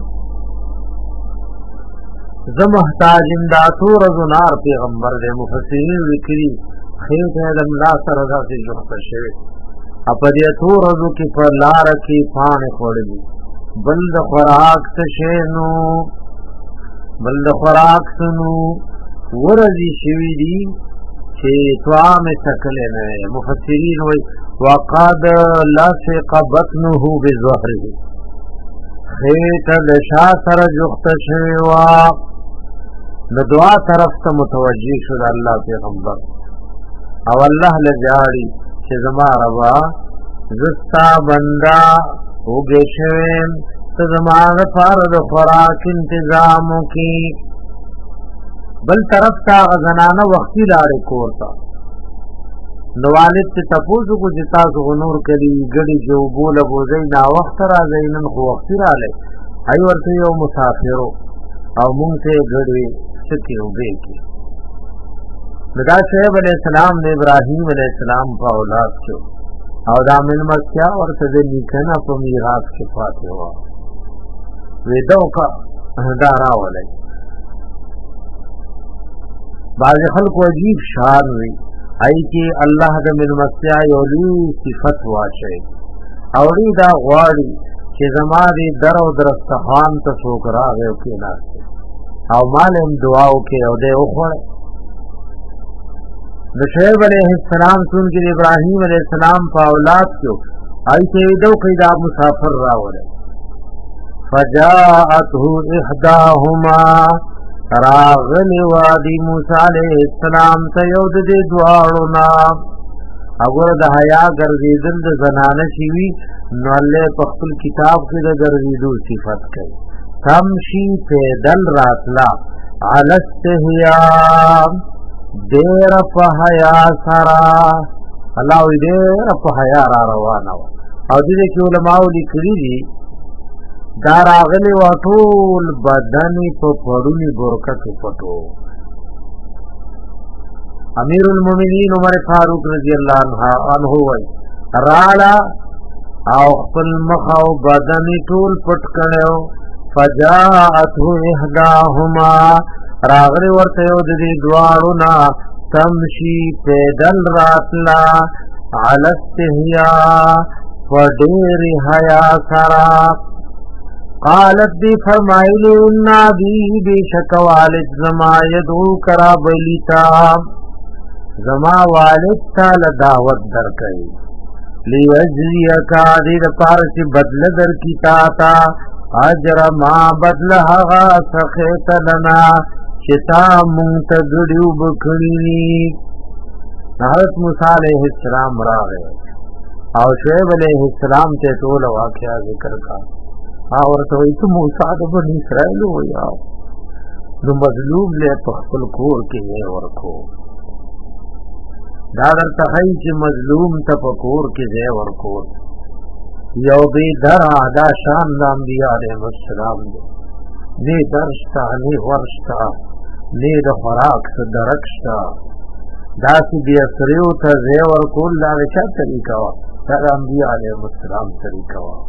زمحتاجم دا سور زنار پیغمبر دے مفسرین وکری خیط ہے دملا سرزا سے جخت شوی اپدی تورزو کی پر لار کی پان خوڑی بلد خوراک سشینو بلد خوراک سنو ورزی شوی دی چه توام سکلے نئے مفسرین وی وقاد لاسق بطنه بزوحری خیط لشا سر جخت شویوا ندعا طرف تا متوجی شد اللہ پیغمبر او اللہ لجاری چه زما ربا زستا بندا ہوگے شویم تو زما غفارد خوراک انتظامو کی بل طرف تا غزنانا وقتی لارے کورتا نوالد تی تپوزو کو جتا سو غنور کری گڑی جو بولا بوزی نا وقت را زینن خو وقتی را لے ایو ورطی یو مسافرو او مونگ سے گڑی سکی ہوگے کی ندا شعیب علیہ السلام نے ابراہیم علیہ السلام پا اولاد کیو او دا من مکیا اور تدے نیکنا پا میراث کے پاتے ہوا ویدو کا دارا والے بعض خلق عجیب شان ہوئی آئی کہ اللہ دا من مکیا یولی صفت واچے اوڑی دا غواری کہ زماری در و درستخان تسوک را گئے کے ناستے او مالم دعاو کے او دے اخوڑے شعیب علیہ السلام سن کے ابراہیم علیہ السلام پا اولاد کیو آئی تے دو قیدہ مسافر راولے فجاءته احداهما راغل وادی موسی علیہ السلام تیود دے دعاونا اگر دا حیا گردیدل دا زنانه شیوی نو اللہ پخپل کتاب کی دا گردیدو صفت کئی تمشی پیدل راتلا علستہیام دیر پہیا سرا اللہ وی دیر پہیا را روانا او دیده کی علماء لکری دی دار آغلی و طول بدنی پا پڑونی برکت پتو امیر المومنین عمر فاروق رضی اللہ عنہ وی رالا او خپل مخاو بدنی طول پٹ کڑیو فجاعته احداهما راغلی ورته یو د دې دواړو نه تمشي پیدل راتلا على استحیا و ډېر حیا سره قالت دی فرمائلی انا بی بیشک والد زما یدعو کرا بلیتا زما والد تا لدعوت در کئی لیوزیکا دید پارچ بدل در کی تاتا اجر ما بدل حغا سخیت لنا چتا منتگڑیو بکنی. حضرت موسیٰ علیہ السلام راغے او شعیب علیہ السلام تے طول واقعہ ذکر کا اور تو ایتو موسیٰ دبن اسرائیل ہویا نو مظلوم لے پخپل کور کی ہے ورکو دادر تخیی چی مظلوم تا پکور کی ہے ورکو یو بی در آدھا شان دا انبیاء علیہ السلام دے نی درشتا نی ورشتا نی دا خوراک سا درکشتا داسی بی اثریو تا زیور کول لاغشا طریقہ وا تر انبیاء علیہ السلام طریقہ وا.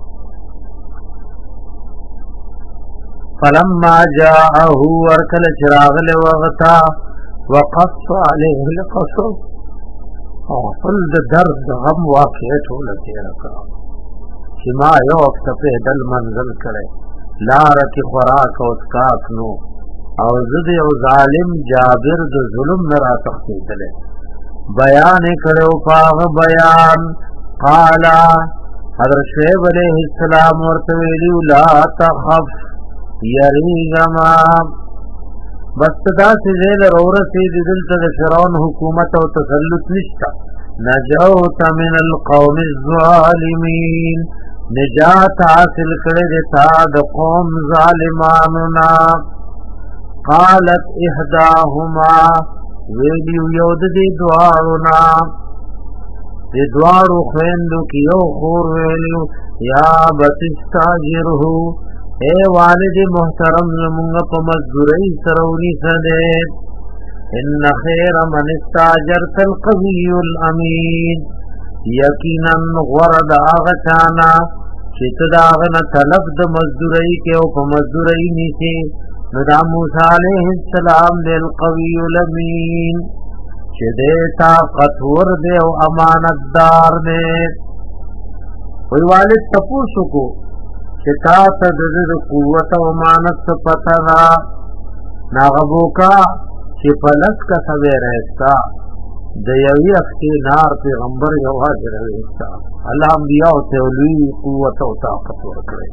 فلما جاءہو ورکل چراغ لوغتا وقص علیہ القصص فلد درد غم واقعیت ہولتی رکا چما یو اکتفی دل منزل کرے لارکی خوراک و اسکاک نو او زد او ظالم جابر د ظلم نرا تخصیدلے بیان کرو پاغ بیان قالا حضرت شعیب علیہ السلام ورطویلیو لا تخف یریگما بستدا سے زیل رورسی دلتا د فرعون حکومت و تسلط نشتا نجوت من القوم الظالمین نجات حاصل کردتا د قوم ظالماننا. قالت احداهما ویلیو یود دی دوارنا دی دوارو خویندو کی یو خور ویلیو یا بتستاجرہو اے والد محترم زمونگا پا مزدوری سرونی سدید ان خیر من استاجرت القوی الامین یقینا غرد آغچانا چت داغنا طلب د مزدوری کے او پا مزدوری نیسی ندا موسیٰ علیہ السلام دے القوی الامین چھ دے طاقتور دے و امانت دار دے. وی والد تپوسو کو چھ تا تدد قوت و امانت پتا دا ناغبو کا چھ پلس کا سوے رہستا دیوی اختی نار پیغمبر یواز رہستا اللہ انبیاء تولوی قوت و طاقت ورکڑے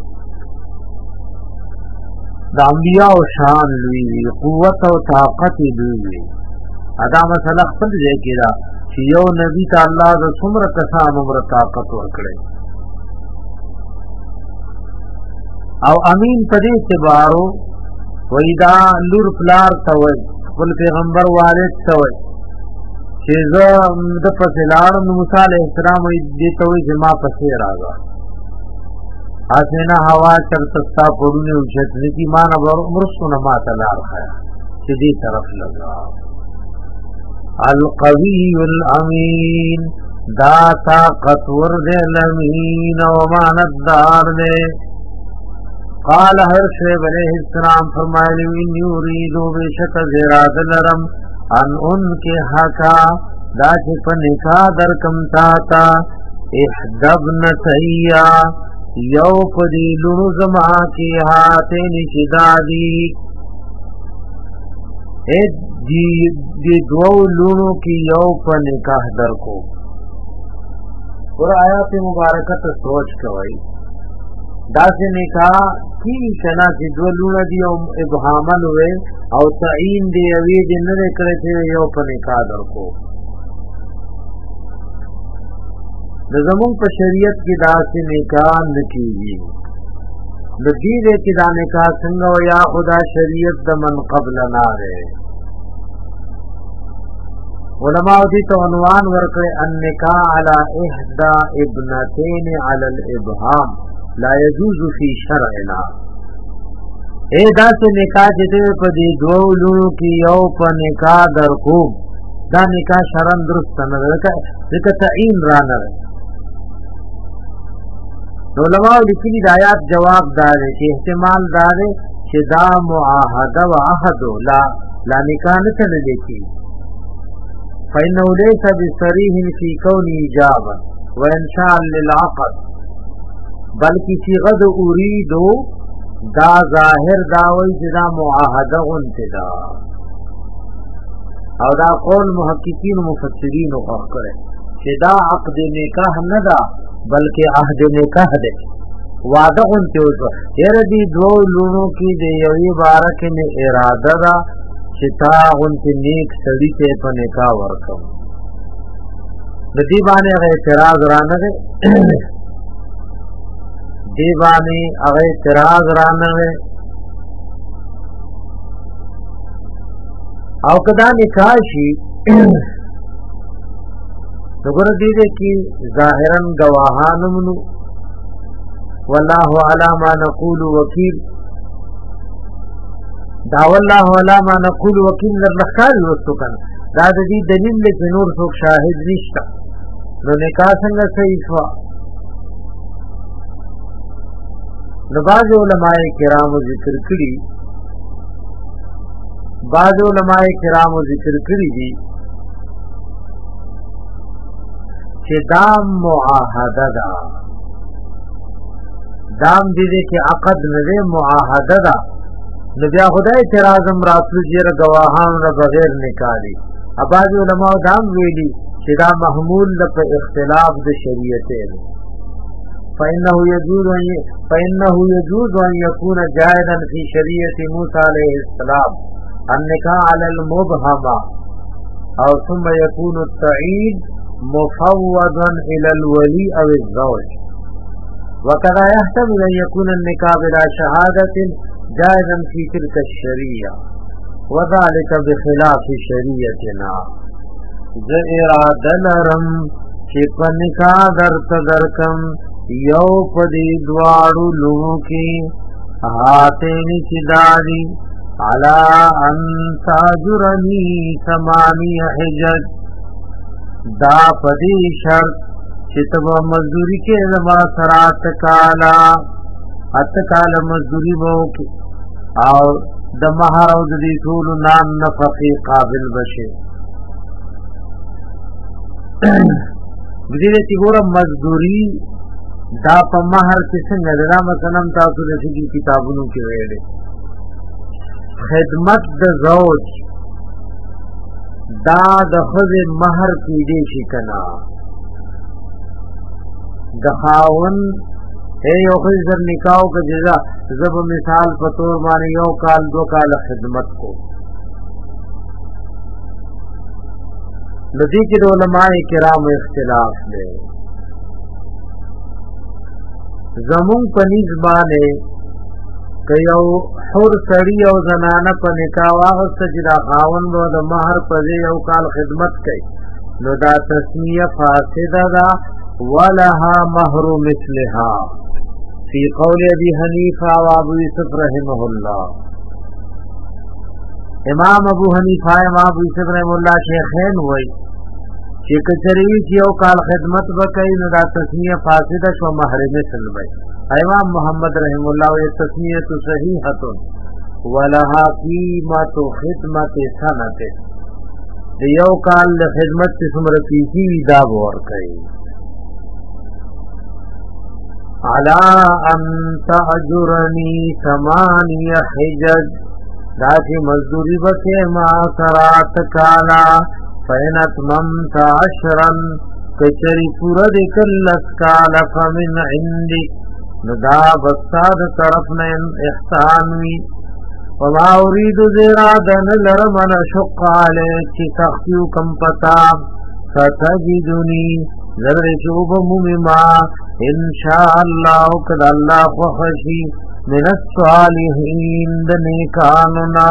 دا انبیاء و شان لوی قوت و طاقت لوی ادا مسئلہ خپل دے کدا چې یو نبی تا اللہ دا سمر کسان عمر طاقت ورکڑے او امین پدی سبارو ویدا لور پلار توی خپل پیغمبر والد توی چې زه د پسلار موسی علیہ السلام دې توی چې ما پسې راغا آسینا ہوا چرتستا پڑھنے اچھتنے کی مانا مرسو نما تلار خیا چدی طرف لگا. القوی الامین دا طاقتور دے الامین و مانت دار دے. قال ہر شعیب علیہ السلام فرمائے ان یوریدو بشک زراد لرم ان ان کے حقا دا چپ نکا در کم تاتا احدبن تیا یو پدی لونو زما کی ہاتین شدادی اے دی, دی دو لونو کی یو پر نکاح در کو. اور آیات مبارکت سوچ کوئی دا سے نکاح کی شنا کی دو لونو دی ابحامل ہوئے او تعین دی اوی دی نرے کرے تھے یو پر نکاح در کو. نظمون په شریعت کې دا چې نکاح نکېږي د دې دې کې دا نکاح څنګه ویا خدا شریعت د من قبلنا ده. علماء دې ته عنوان ورکړي النکاح علی احدى ابنتين علی الابهام لا يجوز فی شرعنا. اے دا چې نکاح دې په دې دوه لونو کې یو په نکاح درکو دا نکاح شرعن درست نه ده ځکه تعین را نه علماء لیکلی د آیات جواب دار چې احتمال دار چې دا معاهده و عهد لا لا نکاح نه چلے کی فإنه ليس بصريح في كون إجابة وإنشاء للعقد بلکې صيغه د اریدو دا ظاهر دا وایي چې دا معاهده غونته ده او دا قول محققین و مفسرین خوښ کړي چې دا عقد نکاح نه ده بلکې عهد نکاح ده وعده غونته وشو هر دې دوه لونو کې د یوې باره کې نه اراده ده چې تا غونته نیک سړي ته په نکاح ورکوم د دې باندې هغه اعتراض رانه ده دې باندې هغه اعتراض رانه ده او کدا نکاح شي وګوره دې دې کې ظاهرا گواهان منو والله علی ما نقول وکیل دا والله علی ما نقول وکیل لرخال وستو کنه دا د دې دلیل له نور څوک شاهد نشته نو نکاح څنګه صحیح شو نو بعض علماء کرام ذکر کړي بعض علماء کرام ذکر کړي دي چې دام معاهده ده دام دې کې عقد نه معاهده ده نو بیا خدای اعتراض راتلو چې گواهان نه بغیر نکاح دي بعض علماء دام ویلي چې دا محمول په اختلاف د شریعت دی فإنه يجوز فإنه يجوز أن يكون جائزا في شريعة موسى عليه السلام النكاح على المبهمة أو ثم يكون التعيد مفوضا إلى الولي أو الزوج وكذا يحتمل أن يكون النكاح بلا شهادة جائزا في تلك الشريعة وذلك بخلاف شريعتنا ذا إرادة لرم چې په نکاح درته درکم یو پدی دوارو لوگوں کی آتینی چداری علا ان تاجرنی سمانی حجج دا پدی شرط چتب مزدوری کے زما سرات کالا اتکال مزدوری موکی او د مہر او د دې ټول نام نفقی قابل بشه دې چې ګوره مزدوری دا په مہر کې څنګه دا مثلا تاسو د دې کتابونو کې ویلې خدمت د زوج دا د خزه مہر کې دي شي کنا د خاون اے یو خزر نکاح کا جزا زب مثال په تور باندې یو کال دو کال خدمت کو لدی کې علماء کرام اختلاف دے زمون پنیز باندې کيو حور سړی او زنانه په نکاح واغست چې دا خاوند د مہر په یو کال خدمت کوي نو دا تسمیه فاسده ده ولها مہر مثلها فی قول ابي حنیفه و ابو یوسف رحمه الله امام ابو حنیفه امام ابو یوسف رحمه الله شیخین وای چې کچری چې یو کال خدمت وکړي نو دا تسمیه فاسده شو مہر مثل وای امام محمد رحم الله و تسمیه صحیحه ولها قیمت خدمت سنت د یو کال خدمت څومره پیسې دا ورکړي علا ان تاجرنی ثمانی حجج دا چې مزدوری وکې ما سرات کالا فینت ممت عشرا کچری پورا دکلس کالا فمن عندی ندا بستاد طرفنا احسان وی وما اريد زرادن لرمن شق عليك تخفيو كم پتا ستجدني ذر شوب مما ان شاء الله قد الله خوشي من الصالحين دنيكاننا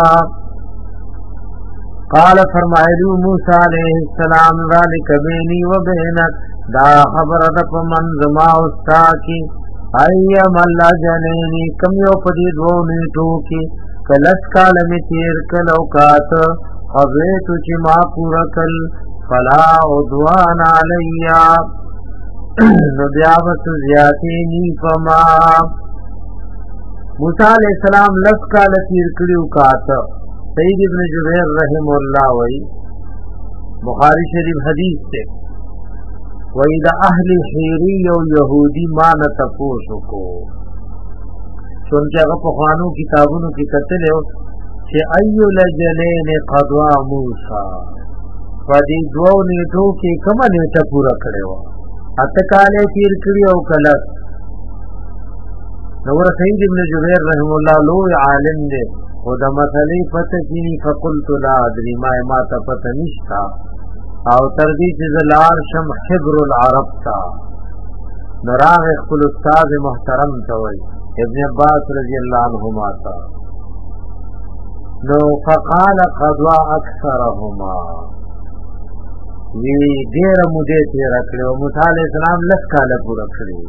قال فرمائلو موسى عليه السلام ذلك بيني وبينك دا خبر دپ من زما استا کی ایم اللہ جنینی کم یو پدی دو نیٹو کی کلس کالمی تیر کل اوقات قضیتو چی ما پورا کل فلا عدوان علیا نبیابت زیادینی فما موسیٰ علیہ السلام لس کال تیر کلی اوقات سید ابن جبیر رحم اللہ وی بخاری شریف حدیث سے وَإِذَا أَهْلِ حِيرِي او یهودی ما نه تپوسو کو چونکه هغه په خوانو کتابونو کې کتل چې ايو لجلین قضوا موسی پدې دوه نیټو کې کومه نیټه پورا کړو اته کاله تیر کړی او کله نور سید ابن جبیر رحم الله لو عالم دې او د مسلې پته کینی فقلت لا ادري ما ما ته پته نشتا او تر دې چې زلال شم حبر العرب تا نراغ خپل استاد محترم ته وای ابن عباس رضی الله عنهما تا نو فقال قضوا اکثرهما وی دیر مده تیر کړو موسی علیہ السلام لس کاله پورا کړی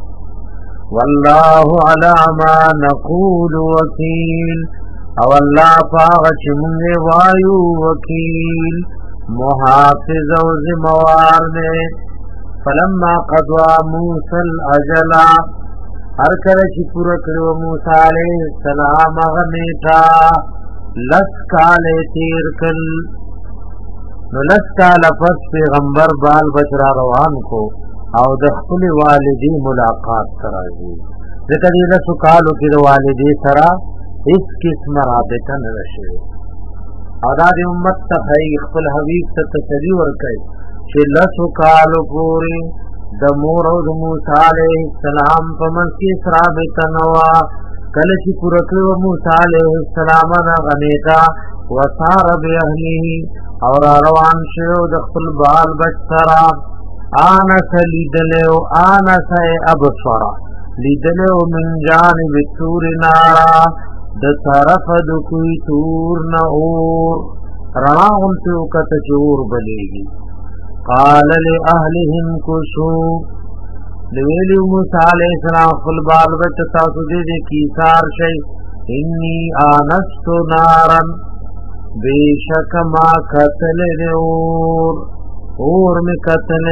والله علی ما نقول وکیل او الله پاک چې موږ وایو وکیل محافظ او ذمہوار نے فلما قضوا موسی الاجل هر کله چې پورا کړو موسی علیہ السلام هغه نیټه لس کاله تیر کړ نو لس کاله پس پیغمبر بال بچرا روان کو او د خپل والدی ملاقات کراږي ځکه دې لس کالو کې د والدی سره هیڅ قسم رابطه نه رشي او دا د امت ته خپل حبیب ته تسلی ورکړي چې لس کالو پورې د مور او د موسی علیه السلام په منځ کې رابطه نه وا کله چې پوره کړو موسی علیه السلام نه غنیتا وصار باهله اور روان شو د خپل بال بچ سره انا سلیدلو انا سای ابصر لیدلو من جانب تور نارا د طرف د کوئی تور نه اور رڼا اونته وکته چور بلیږي قال لاهلهم كسو لویلی موسی علیہ السلام خپل بال بچ تاسو دې کی سار شي انی انست نارن بیشک ما قتل اور اور میں قتل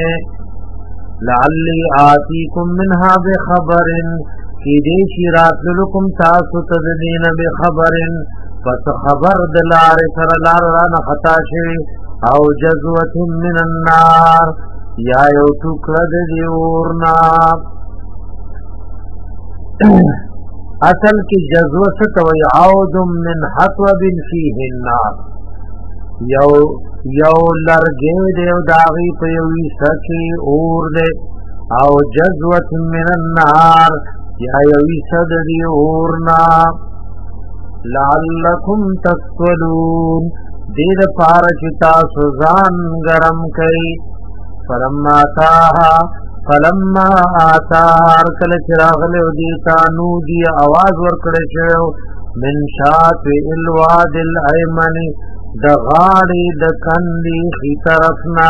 لعلی آتیکم منها بخبر کی دې شرات لکم تاسو تدین بخبر پس خبر دلار سر لار نه خطا شي او جزوه من النار یا یو ټوکړه د دیورنا اصل کی جزوه ست و عود من حطب فيه النار یو یو لرګې دیو داغي په یوې سکی اور دې او جزوه من النار یا یوې صد دی اورنا لعلکم تسولون دې د پاره چې تاسو ځان ګرم کړئ فلما تاها فلما آتار کل چراغل دیتا نو دی آواز ورکڑ شو من شاط الواد الایمن دغاڑی دکندی خی طرفنا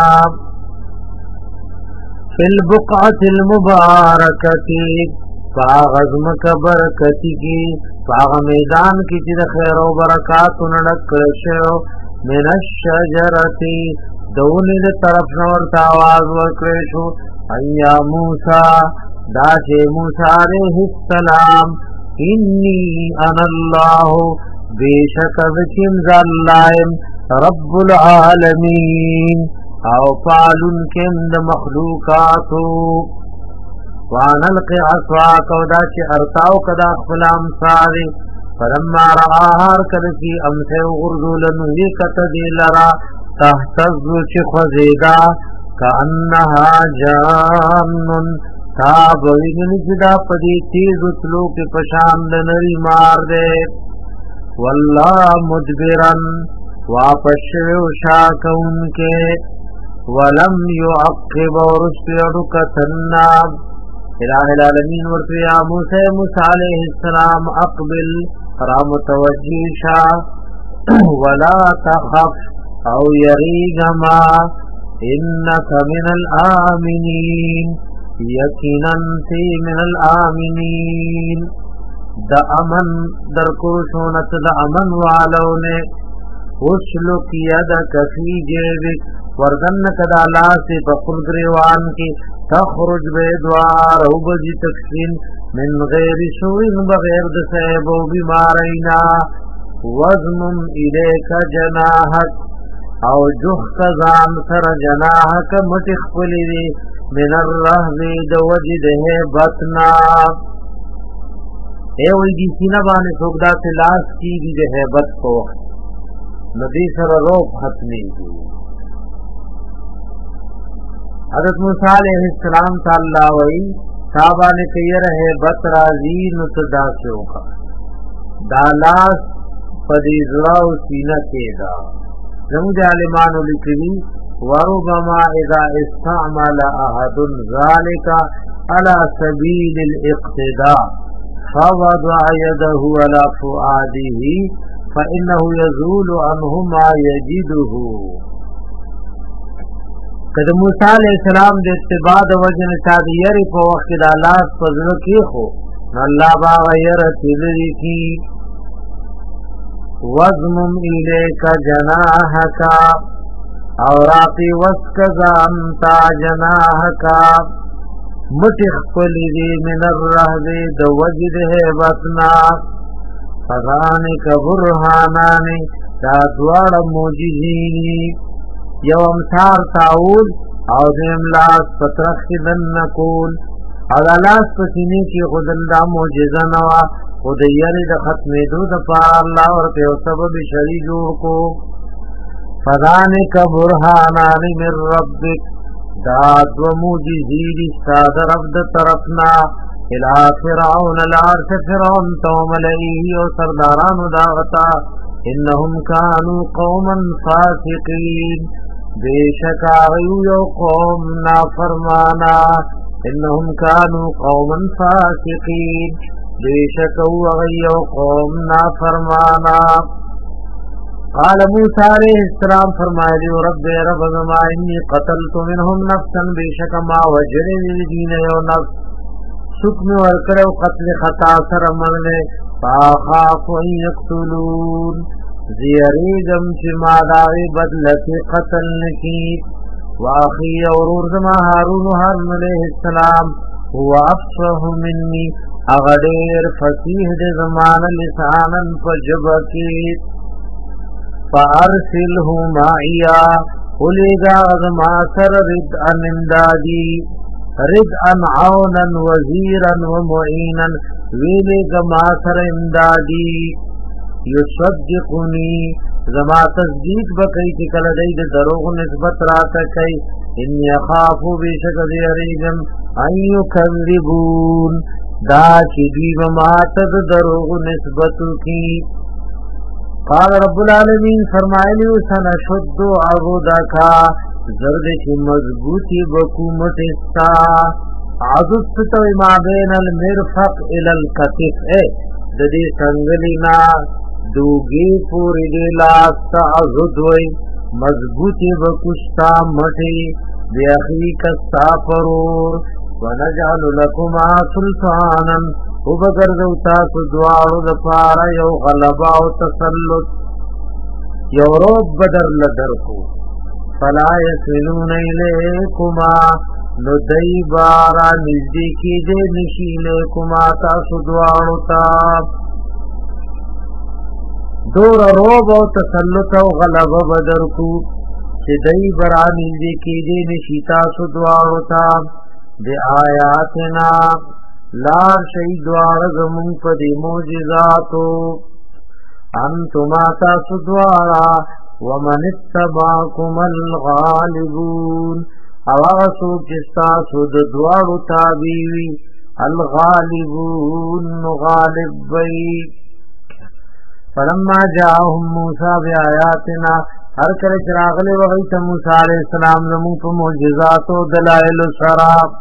فی البقعت المبارکتی فاغزم کبرکتی کی فاغ میدان کی چید خیر و برکات نڑکڑ شو من الشجرتی دونی د طرف نور تاواز ورکړی شو ایا موسی دا چې موسی علیہ السلام انی انا الله بیشک وکیم ذلائم رب العالمین او فعلن کم د مخلوقاتو وانا لقی عصواک و دا چې ارتاو کدا خپل امثال فلما رآهار کدسی امسه غرزولن ویکت دی لرا تحتز چی خوزیدا کانها جانن تابوین جدا پدی تیز اتلو کی پشاند نری مار دے واللہ مدبرن واپس شویو شاکون کے ولم یعقب ورسیڑکتنا الہ العالمین ورطو یا موسیٰ موسیٰ علیہ السلام اقبل رام توجیشا ولا تخف او یریگما انکا من الآمنین یقیناً تی من الآمنین دا امن در کوشونت دا امن والونے اسلک یدک فی جیبک وردن کدا لاسی پخل گریوان کی تخرج بیدوار او بجی تکسین من غیر سوئن بغیر دسیب و بیمارینا وزنم الیک جناحک او جخت ځان سر جناحک مټ خپلې دي من الرهب د وجد هیبتنا اے وی دی سینه باندې سوګدا ته لاس کی دی د هیبت کو نبی سره روح ختمي حضرت موسی علیہ السلام تعالی وی صحابہ نے کہہ رہے بت راضی نتدا سے کا دالاس پدی زرا او سینه کېدا زموږ عالمانو لیکلي وربما اذا استعمل احد ذلك على سبيل الاقتداء فوضع يده على فؤاده فانه يزول عنه ما يجده کله موسی علیہ السلام د اتباع د وجن تابعیری په وخت د الله فضل کې خو الله با غیر تلری کی وزمم الیک جناحک او راقی وسکزا انتا جناحکا مٹخ پلی من الرهب دو وجد حیبتنا فذانک برحانانی دا دوار موجزینی یو امثار تاول او دیم لاس پترخدن نکول او دا لاس پسینی کی خودن دا موجزنوا خود یری دا ختمی دو دا پار اللہ ورطے و سبب شری جوڑ کو فذانک برهانان من ربک داد و موجزید استاد رب طرفنا الى فرعون الارس فرعون توملئی و سرداران داغتا انہم کانو قوما فاسقین بیشک آغیو یو قوم نافرمانا انہم کانو قوما فاسقین بیشک آغیو قوم نافرمانا قال موسی علیہ السلام فرمائے رب رب ما انی قتلت منهم نفسا بیشک ما وجر دین یو نفس سکم ورکڑو قتل خطا سر مننے فاخاف ان یقتلون زیریدم چی ما داغی بدلتی قتل نکی واخی اورور زما حارون حارون علیہ السلام هو افصح منی اغدیر فسیح دے زمان لسانا فجبکی فارسله معیا ولگا ازما سر ردءا اندادی ردءا عونا وزیرا ومعینا ویلگا ما سر اندادی یصدقنی زما تصدیق بکی کی کلدید دروغ نسبت راتا کئی انی اخافو بیشک دیریجم ان یکذبون دا چی دیو ماتد دروغ نسبتو کی قال رب العالمین فرمائلی سنشد عضدکا زرد کی مضبوطی بکومت استا عضد ستوی ما بین المرفق الى الکتف اے ددی سنگلینا دوگی پوری دی لاستا عضد وی مضبوطی بکشتا مٹی بیخی کستا پرور ونجعل لکما سلطانا او بگردو تاسو دوارو دپارا یو غلبا و تسلط یو روب بدر لدرکو فلا یسلون الیکما نو دی بارا نزدیکی دے نشیلیکما تاسو دوارو تا دور روب و تسلط و غلبا بدرکو چه دی برا نزدیکی دے نشی تاسو دوارو تا بی آیاتنا لار شهید دوار زمون پدی موجزاتو انتما تاسو دوارا ومن اتباکم الغالبون او اغسو کستاسو دوارو تابیوی الغالبون غالب بی فلما جاءهم موسیٰ بی آیاتنا ہر کل چراغل وغیت موسیٰ علیہ السلام زمون پا موجزاتو دلائل سراب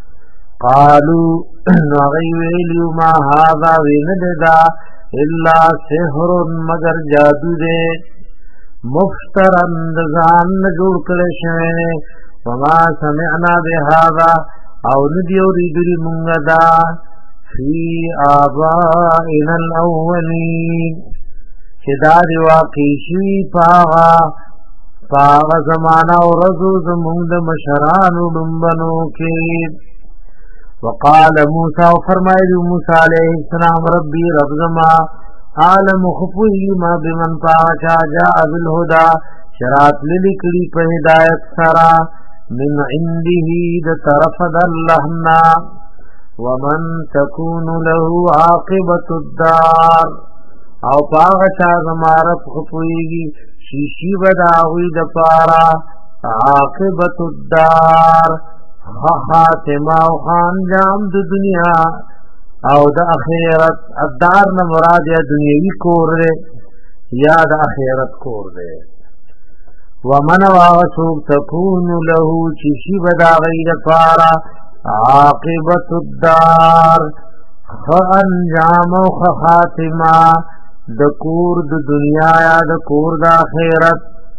قالوا نغیویلیو ما هذا وینددا الا سحر مگر جادو دے مفترن دزان جوڑ کرشوینے وما سمعنا بهذا او ندیو ریدری منگدا فی آبائنا الاولین چدا دی واقعی پاغا پاغا زمانا و رضو زمونگ مشرانو دنبنو کی وقال موسیٰ فرمائے موسیٰ علیہ السلام ربی رب زما عالم خفوی ما بمن پاچا جاء بالہدا شرات للکړي په هدایت سره من عنده د طرف د الله نا ومن تكون له عاقبه الدار او پاغه چا زمارت خپويږي شیشي بداوي د پارا عاقبت الدار خاتمه او انجام د دنیا او د اخرت. الدار نه مراد یا دنیوي کور دی یا د اخرت کور دی. ومن واغسوک تكون له شیشي بداوي د پارا عاقبت الدار انجام او خاتمه د کور د دنیا یا د کور د آخرت.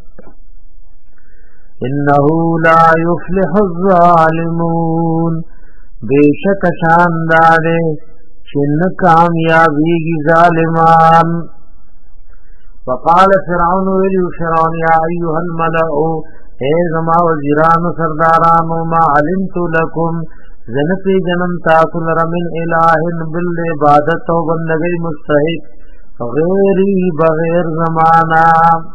انه لا يفلح الظالمون بیشک شاندار چن کامیابی ظالمان. وقال فرعون ویلو فرعون یا ایها الملأ اے زما وزیران سرداران ما علمت لكم زنتی جنم تاسو لرا من الہ بل عبادت و بندگی مستحق غیری بغیر زمانہ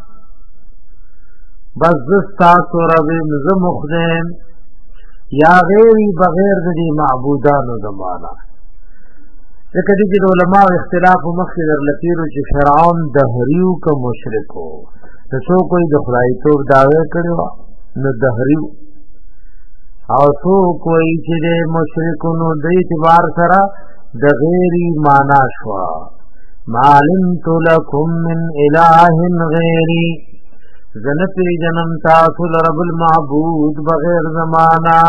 بس دستاسو ربی نظم مخدم یا غیری بغیر دی معبودان و زمانہ. لکه دی چې علماء اختلاف مخکې در لکیرو چې فرعون دهریو که مشرکو نو کوئی د خدای توب دعوی کړو نو دهریو او سو کوئی چې د مشرکو نو د اعتبار سره د غیری معنا شوا. معلمت لکم من الہ غیری زنتی جنم تاسو لرب المعبود بغیر زمانہ.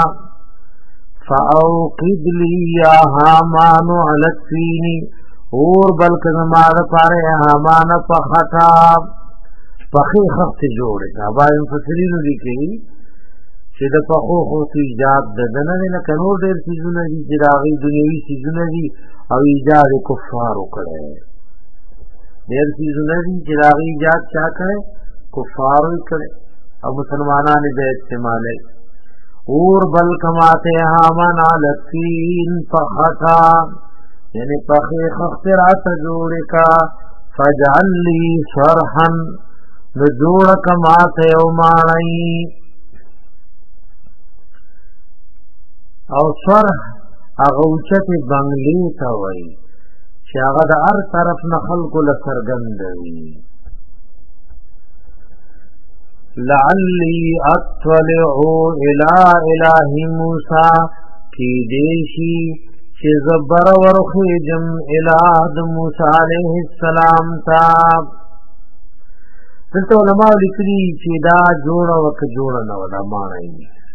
فاوقد لی یا حامان علی الطین اور بلک زمان پارے حامان پخطا پخی خخت جوڑے گا. باید مفسرین لکھی چې د پخو خوت ایجاد ددنه نه کنور ډیر چیزونه دي چې راغی دنیوي چیزونه دي او ایجاد کفارو کړي. ډیر چیزونه دي چې راغی ایجاد چا کړي کفارو کړي او مسلمانانو به استعمالي. اور بل کماتے حامان علتین فخطا یعنی پخی خخترات جوڑے کا فجعل لی صرحن نجوڑ کماتے اومانی او صرح اغوچت بنگلی تاوی شاغد ار طرف نخلق لسرگندوی. لعلی اطلع الى الہ موسی کی دیشی چه زبر ورخیجم الہ موسی علیہ السلام تا. دلتا علماء لکلی چه دا جوڑا وک جوڑا نودا مانائی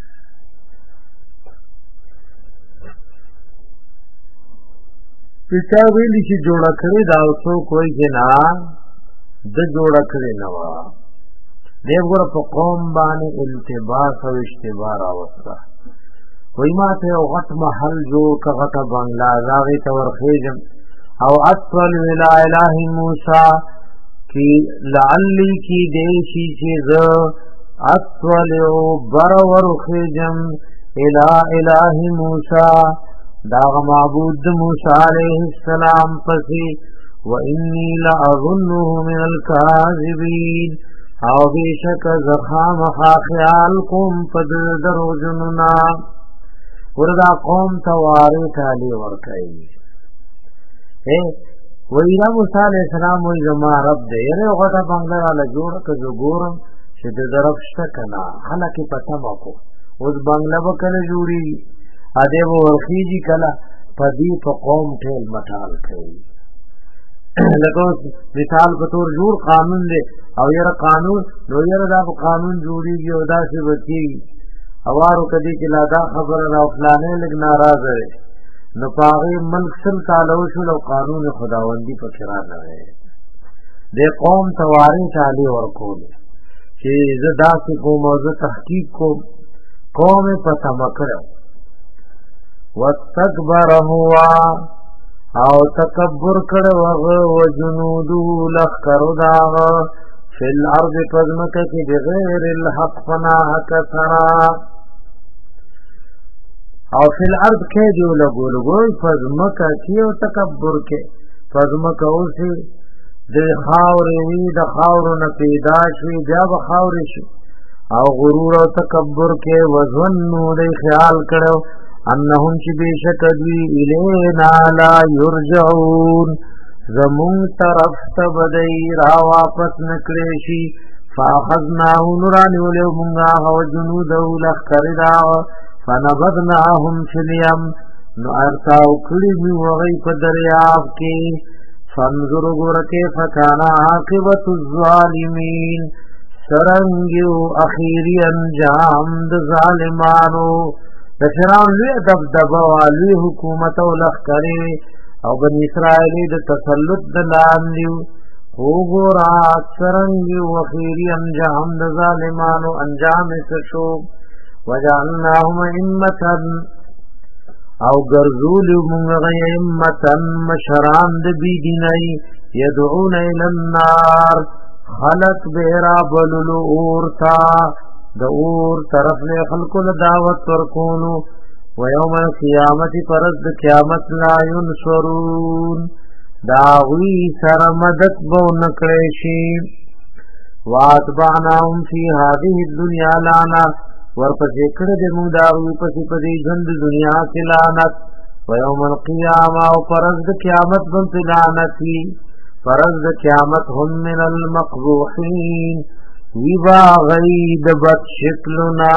پیچا ویلی چه جوڑا کری داو سو کوئی جنا د جوڑا کری نوا دیو گوڑا پا قوم بانی التباس و اشتبار آوستا وی ما تے او غط محل جوڑ کا غط بنگلا زاغی تورخیجم او اطول الہ الہ موسیٰ کی لعلی کی دیشی چیز اطول برورخیجم الہ الہ موسیٰ داغ معبود موسیٰ علیہ السلام پسی وانی لأظنه من الكاذبین او بیشک زخام خا خیال کوم پد درو جننا وردا قوم تواری تالی ورکئی. اے ویرا موسیٰ علیہ السلام وی زما رب دے یره غطا بنگلر آلا جوڑ کزو گورم شد درفشتا کنا خلقی پتا مکو اوز بنگلہ بکل جوڑی ادیب ورخیجی کلا پدی پا قوم ٹھیل مٹال کئی. لکه مثال په تور جوړ قانون دی او یره قانون نو یره دا قانون جوړیږي او دا څه وتی اوارو کدی چې لا دا خبر را فلانه لګ ناراضه نو پاغي ملک سل تعالی شو او قانون خداوندی په کرا نه وي د قوم تواری تعالی ورکول چې زدا چې کوم موضوع تحقیق کو قوم په تمکر واستكبر هو او تکبر کړه وغه وجنودو لخرو داغ فی الارض پزمکه کی بغیر الحق فنا حق سرا او فی الارض کې جو لګو لګو پزمکه کی او تکبر کې پزمکه اوسه د خاورې وي د خاورو نه پیدا شوي بیا به خاورې شي او غرور او تکبر کې وظنو دی خیال کړو انهم چې بېشک دوی الینا لا یرجعون زمون طرف ته به دی را واپس نه کړی شي فاخذناه نرانیولو مونږ هغه وجنوده لښکر د هغه فنبذناهم فی الیم نو ارتاو کړي مې هغوی په دریاب کې فانظر ګوره کیف کان عاقبت الظالمین سرنګ اخیری انجام د ظالمانو د فرعون لوی دبدبه والی حکومت او لښکرې او بني اسرائیل د تسلط د لاندې وګوره سرنګ اخیری انجام د ظالمانو انجام څه شو وجعلناهم ائمة او ګرځول موږ ائمة مشران د بيدینای يدعون الى النار خلق بهرا بللو اورتا د اور طرف له خلقو دعوت ورکونو ويوم القيامت فرض قیامت لا ينصرون داوی سر مدد بو نکړی شي واتبعناهم في هذه الدنيا لانا ورپسې کړه د موږ داوی پسې په دې ژوند دنیا کې لعنت ويوم القيامه او فرض قیامت باندې لعنتي فرض قیامت هم من المقبوحين ویبا غید بد شکلنا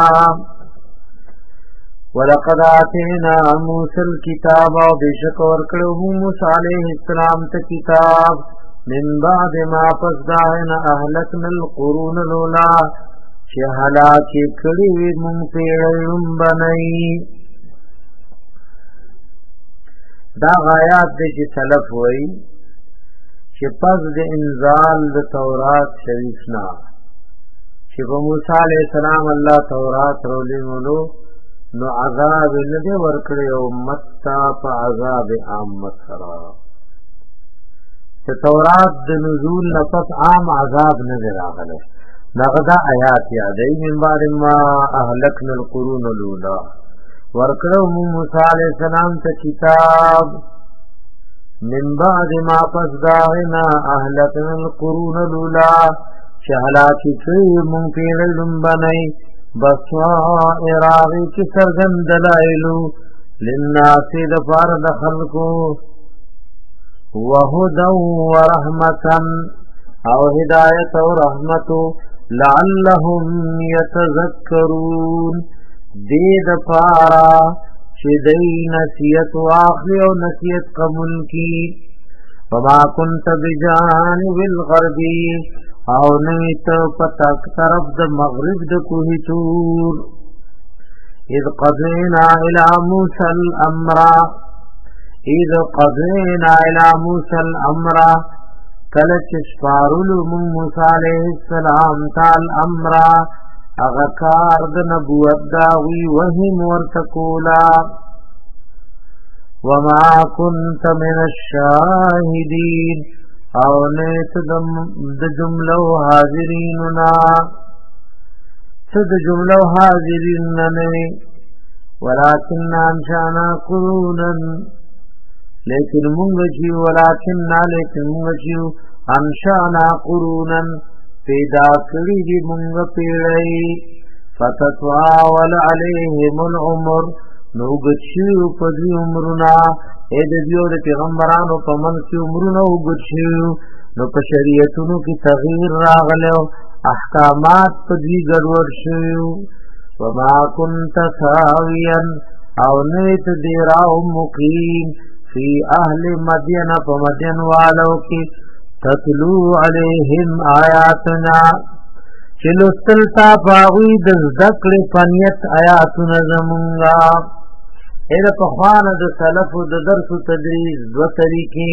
ولقد آتینا موسی الكتاب و بشک ورکړو موسی علیہ السلام ته کتاب من بعد ما فسدانا اهلكنا القرون الاولى چې هلاک کړي مونږ پیړم بنئ دا آیات دې چې سلف وای چې پس د انزال د تورات شریف نه چې په موسی علیہ السلام الله تورات رولې مولو نو عذاب نه دی ورکړی او امت ته په عذاب عامت سره چې تورات د نزول نه پس عام عذاب نه دی راغلی دغه آیات یادې من بعد ما اهلكنا القرون الاولى ورکړو موسی علیہ السلام ته کتاب من بعد ما فسدانا اهلكنا القرون الاولى شهلاکی کړي مونږ پیړلم بنئ بصائر راغی کی سرګند دلایلو للناس دفار د خلقو وهدى ورحمة او هدایت او رحمت لعلهم يتذكرون دې دفارا چې دې نصیحت واخلي او نصیحت قبول کی وما كنت بجانب الغربي او نویت پتاک طرف د مغرب د کوهی تور اذ قضینا الى موسى الامر اذ قضینا الى موسى الامر کلچ سپارلو من موسی علیہ السلام تال امر اغکار د نبوت داوی وحی مرتکولا وما كنت من الشاهدین او نیت د جملو حاضریننا څه د جملو حاضرین نه ولكن انشانا قرونا لیکن مونږ چې ولكن لیکن مونږ چې انشانا قرونا پیدا کړی دی مونږ پیړی فتطاول علیهم العمر نو ګچیو په دې عمرنا اې د دیو د پیغمبرانو په من کې عمرونه وګچیو نو په شریعتونو کې تغییر راغلو احکامات په دې ګډوډ شویو وما كنت ثاويا او نیت دی راو مقیم فی اهل مدین په مدین والو کې تتلو علیهم آیاتنا چلو سلطا باغوی د ذکر پنیت آیاتنا زمونگا اید پخوان د سلف د درس و تدریس دو طریقی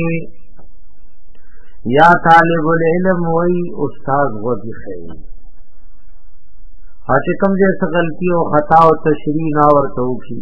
یا طالب العلم وی استاذ غدی خیل حاچه کم جیسا غلطی و خطا و تشریح ناورتو کی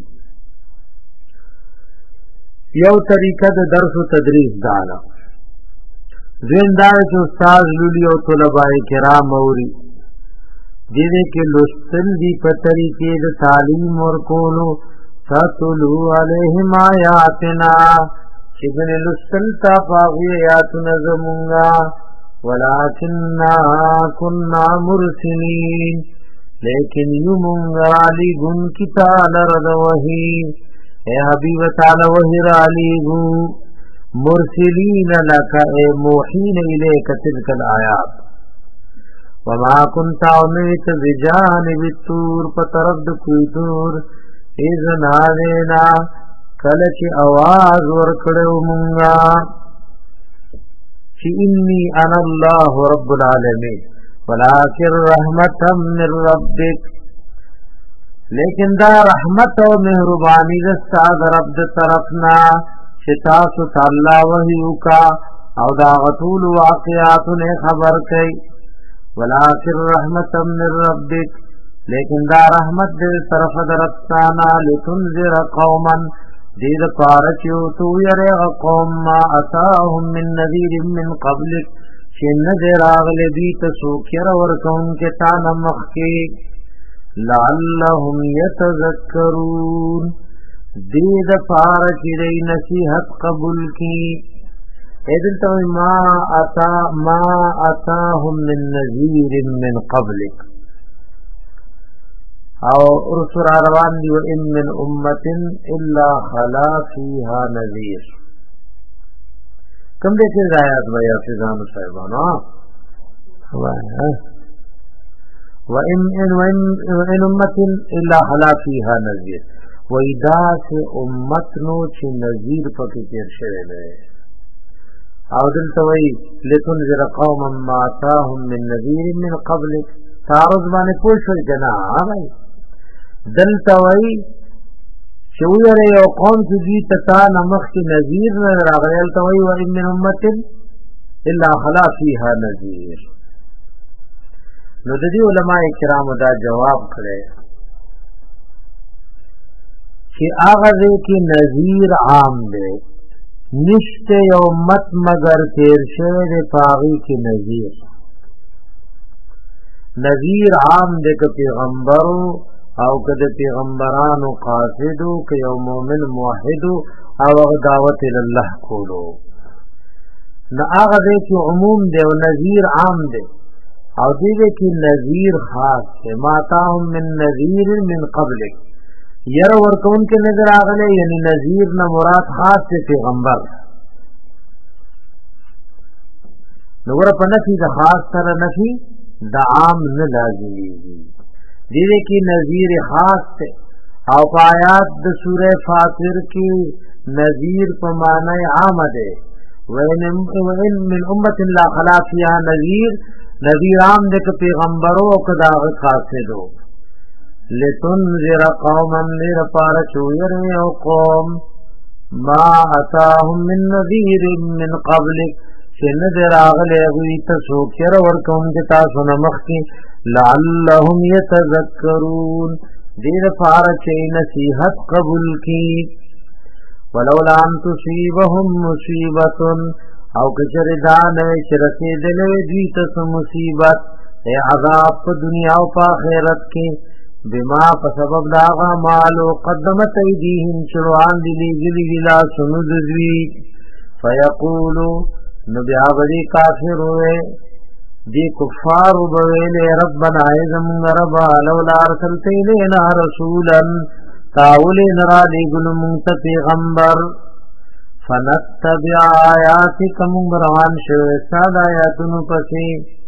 یو طریقه د درس و تدریس دانا زندار چې استاد لولي او طلباء کرام اوري دې کې لوستل دي په طریقې د تعلیم ورکولو تطلو علیهم آیاتنا چې دې لوستل تا پاوی آیاتنا زمونږه ولكننا كنا مرسلين لیکن یمون علی گن کی تعالی رد وحی اے حبیب تعالی وحی علی گو مرسلین لک اے موحین الیک تلک الآیات وما كنت عميت بجانب الطور فترد کوئی دور اذ نادینا کلچ آواز ورکڑو منگا چی انی انا اللہ رب العالمین ولكن رحمتا من ربک لیکن دا رحمت و مہربانی دستا دا رب دا طرفنا شتاسو تعالی وحیو کا او دا غطول واقعات نے خبر کئی ولكن رحمتا من ربک لیکن دا رحمت دے طرف درفتانا لتنذر قوما دید پارچیو تو یرغ قوم ما اتاهم من نذیر من قبلک چن دیر آغل بیت سوکیر ورکون کے تانا مخی لعلهم یتذکرون دید پارچی دی نصیحت قبول کی ایدل تو ما اتا ما اتاهم من نذیر من قبلک او رسول روان دی و ان من امت الا خلا فیها نذیر کم دیکھے آیات بھائی حفظان صاحبانا وَإِنْ أُمَّةٍ إِلَّا خَلَا فِيهَا نَذِيرٌ وَإِذَا سے امت نو چی نذیر پکی تیر شوے لے او دلتوئی لِتُنْذِرَ قَوْمًا مَا آتَاهُمْ مِنْ نَذِيرٍ مِنْ قَبْلِكَ تعرض بانے پوشو جنا آبائی دلتوئی شویر یو قوم کی دی تتا نمخ کی نذیر نظر آغلیل توئی و ان من امت الا خلا فیها نذیر نو دی علماء کرام دا جواب کرے کہ آغازے کی نذیر عام دے نشت یو امت مگر تیر شہر پاغی کی نذیر نذیر عام دے کہ پیغمبرو او که د پیغمبرانو قاصدو که یو مومن موحدو او دعوت الله کولو نه هغه دی چې عموم دی او نذیر عام دی او دی کې نذیر خاص دی ما تاهم من نذیر من قبلک ير ورکون کې نظر اغله یعنی نذیر نه مراد خاص دی پیغمبر نو ور په نفي د خاص سره نفي د عام نه لازمي دیدے کی نذیر خاص تے او پایات د سورہ فاطر کی نذیر پمانے عام دے وَإِن مِّنْ أُمَّةٍ لَا خَلَا فِيهَا نَذِيرٌ نذیر عام دے کہ پیغمبروں کو داغ قاصدو لِتُنْذِرَ قَوْمًا نِر پارچویر او قوم ما اتاهم من نذیر من قبلک چن در آغلے غوی تسوکر ورکون کتا سنمخ کی لعلهم یتذکرون دیر پارچے نصیحت قبول کی ولولا ان تصیبهم مصیبت او کچر دانے چرسی دلے دیتس مصیبت اے عذاب پا دنیا و پا خیرت کی بما پسبب داغا مالو قدمت ایدیہم چروان دلی گلی گلا سنددوی فیقولو نبی آبدی کافر ہوئے دی کفار بویل ربنا ایزم ربا لولا ارسلت الینا رسولا تاولی نرالی گلمونت پیغمبر فنتبع آیاتک مبروان شوئے ساد آیاتنو پسی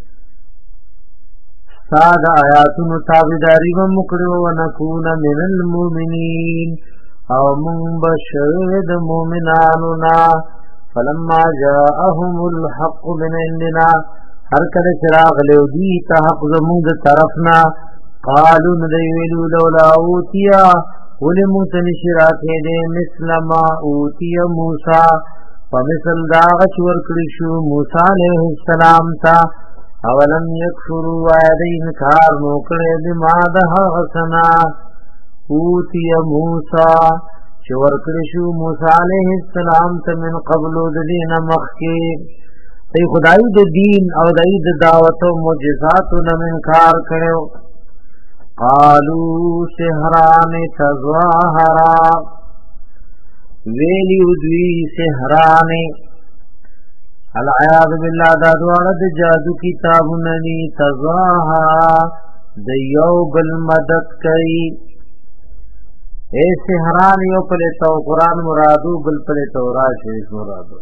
ساد آیاتنو تابداری و مکرو و نکون من المومنین او منبشد مومناننا فلما جاءهم الحق من عندنا ہر کل چراغ لیو دی تا حق زمود طرفنا قالو ندیویلو لولا اوتیا ولموت نشراتے دے مثل ما اوتی موسیٰ فمثل داغچ ورکڑشو موسیٰ علیہ السلام تا اولم یکفرو آیدی انکار موکڑے بما دہا غسنا اوتی موسیٰ چه ورکڑشو موسیٰ علیہ السلام تا من قبلو دین مخی تی خدای د دین او دای د دعوت او معجزات نن انکار کړو قالو سحران تظاهرا ویلی دوی سحران العیاذ بالله دا دوانه د جادو کتابونه ني تزاها د یو بل مدد کوي اے سحران یو پر تو قرآن مرادو بل پر تورات شریف مرادو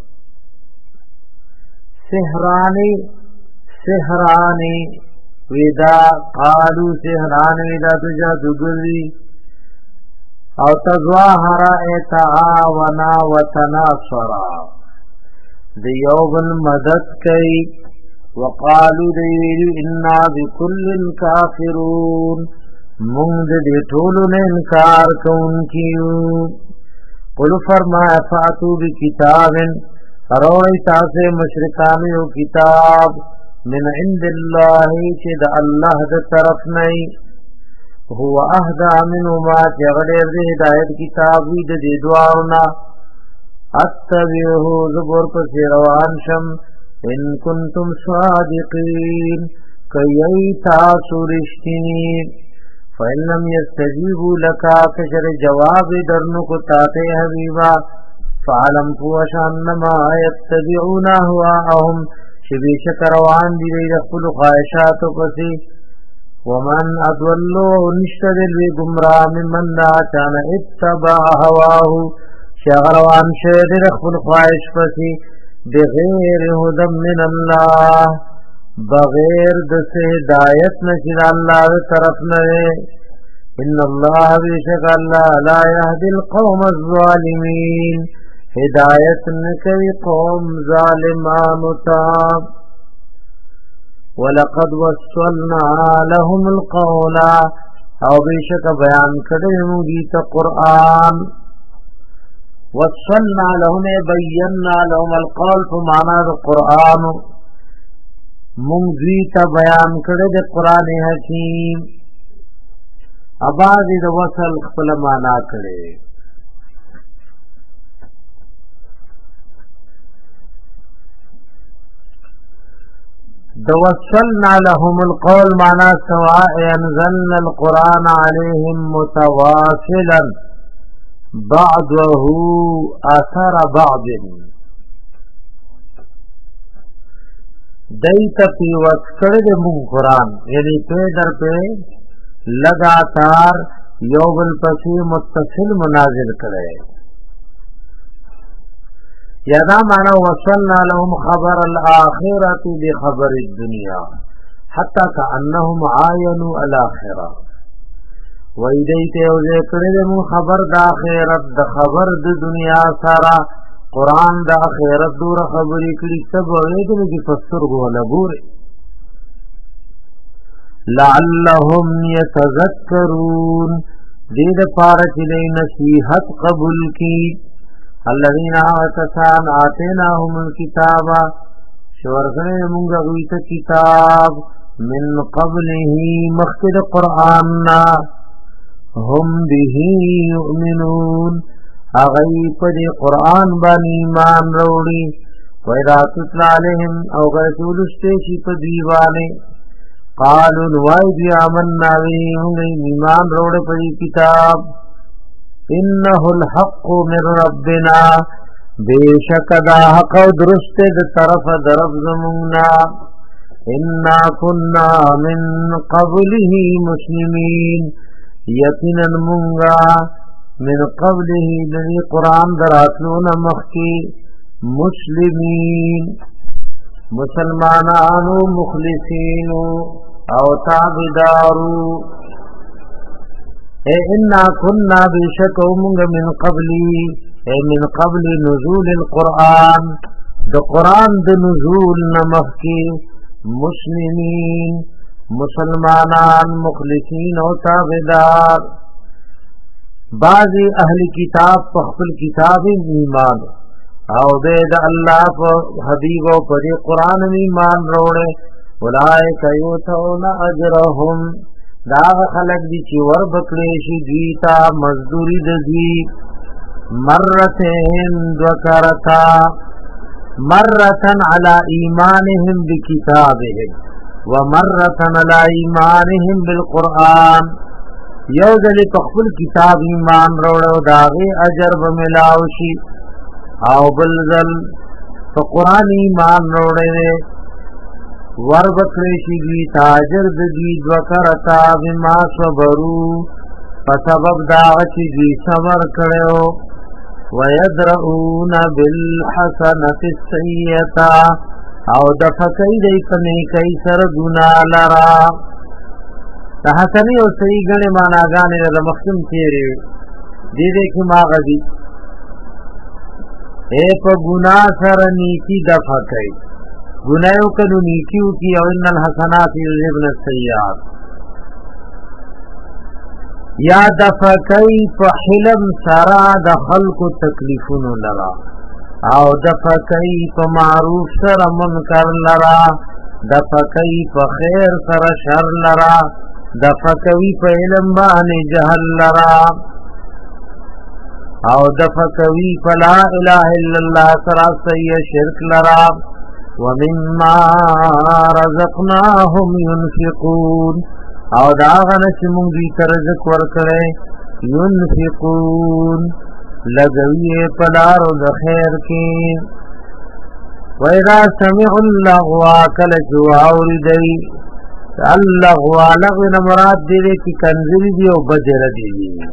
سحرانی سحرانی ودا قالو سحران ودا تجا دغوی او تظاهر اتعاونا وتناصرا د یو بل مدد کوي وقالو دیویلو انا بكل کافرون مونږ دې ټول نه انکار کوونکیو قل فرمایا فاتو بکتاب اروي تاسو مشرکان یو کتاب من عند الله چې د الله د طرف نه هو اهدا منه ما جغدر دې هدایت کتاب دې دې دوارنا اتبعه زبر پر روان شم ان کنتم صادقین کای تاسو رښتینی فإن لم يستجيبوا لك فشر جواب درنو کو تاتے حبیبا فعلم فوشان ما يتبعون اهواهم شبیش کروان دی رخل خواہشات پسی ومن ادولو نشتدل بی گمراہ ممن لا چانا اتبع هواه شغروان شید رخل خواہش پسی بغیر هدم من اللہ بغیر دس ہدایت نشد اللہ طرف نئے ان اللہ بیشک اللہ لا یهدی القوم الظالمین ہدایت نکوی قوم ظالمان تاب وَلَقَدْ وَصَّلْنَا لَهُمُ الْقَوْلَ او بیشک بیان کړی موږ ته قرآن وَصَّلْنَا لَهُمْ بَيَّنَّا لَهُمُ الْقَوْلَ فمانا د قرآن موږ ته بیان کړی د قرآن حکیم اباظ د وصل خپل معنا کړی دوصلنا لهم القول معنا سواء انزلنا القرآن عليهم متواصلا بعضه اثر بعض دیت پی وسکر دے مون قرآن یعنی پہ در پہ لگاتار یوبل پسی متصل منازل کرے یادا مانا وصلنا لهم خبر الاخرة بخبر الدنيا حتى كأنهم عاينوا الاخرة ویدیت او ذکر دمو خبر دا آخرت دا خبر دا دنیا سارا قرآن دا آخرت دور خبری کری سب ویدن کی فسر گو لگوری لعلهم يتذكرون دید پارچلی نصیحت قبول کی الذين آتسان آتيناهم الكتاب شورغنے مونگا غویت کتاب من قبله مخد قرآننا هم به يؤمنون اغیب دی قرآن بان ایمان روڑی وَإِذَا تُتْلَى عَلَيْهِمْ او غیتول استیشی پا دیوانے قالوا الوائد آمنا ویہم ایمان روڑ پڑی کتاب انه الحق من ربنا بیشک دا حق و درست دا طرف درب زموننا انا کننا من قبله مسلمین یقینا منگا من قبله لنی قرآن دراتلون مخی مسلمین مسلمانانو مخلصینو او تابدارو اے انا کننا بیشکومنگ من قبلی اے من قبل نزول القرآن دا قرآن دا نزول نمخ کی مسلمین مسلمانان مخلصین و تابدار بعضی اہل کتاب پخپل کتاب ایمان او دے دا اللہ پا حبیب و پری قرآن ایمان روڑے اولائک یوتون اجرهم داغ خلق دی چی ور بکلیشی دیتا مزدوری دی مرتهم دوکرتا مرتن علی ایمانهم بکتابهم ومرتن علی ایمانهم بالقرآن یو ذلی پخفل کتاب ایمان روڑو داغی اجر بملاوشی او بلزل په قران ایمان وروړي ور بکړي شي تاجر دګي دوکرتا بما صبرو په سبب دا چې دې صبر کړو ويدرؤون بالحسنة السيئة او دفقی دی پنی کئی سر گنا لرا تحسنی او صحیح گنی معناگانی رمختم تیرے دیدے کی ماغدی اے پا گنا سر نیکی دفقی گنایو کنو نیکیو کی او ان الحسنات یذهبن السیئات یا دفقی پا حلم سرا دخل کو تکلیفون لرا او دفقی پا معروف سر منکر لرا دفقی پا خیر سر شر لرا دفقی پا علم بانی جہل لرا او دفقی پا لا الہ الا اللہ سر سی شرک لرا ومما رزقناهم ينفقون او داغن چمونگی ترزق ورکڑے ينفقون لگوی پلارو دخیر کی وَإِذَا سَمِعُوا اللَّغْوَ كَلَجُوا عَوْرِدَي اللَّغْوَ لغوی مراد دیدے کی کنزل دی و بجر دی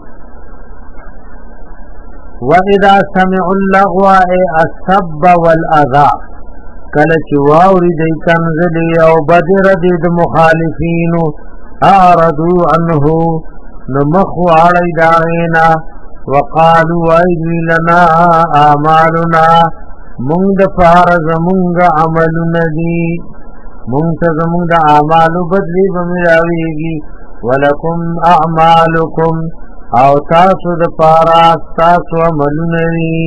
وَإِذَا سَمِعُوا اللَّغْوَ اے السَّبَّ وَالْأَذَى کَلَجُوا عَوْرِدَي کنزل و بجر دی مخالفین اعرضوا عنه نمخو علی داغینا وقالوا ایدی لنا آمالنا منگ فارز منگ عمل ندی منگ تزمنگ آمالو بدلی بمراویگی ولکم اعمالکم او تاسو دپارا تاسو عمل ندی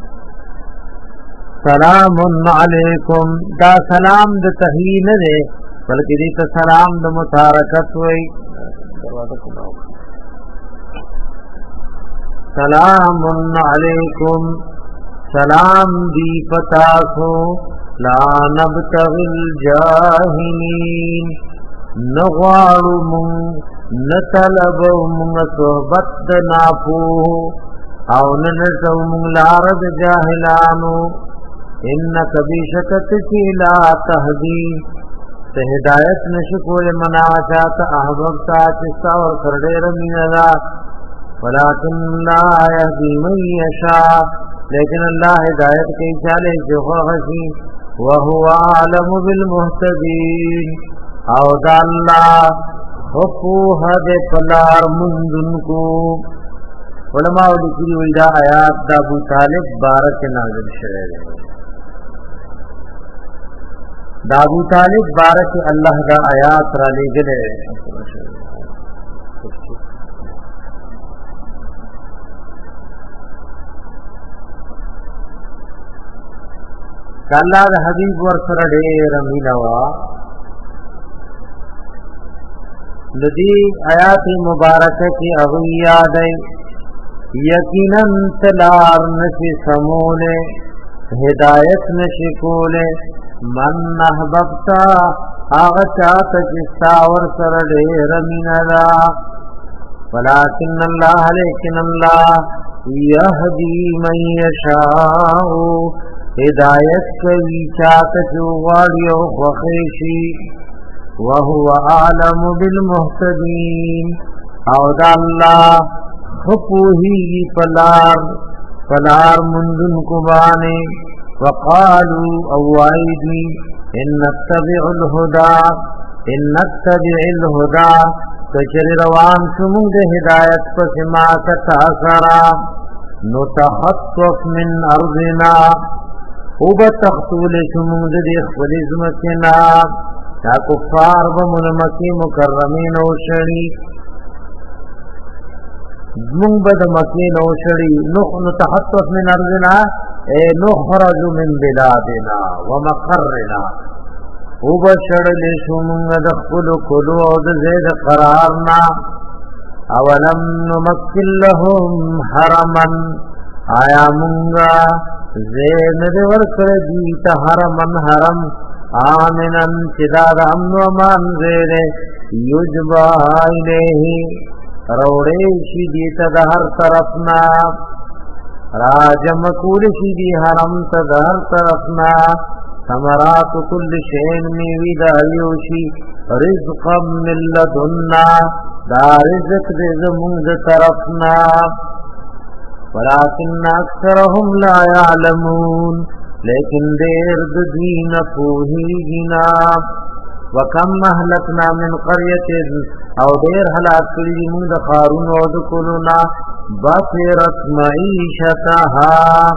سلام علیکم دا سلام د تحیین دے بلکہ دیتا سلام د متارکت ہوئی سلام علیکم سلام دی پتاسو لا نبتغی الجاہلین نغوارو من نطلبو من صحبت ناپو او ننسو من لارد جاہلانو انک بیشکت کی لا تهدی ہدایت نشکول مناچات احببتا چستا اور کردیر من اللہ ولكن لا يهدي من يشاء لیکن اللہ ہدایت کی چالے جو خوشی وهو عالم بالمهتدين او دا اللہ حقوح دے پلار منذن کو علماء لکری ویدہ آیات دا ابو طالب بارک نازل شعر دا ابو طالب بارک اللہ دا آیات را لے گلے اللہ دا حبیب ورسر دیر مینوا لدی آیات مبارکہ کی اغوی یادیں یقیناً تلار نشی سمولے ہدایت نشی کولے من احببتا آغچات جستا ورسر دیر میندا ولیکن اللہ لیکن اللہ یهدی من یشاؤ ہدایت کوي چاته جوړي او خوښي وهو عالم بالمهتدين او د الله خپوهي پلار پلار مندن کو باندې وقالوا اوایدي ان نتبع الهدى ان نتبع الهدى تجر روان شوم د هدایت په سما تاسرا نتخطف من ارضنا او بتختول شمود دی خپل زمکنا تا کفار بمن مکی مکرمین او شری زمون بد مکی نو شری نخ نتحطف من ارضنا اے نخرج من بلادنا ومقرنا او بشړل شمود د خپل کلو او د زید قرارنا اولم نمکن لهم حرما آیا منگا زین دے ورکر دیتا حرمن حرم آمنن چداد امن و مان زیر یجبا الیہی روڑیشی دیتا دا ہر طرفنا راجم کول شي دی حرم تدار طرفنا ثمرات كل شيء میوی دا یوشي رزقا من لدنا دا رزق دې زمونږ د طرفنا ولكن اکثرهم لا يعلمون لیکن دیر د دین پوهیږي وکم مهلکنا من قريه او دیر هلاک کړي موږ د قارون او د کولنا بصیرت معیشتها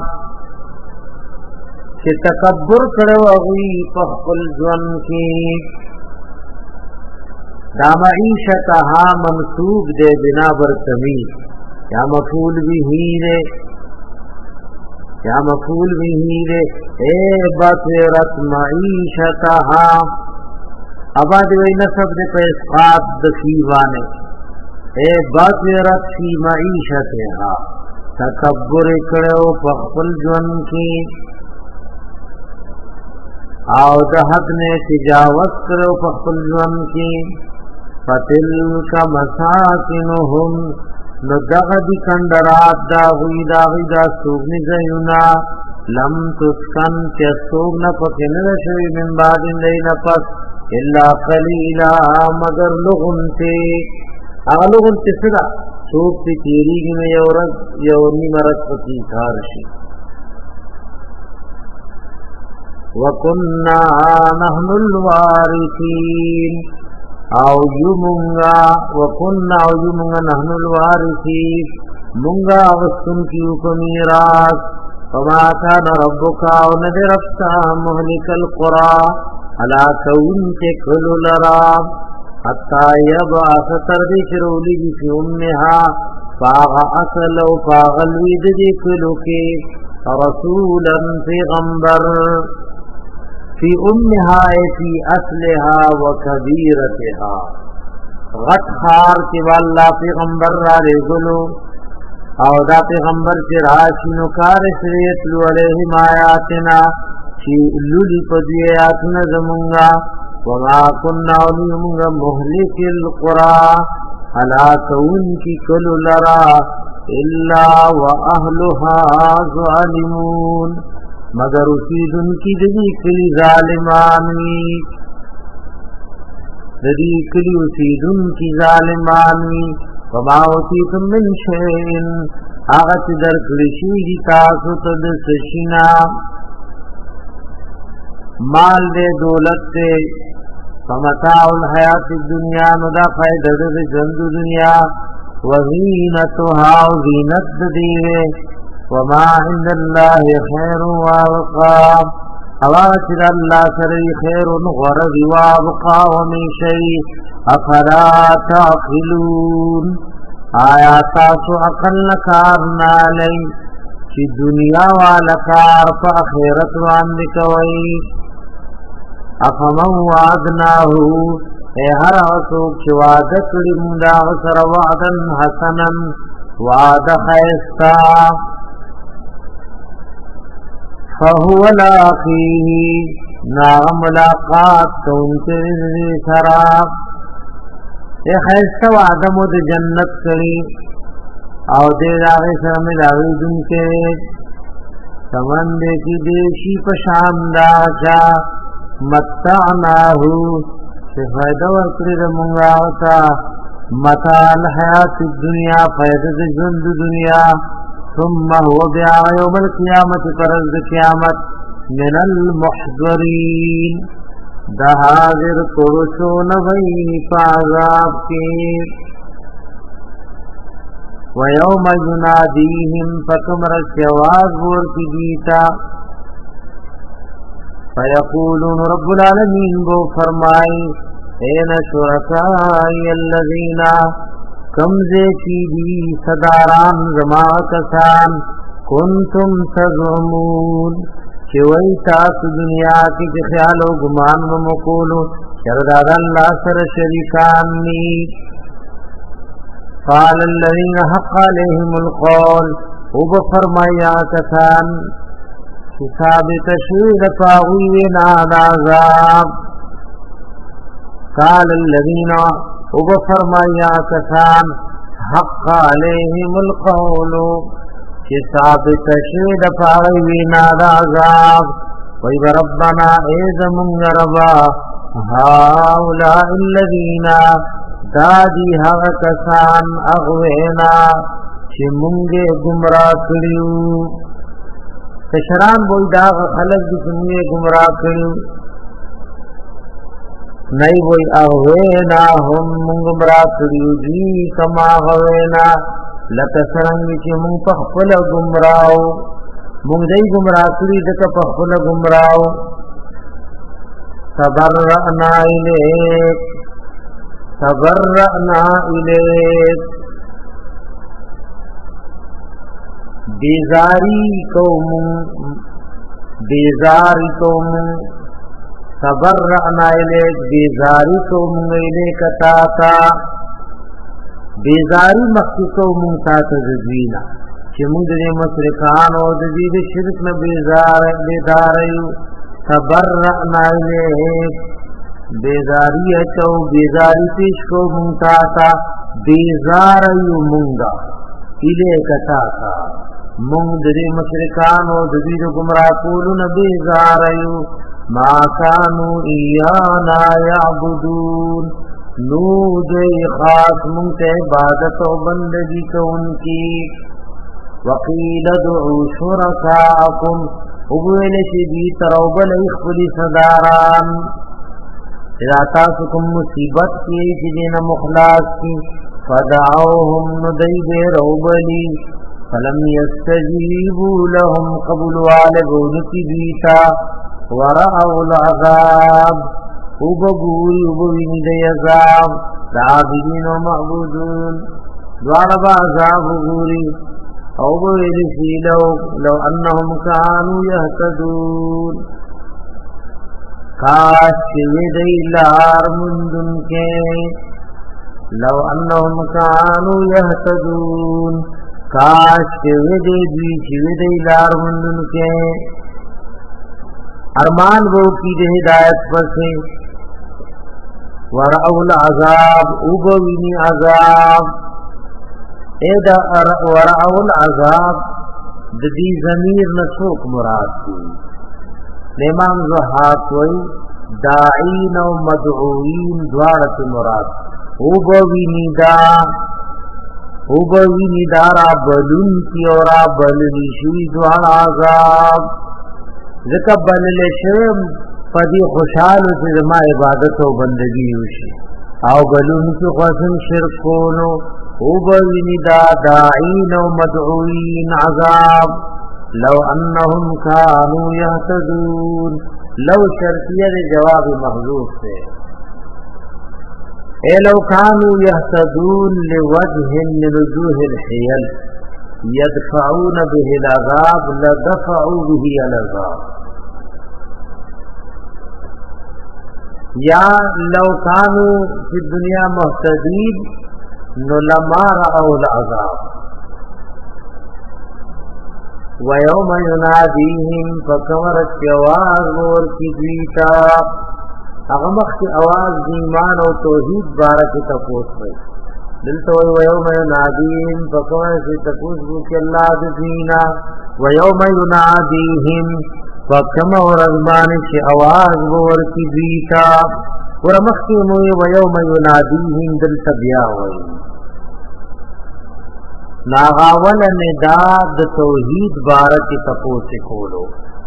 چې تکبر کړو وی په خپل ژوند کې دا معیشتها منصوب دے بنا برتمی یا مفعول به دے یا مفعول به دے اے بصیرت معیشتها اباد وی نسب دے په اسقاط د فیوانه اے بصیرت فی معیشتها تکبر کړو په خپل ژوند کې او د حد نه تجاوز کړو په خپل ژوند کې فتلک مساکنهم ندغد کندرات دا غوی دا غی دا سوگنی زیونا لم تسکن چه سوگنا پکنر شوی من بعد لین پس الا قلیلا مگر لغنتے اغا لغنتے صدا سوگ تی تیریگی میں یورد یورنی مرد پتی کارشی وَكُنَّا نَحْنُ الْوَارِثِينَ او یمونگا وَكُنَّا او یمونگا نَحْنُ الْوَارِثِينَ مونگا وستن کیو کمیراس فما کان ربکا او ندی رفتا محلک القرآ علا کون تکل لرا حتی یبعث تردی شرولی فی امنها فاغ اصل و فاغ الوید دی کلو کی رسولا فی غمبر فی امها فی اصلها و کبیرتها غٹ خار کی واللہ پیغمبر را رگلو او دا پیغمبر چی راشنو کار سریتلو علیہم آیاتنا چی لولی پدوی آیاتنا زمونگا وما کننا علیمونگا محلک القرآ علا کون کی کلو لرا الا و اہلها ظالمون مگر اسیدن کی دنی کلی ظالمانی دنی کلی اسیدن کی ظالمانی وما اوتیتم من شئین آغت در کلشی تاسو تد سشینا مال دے دولت دے فمتاع الحیات الدنیا ندا فائدہ دے جند دنیا وزینتها وزینت دیوے وما عند الله خير وابقى اواتر الله سري خير غرض وابقى ومن شيء افلا تعقلون آیا تاسو عقل نکارنا لئی چی دنیا والا کار پا اخیرت واندی کوئی افمن وعدناہو اے ہر عصوب چی وعدت لمدہ سر وعدا حسنا وعد خیستا فهو لاقیه نار ملاقات کونکے سراب اے خیستا وعدمو دی جنت کری او دے داغی سرم داغی دن کے سمندے کی دیشی پشاندہ چا متعناہو چه فائدہ ورکری رمونگاوتا متاع الحیات الدنیا فائدہ جند دنیا ثم هو بیاغ یوم القیامت پرز قیامت من المحضرین دا حاضر کرشو نبی پازاب کے ویوم ینادیہم فکمر سواز بورتی دیتا فیقولون رب العالمین گو فرمائی این شرکائی الذین کمزے کی دی صداران زما کسان کنتم تزعمون چوئی تاس دنیا کی خیال و گمان و مقولو شرداد اللہ سر شریکانی قال الذین حق علیہم القول او بفرمایا کسان ثابت شوید پاغوی ناد عذاب قال الذین او بفرمایا کسان حق علیہم القول چې ثابت شي د پاره وینا د عذاب وای ربنا ای زمونږ ربا هؤلاء الذین دادی هغه کسان اغوینا چې مونږه گمراه کړیو کشران وای دا خلک دې مونږه گمراه کړیو نئی وای اغوینا هم مونږ گمراه کړیو دي کما غوینا لکه څنګه چې مونږ په خپل گمراهو مونږ دې گمراه کړی دغه په خپل گمراهو تبرأنا الیک تبرأنا الیک بیزاری قوم بیزاری قوم تبرأنا الیک بیزاری قوم الیک تاتا بیزاری مخی قوم تاتا زدوینا چه مونږ دې مشرکان او د دې د شرک نه بیزار بیزار یو تبرأنا الیک بیزاری اچو بیزاری پیش کو مونږ تا بیزار یو مونږه الیک تا تا مونږ دې مشرکان او د دې د گمراه کولو نه بیزار یو ما کانوا ایانا یعبدون نو دې خاص مونږ ته عبادت او بندگی کوونکی وقیل دعو شرکاءکم اگویل شدی تروبل اخفلی صداران اذا تاسکم مصیبت کی جدین مخلاص کی فدعوهم ندی بے روبلی فلم یستجیبو لهم قبل والبونکی بیتا ورعو العذاب ابگوی ابوین دی عذاب دعابدین و معبودون دوارب عذاب غوری او بویلشی لو لو انهم کانو یهتدون کاش چوی دی لار مندن کے لو انهم کانو یهتدون کاش چوی دی دی چوی دی لار مندن کے ارمان وہ کی دی ہدایت پر سے ورعو العذاب او بوینی عذاب ایدا ورعو العذاب د دې ضمیر نسوک مراد دی امام زهاق وی داعین او مدعوین دوارت مراد او بوی ندا او بوی ندا را بلون کی اور بلنی شوی دوار عذاب ذکر بلل شم پدی خوشحال سے ما عبادت و بندگی وشي او بلون کی قسم شرکونو او بوینی دا داعین و مدعوین عذاب لو انہم کانو یهتدون لو شرطیہ جواب محذوف سے اے لو کانو یهتدون لوجہ من وجوہ الحیل یدفعون به العذاب لدفعوا به العذاب یا لو کانو فی الدنیا محتدین نو لما رأو العذاب ویوم ینادیهم فکمرت کی آواز اور کی دیتا اغمخ کی آواز ایمان و توحید بارک تپوس ہوئی دلتا ہوئی ویوم ینادیهم فکمرت کی تپوس بو کی اللہ دینا ویوم ینادیهم فکم اور ازمان کی آواز اور کی دیتا ورمخ کی موئی ویوم ینادیهم دلتا بیا ہوئی ناغاول ندا د توحید بارک تپوس کولو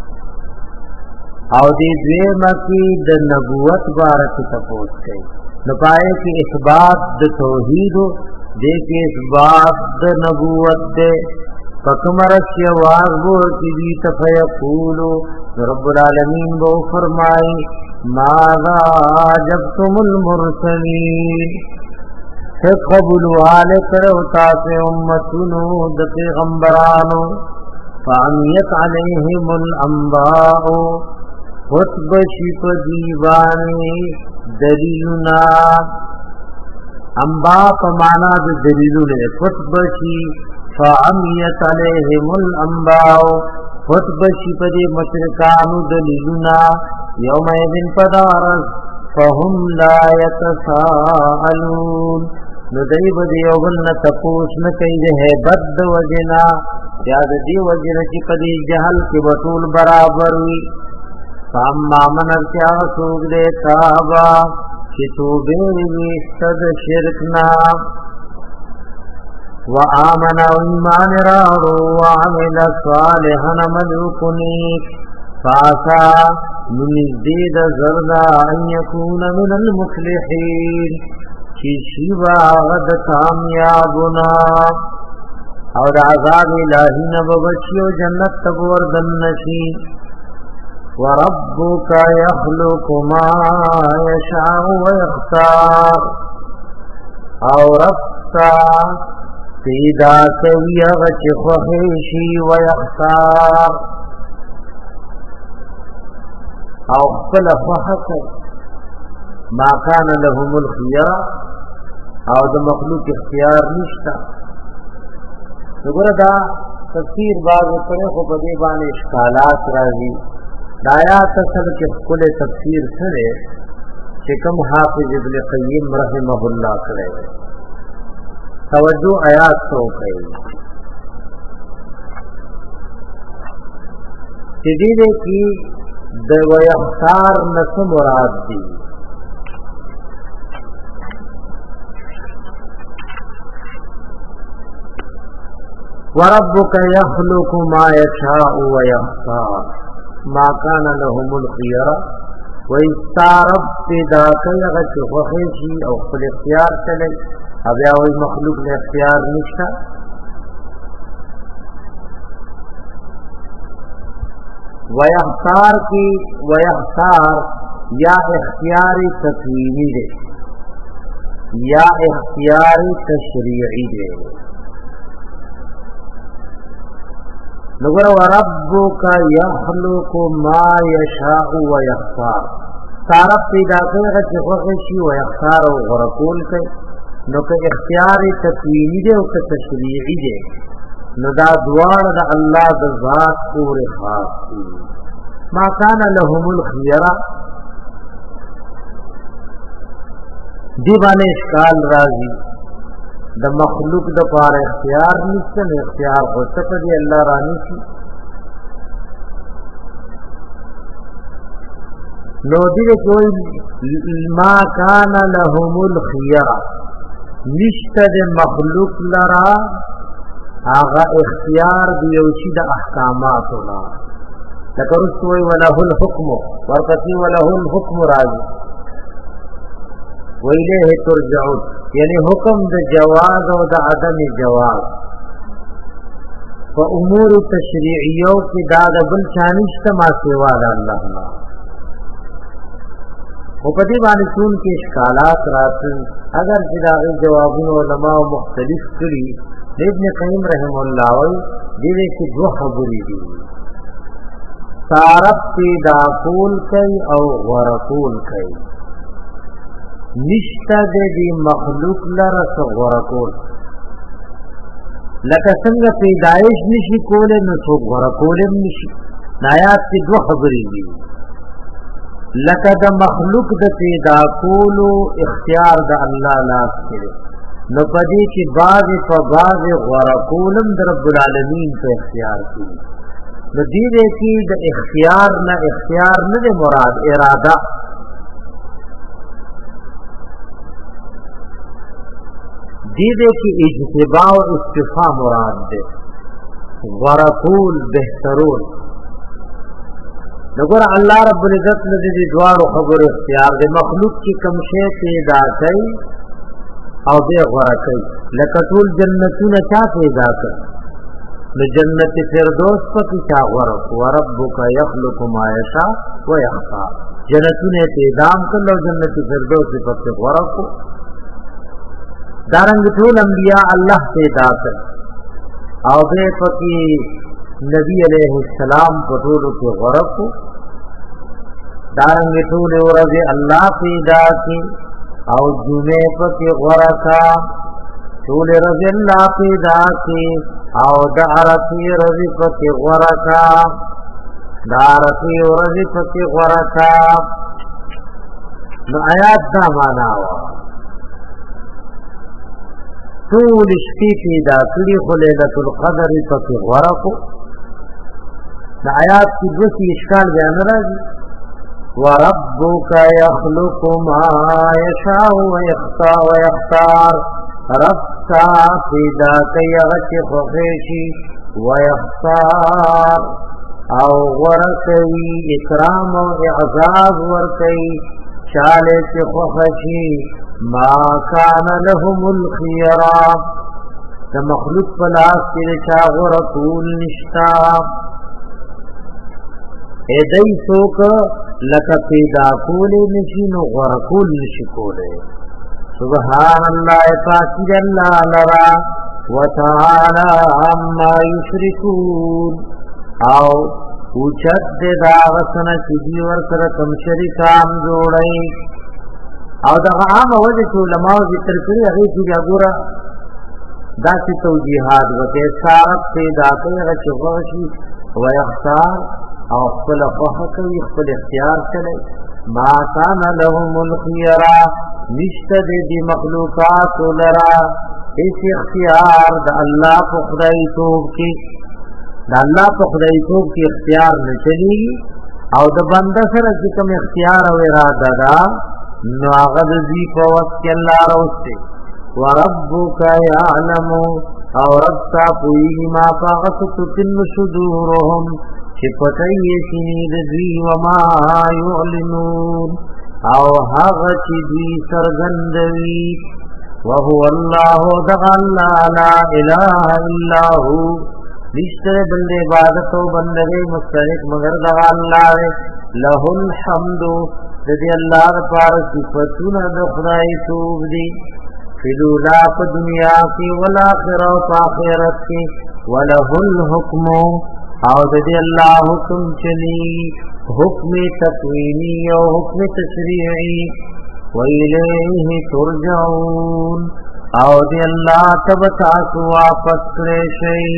او دی دویم کی د نبوت بارک تپوس کئی نپائے کی اثبات د توحید دے کے اثبات د نبوت دے فکمرس کی آواز بو کی دی تفیقولو رب العالمین بو فرمائی ماذا عجبتم المرسلین خط قبولوال کرو تاس امتنو د پیغمبرانو فعمیت علیہم الانباء خطب شیف دیوانی دلیلنا انباء پمانا د دلیلنے خطب شیف فعمیت علیہم الانباء خطب شیف دی مشرکانو دلیلنا یوم ایدن پدارس فهم لا يتساءلون ندیب دیوبل نتپوس نکی دے بد وجنا یا د دې وجنه چې په دې جهل کې بطول برابر وي فاما من ارتیا سوګ دې تابا چې توبه وي ستد شرکنا وآمن ایمان راړو وعمل صالحا ملکنی فاسا نزدید زردا ان یکون من المفلحین چی شیوا غد کامیابنا اور عذاب الہی نبوچیو جنت تبور دنشی وربک یخلق ما یشاء ویختار اور ربتا پیدا کوي هغه چې خوښي ويختار او خپل خوښه ما كان لهم الخيار او د مخلوق اختیار نشته وګوره دا تفسیر باز پرې خو په دې باندې اشکالات راځي دا آیات اصل کې خپل تفسیر سره چې کوم حافظ ابن قیم رحمه الله کړی توجہ آیات تو کئی چیزیں کی دو یختار نس مراد دی وربک یخلق ما یشاء ویختار ما کان لهم الخیار ویستارب پیدا کئی غچ خوخیشی او خپل اختیار چلے اب یا وی مخلوق نے اختیار نشتا ویختار کی ویختار یا اختیاری تکوینی دے یا اختیاری تشریعی دے نگر وربک یخلق ما یشاء ویختار تارب پیدا کرے چی خوخشی ویختار و غرقول کئی نو که اختیار تکوینی دے او که تشریعی دے نو دا دوار دا اللہ دا ذات پور خاص دی ما کان لهم الخیرہ دی بانے اشکال رازی دا مخلوق دا پار اختیار نشتن اختیار ہوتا دی اللہ رانی سی نو دی کوئی ما کان لهم الخیرہ نشته د مخلوق لرا هغه اختیار دی او چې د احکامات ولا ذکرستوي وله الحكم ورقتي وله الحكم راځي ویله ترجعون یعنی حکم د جواز او د عدم جواز په امور تشریعیو کې دا د بل چانشته ما سیوا د الله نه او په دې باندې ټول کې اشکالات راځي اگر چې دا جوابونه علماء مختلف کړي ابن قیم رحم الله وی دې کې دوه خبرې دي تعرف پیدا کول کوي او ورکول کوي نشته دې مخلوق لره ورکول لکه څنګه پیدایش نشي کولای نو څو ورکول نشي آیات کې دوه خبرې دي لکه د مخلوق د پیدا کولو اختیار د الله لاس کې نو پدې کې باز په باز غره کولم د رب العالمین په اختیار کې نو دې دې کې د اختیار نه اختیار نه د مراد اراده دې دې کې اجتباع او استفاء مراد ده غره کول بهترون نګور الله رب العزت نے دې دوار خبر اختیار دې مخلوق کی کم شی پیدا کړي او دې غوړه کړي لکه ټول جنتونه چا پیدا کړي نو جنت فردوس پکې چا غوړه وربک یخلق ما یشاء ویختار جنتونه پیدا کړل او جنت فردوس پکې غوړه کو دارنګ ټول انبیاء الله پیدا کړ او دې پکې نبی علیہ السلام په ټولو کې غوړه کو دارنګ ټول ورځ الله پیدا کړ او جمعه پکې غوړه کا ټول ورځ الله پیدا کړ او د عرفه ورځ پکې غوړه کا د عرفه ورځ پکې غوړه کا نو آیات دا معنا وا ټول شپې پیدا کړي خو ليلۃ القدر پکې غوړه کو د آیات کې دوی اشکال بیان راځي وربک یخلق ما یشاء ويختار ويختار رب تا پیدا کوي هغه چې خوښي ويختار او ورکوي اکرام او اعزاز ورکوي چاله چې خوښي ما کان لهم الخيرا د مخلوق په لاس کې چا ورکول نشتا اې دای څوک لکه پیدا کولې نشي نو ورکول نشي کولې سبحان الله پاک الله لرا وتعالى عما يشركون او اوچت دے داغسنا چیزی ورسر کم شرکان جوڑائی او دا عام وجه چو علماء ذکر کری اغیی چیزی اگورا دا سی توجیحات وکے سارت پیدا کئی غچ غوشی ویختار او اخفل فحقی اخفل اختیار چلے ما کان لهم الخیرہ نشتد دی مخلوقات لرا اس اختیار دا اللہ کو خدای توب کی دا اللہ په خدای توب کې اختیار نه چلی او د بنده سره چې کوم اختیار او اراده دا نو هغه د دې په وخت کې الله راوستي وربک یعلم او رب تا پوی ما پاغت تن صدورهم چې پټي سینې د دې و ما يعلنون او هغه چې دې سرګندوي وهو الله دغ الله لا اله الا هو نشتر بند عبادت و بندگی مستحق مگر دغا اللہ له الحمد ددی اللہ پار صفتون دخدائی توب دی فلولا پا دنیا کی والآخر و پاخرت کی وله الحکم او ددی اللہ حکم چلی حکم تقوینی و حکم تشریعی وإلیہ ترجعون او دی اللہ تبتاس واپس کرشی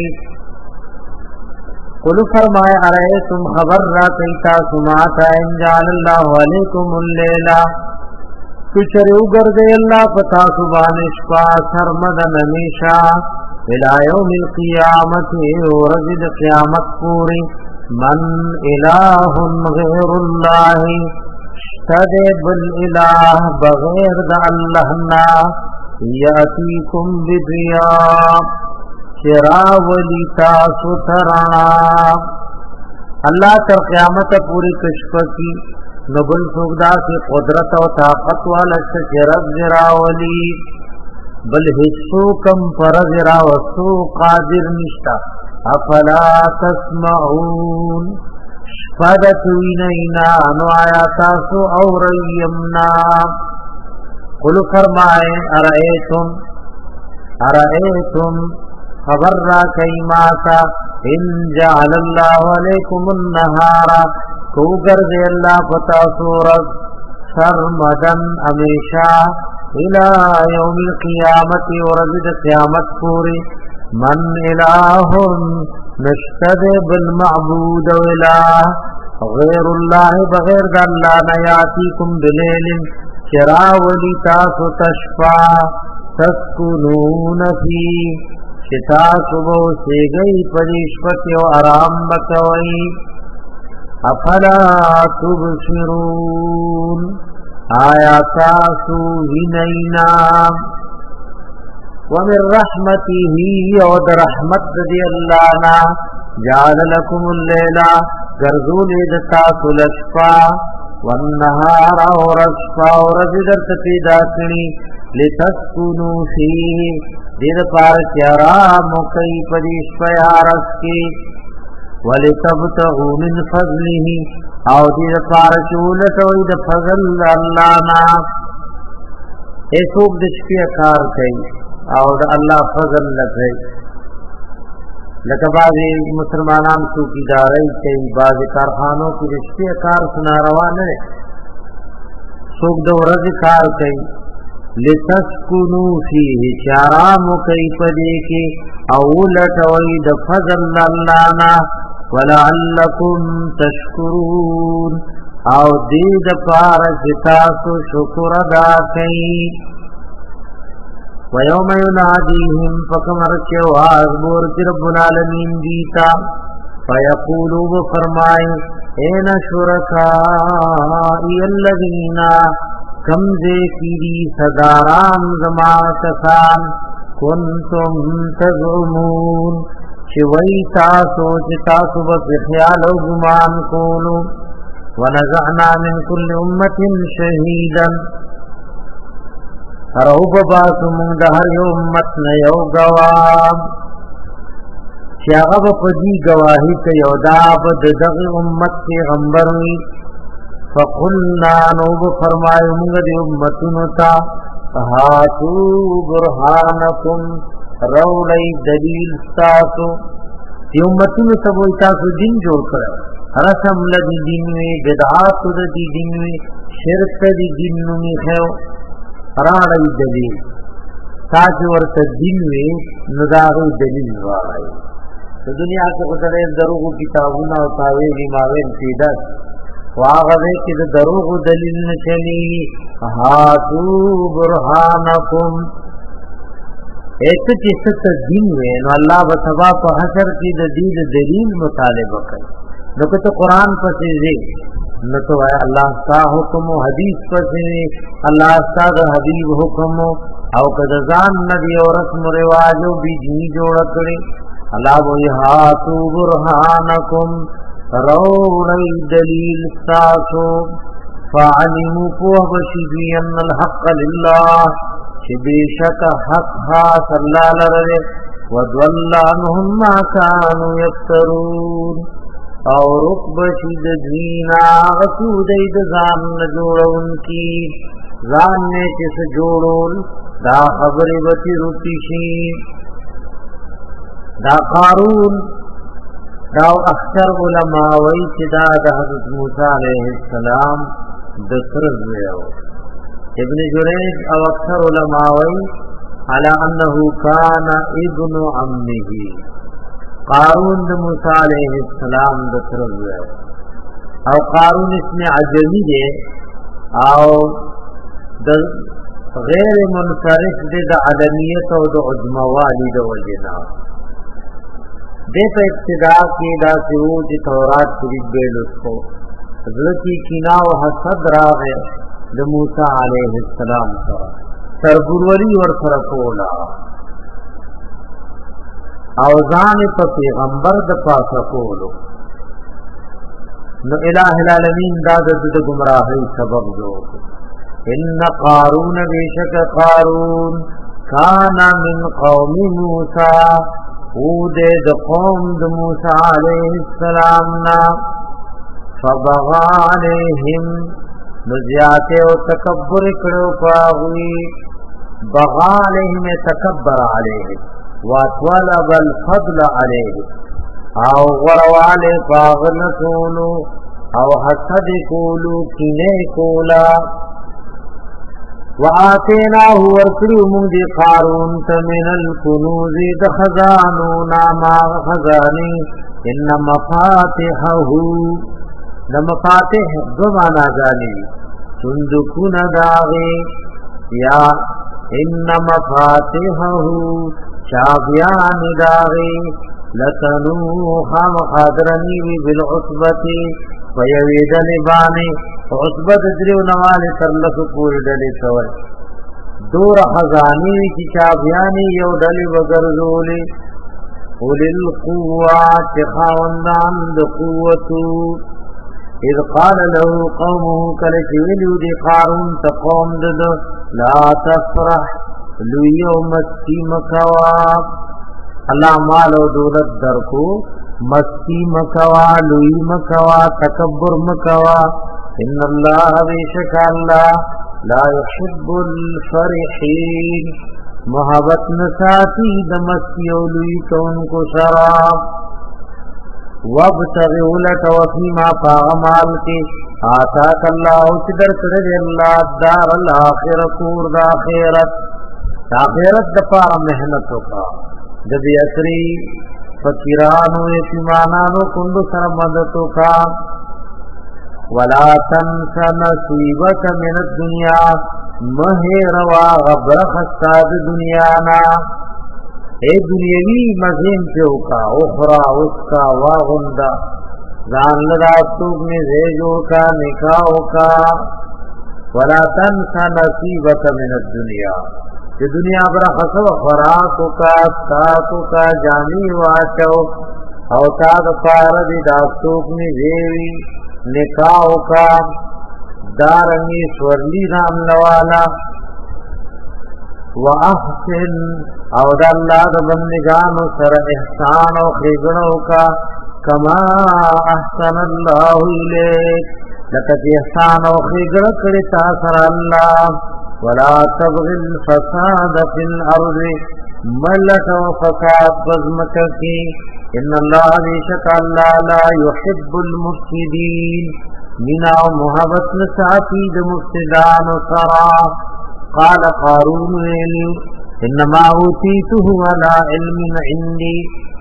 قلو فرمائے ارائیتم خبر را کئیتا سماتا انجال اللہ علیکم اللیلہ کچھرے اگردے اللہ فتا سبانشپا سرمدن نمیشا الى یوم القیامت ورزد قیامت پوری من الہ غیر اللہ شتد بالالہ بغیر دا اللہنا یاتیکم بدیاء چرا ولی تاسو ترانا اللہ تر قیامت پوری کشف کی نبل سوگدا سے قدرت و طاقت والا شرف زراولی بل حصو کم پر زراوستو قادر نشتا افلا تسمعون شفادت وینینا نو آیا تاسو اور یمنا قلو فرمائے ارائیتم ارائیتم خبر را کئی ماتا ان جعل اللہ علیکم النہارا کو گرد اللہ فتا سورت سرمدن امیشا الى یوم القیامت ورزد قیامت پوری من الہ نشتد بالمعبود الہ غیر اللہ بغیر دا اللہ نیاتیکم بلیل چرا ولی تاسو تشفا تسکنون فی چتا صبح سے گئی پریشپت و آرام بکوئی افلا تبصرون آیا تاسو ہنینا ومن رحمته اور رحمت دی اللہ نا جعل لکم اللیلہ گرزول دتاسو لشفا والنهار اور اشفا اور رزدر تپیدا کنی لتسکنو فیه دید پار چرا مکی پدیش پیارس کی ولتبتغو من فضله او دید پار چولت وید فضل اللہ نا ایسوک دشپی کار کئی او دا اللہ فضل لکئی لکہ بعضی مسلمانان سوکی دارئی کئی بعضی کارخانوں کی دشپی کار سنا روان ہے سوک دو رضی کار کئی لتسکنو فیه شارام کئی پدے کے اولت وید فضل اللانا ولعلکم تشکرون او دید پارا جتاسو شکر ادا کئی ويوم يناديهم فكمرك وازبور رب العالمين دیتا فيقولوا فرمائے اين شركائي الذين کم ذکری صداران زما کسان کنتم تزعمون چوئی تاسو چتاسو بس خیال و گمان کولو ونزعنا من كل امت شهیدا روب باسو من دهر امت نیو گوام چیاغب پدی گواہی که یوداب ددغ امت کی غمبروی فقلنا نوب فرمائے منگا دی امتنتا هاتو برحانکم رولی دلیل ستاسو دی امتنو سبوی تاسو دین جوڑ کرو رسم لدی دینوی بدعاتو دی دینوی شرک دی دینوی خیو راڑی دلیل تاچو ورط دینوی نداغی دلیل راڑی دنیا کے خطرے دروغ کتابونا و تاویلی ماویل سیدت واغذے کی دروغ دلیل نچلی ہاتو برحانکم ایسا چیست دین وے نو اللہ بسبا پا حشر کی دلیل دلیل مطالبہ کر نو کتا قرآن پسی زی نو تو اللہ ستا حکم و حدیث پسی زی اللہ ستا دا حبیب حکم او کدزان ندی و رسم و رواج و بیجنی جوڑا کرے اللہ بوئی ہاتو برحانکم روڑی دلیل ساسو فعلمو پوہ بشیدوی ان الحق للہ چی بیشک حق خاص اللہ لرے ودوال عنہم ما کانو یفترون او رک بشید دوینا غسودید زان نجوڑا ان کی زان نے چس جوڑول دا خبر بتی روپیشی دا قارون داو اکثر علماء وی چدا دا حضرت موسیٰ علیہ السلام دسرز ویو ابن جریج او اکثر علماء وی علا انہو کان ابن عمه قارون دا موسیٰ علیہ السلام دسرز ویو او قارون اس میں عجمی دے او دا غیر منصرف دے دا عدمیت او دا عجموالی دا وجنا دیتا ابتدا کی دا سیو جی تورات شریف بیل اس کو حضرتی کینا و حسد راغے دا موسیٰ علیہ السلام سرا سرگرولی ور سرکولا اوزان پا پیغمبر دا پاسکولو نو الہ العالمین دا دا دا گمراہی سبب دو ان قارون بیشک قارون کانا من قوم موسیٰ او دے د قوم د موسی علیہ السلام نا فبغى علیہم نزیات او تکبر کړو پاوی بغى علیہم تکبر علیہ واطلب الفضل علیہ او غرواله پاغن کولو او حسد کولو کینه کولا وآتیناه ورکلو من دی قارون من الکنوز د خزانونا ما خزانی ان مفاتحه د مفاتح دو مانا جانی صندوقون داغی یا ان مفاتحه چابیان داغی لتنو خام خادرنی بالعصبتی فیوید لبانی عصبت دریو نوالی ترلس پوری ڈلی شوئے دور خزانی کی چابیانی یو ڈلی وگرزولی اولی القوات خاوندان د قوتو اذ قال له قومه کلچویلیو دی قارون تقوم دد لا تفرح لویو مستی مکوا اللہ مال و دولت درکو مستی مکوا لوی مکوا تکبر مکوا ان اللہ بیشک اللہ لا يحب الفرحین محبت نساتی دمستی اولوی کون کو شراب وابتغی لک وفیما فاغمال کی آتاک اللہ چدر کرد اللہ دار الاخر کور دا خیرت دا خیرت دپا محنتو کا جبی اثری فکرانو یتیمانانو کندو سرمدتو کا ولا تنس نصیبک من الدنیا مهر وا غبرخ استاد دنیا نا اے دنیاوی مزین پیو کا اخرى اسکا واغندا زان لدا سوگ میں زیجو کا نکاو کا ولا تنسا نصیبک من الدنیا کہ دنیا برا خسو خراکو کا ساتو کا جانی واچو او تاد پارد دا سوگ میں زیوی نکاو کا دارنگی سورلی نام لوالا وَأَحْسِنْ او دا اللہ دا بندگانو سر احسان و خیگنو کا کما احسن اللہ الیک لکت احسان و خیگن کرتا سر اللہ ولا تبغی الفساد فی الارض ملت و فساد بزمککی ان اللہ بیشک اللہ لا يحب المفسدین منا و محبت نساتی دا مفسدان و سرا قال قارون ویلی انما اوتیته علی علم عندي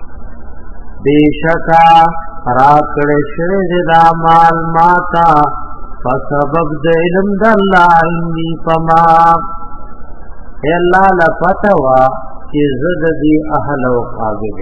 بیشکا راکڑ شرد دا مال ماتا فسبب دا علم دا اللہ عندي فما اے اللہ لفتوا چی زد دی اہل و قابل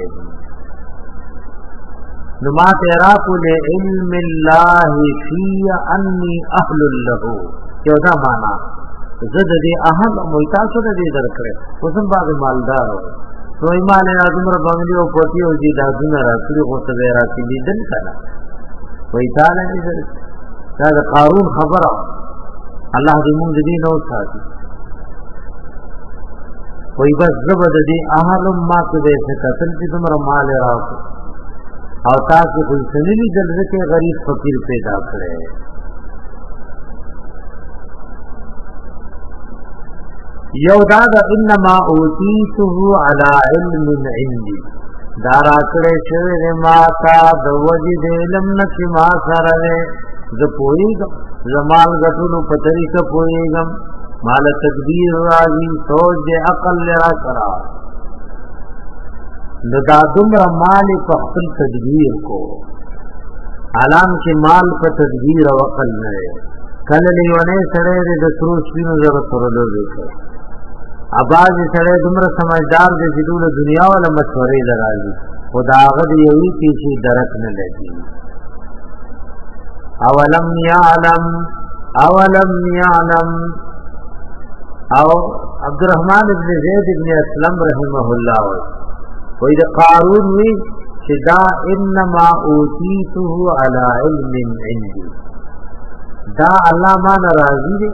نمات اراکو لے علم اللہ فی انی اہل لہو چودا مانا زد دی اہل مویتاسو دا دی درکڑے حسن باغ مالدار ہو تو ایمان نازم را بانگلی و پوٹی و جی دادون راکلی خوص بیراتی لیدن کنا ویتالا نی درکڑے دا قارون خبر اللہ دی مونگ دی نو ساتی وی بس زبد دی اہل ما کو بیسے قتل چی تم را مال راکو او تاکی خوی سنیلی جلزے غریب فقیر پیدا کرے یو دادا انما اوتیته علی علم عندي دارا کڑے شویر ماتا دو وجد علم نکی ما سرنے ز پوئیگم زمال گتنو پتریک پوئیگم مال تقدیر راجی سوچ عقل لرا کرا دا دمرا مال پختل تدبیر کو علام کے مال پا تدبیر و عقل نرے کل لیونے سڑے دے دسروس بینو ضرورت سردو دیکھے اباز سڑے دمرا سمجھدار دے جدول دنیا والا مشورے لرازی خدا غد یوی پیشی درک نہ لگی اولم یعلم اولم یعلم او عبدالرحمن ابن زید ابن اسلم رحمہ اللہ وید قارون وی شدا انما اوتیته علی علم عندي دا اللہ ما نرازی دے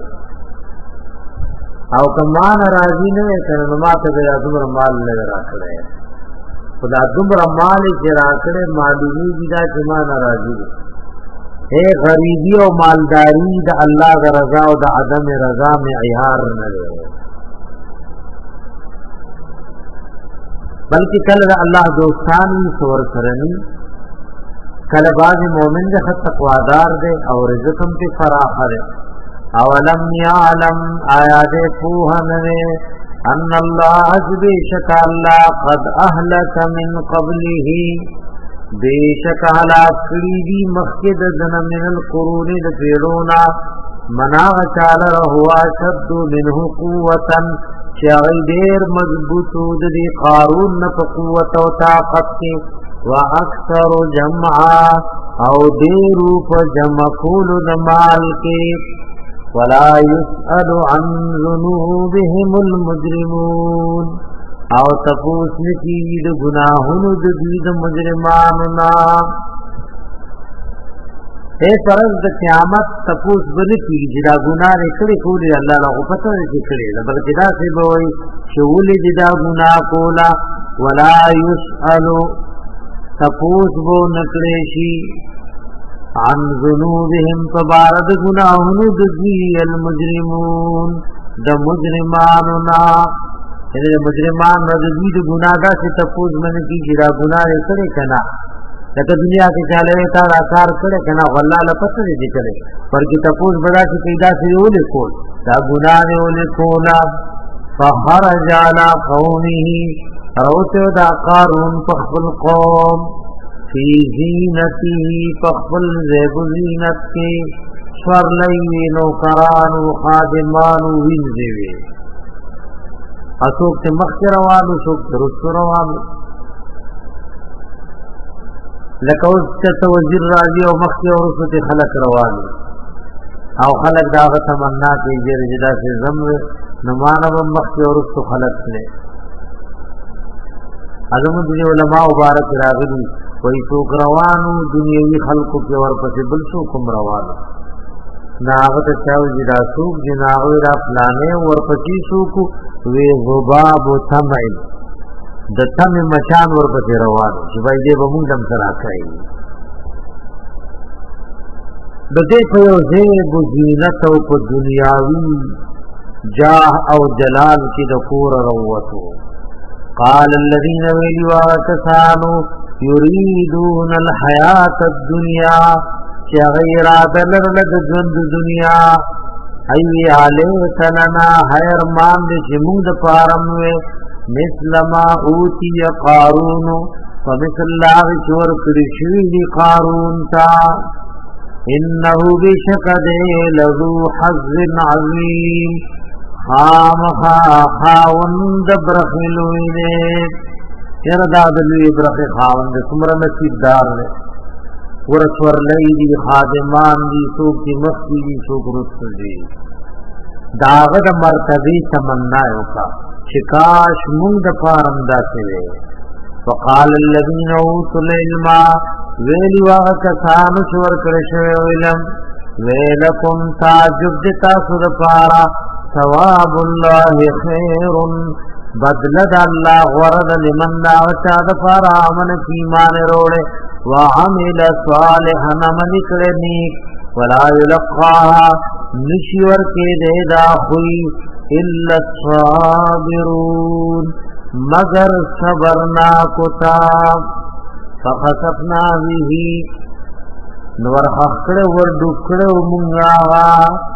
او کما نرازی نوے کنن ما تگیا دمر مال نگر آکڑے خدا دمر مال چر آکڑے معلومی جدا چما نرازی دے اے غریبی و مالداری دا اللہ دا رضا و دا عدم رضا میں عیار نرے بلکہ کل دا اللہ دوستانی سور سرنی کل باز مومن دے خط تقوادار دے اور رزقم کی فراخ دے اولم یعلم آیات پوہنوے ان اللہ بیشک اللہ قد اہلک من قبلہ بیشک حلاک کریدی مخید دن من القرون دفیرونا مناغ چال رہوا شد منہ قوتا چاگئی دیر مضبوطو دی قارون نپ قوت و طاقت کی و اکثر جمعا او دیرو پا جمع کول دمال کے ولا يسأل عن ذنوبهم المجرمون او تپوس نکی د گناہونو د دید مجرماننا اے فرض د قیامت تپوس بنکی جدا گناہ نکڑی کولی اللہ لغو پتہ نکڑی بلکہ دا سی بوئی شولی جدا گناہ کولا ولا يسأل تپوس بو نکڑی شی عن ذنوبهم فبارد گناہن دزی المجرمون دا مجرماننا یعنی دا مجرمان ردزی دا گناہ دا سی تپوز من کی جدا گناہ کرے کنا لکہ دنیا کے چالے تارا کار کرے کنا واللہ لپتر دی کرے پر کی تپوز بڑا سی قیدہ سی اولے کول دا گناہ نے اولے کولا فخرج علی قومه روچو دا قارون فخفل قوم فی زینتی فخفل زیب زینت کے سورلی نوکرانو خادمانو وینځوي اسوک ته مخ روانو سوک درست روانو لکه اوس چې وزیر راځي او مخ کې ورسته خلک روانو او خلک داغه تمنا کوي چې رجدا سے زمره نمانو مخ کې ورسته خلک نه اعظم دي علماء مبارک راغلي وای سوک روانو دنیوي خلقو کې ورپسې بل څوک روانو ناغه ته چاو جدا سوق جناغه را پلانې ورپسې سوق وی غباب تمعل د تم مچان ورپسې روان چې بای دې به موږ هم سره کوي د دې په یو ځای بو زینت او په دنیاوی جاه او جلال کې د کور وروتو قال الذين ويلوا يريدون الحياة الدنيا چه غیر آدلر لگ جند دنیا ای آلیت لنا حیر ماند جمود پارموے مثل ما اوتی قارونو فمثل اللہ چور کرشوی قارون تا انہو بشکد لذو حظ عظیم خام خا خاوند برخلوینے یردادلوی برخ خاوند سمر نصیب دار لے ورسور لیدی خادمان دی سوک دی مخی دی سوک رسل دی داغد مرتبی تمنائیو کا شکاش مند پارم دا سوے وقال الذین اوتوا العلم ویلی واغ کسانو چور کرشو علم ویلکم تعجب دتا سود پارا ثواب اللہ خیر بدلد اللہ ورد لمن داوچا دفار آمن کی مان روڑے وعمل صالحا نمن کرنی ولا یلقاها نشور کے دے دا ہوئی الا الصابرون مگر صبرنا کتا فخسفنا به نور حقڑ ور ڈکڑ منگا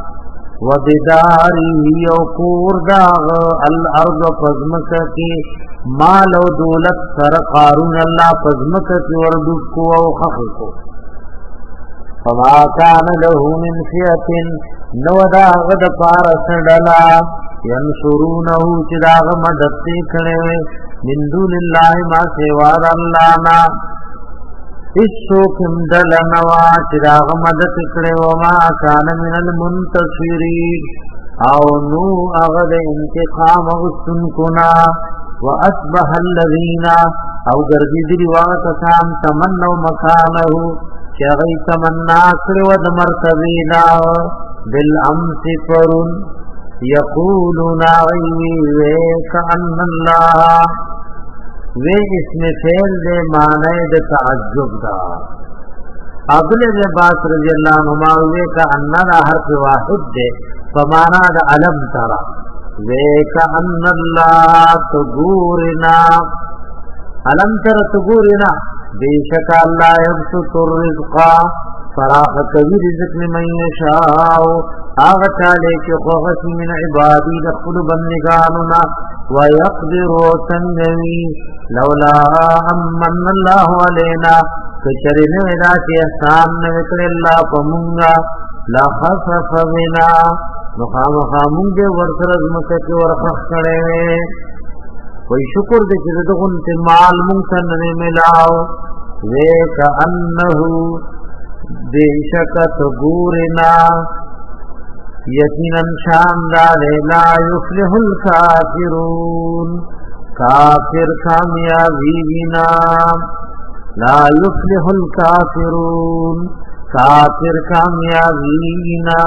وبداری او کور داغ الارض فزمک کی مال او دولت سر قارون اللہ فزمک کی وردکو او خخکو فما کان له من فیت نو داغ د پارس ڈلا ینصرونه چی داغ مدد کنے من دون اللہ ما سواد اللہ نا اس سوکم دلنوا چراغ مدد کڑے وما کان من المنتصرین او نو اغد انتقام غسن کنا واصبح الذین او گردی دلی واقتان تمنو مکانہو چغی تمنا کڑے ود مرتبینا بالامس فرن یقولون غیوی ویک ان اللہ وے اسم فعل دے معنی دے تعجب دا عبداللہ بن عباس رضی اللہ عنہما وے کا اننا حرف واحد دے فمانا دا علم ترا وے کا ان اللہ تگورنا علم تر تگورنا بے شک اللہ یبسط الرزقا فراخ کبھی رزق من یشاؤ آغتا لے کے خوغسی من عبادی دخل بندگاننا ویقدر تنگوی لولا امن اللہ علینا کچرن ودا چی احسان نوکر اللہ پمونگا لخصف بنا مخام خامون دے ورسرز مکت ورخخ کرے وی شکر دے چی دغن تمال مونتن ملاو ویک انہو بے شکت گورنا یقیناً شاندار لا یفلح الکافرون کافر کامیابی بنا لا یفلح الکافرون کافر کامیابی بنا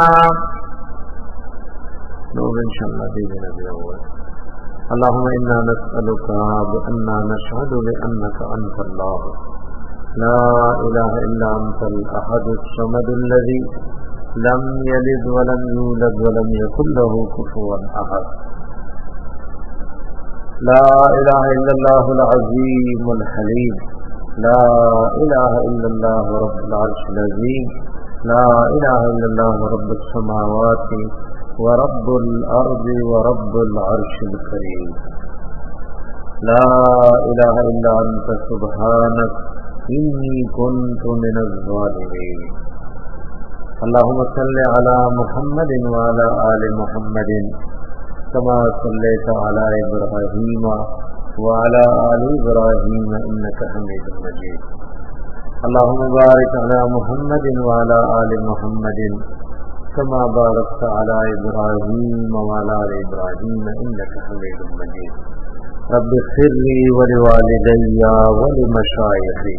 لوگ انشاءاللہ دیدے نبی اول اللہم انا نسألکا بأننا نشہد بأنک انت اللہ لا الہ الا انت الاحد الصمد الذي لم يلد ولم يولد ولم يكن له كفوا احد لا اله الا الله العظيم الحليم لا اله الا الله رب العرش العظيم لا اله الا الله رب السماوات ورب الارض ورب العرش الكريم لا اله الا انت سبحانك إني كنت من الظالمين اللهم صل على محمد وعلى آل محمد كما صليت على إبراهيم وعلى آل إبراهيم إنك حميد مجيد اللهم بارك على محمد وعلى آل محمد كما باركت على إبراهيم وعلى آل إبراهيم إنك حميد مجيد رب اغفر لي ولوالدي ولمشايخي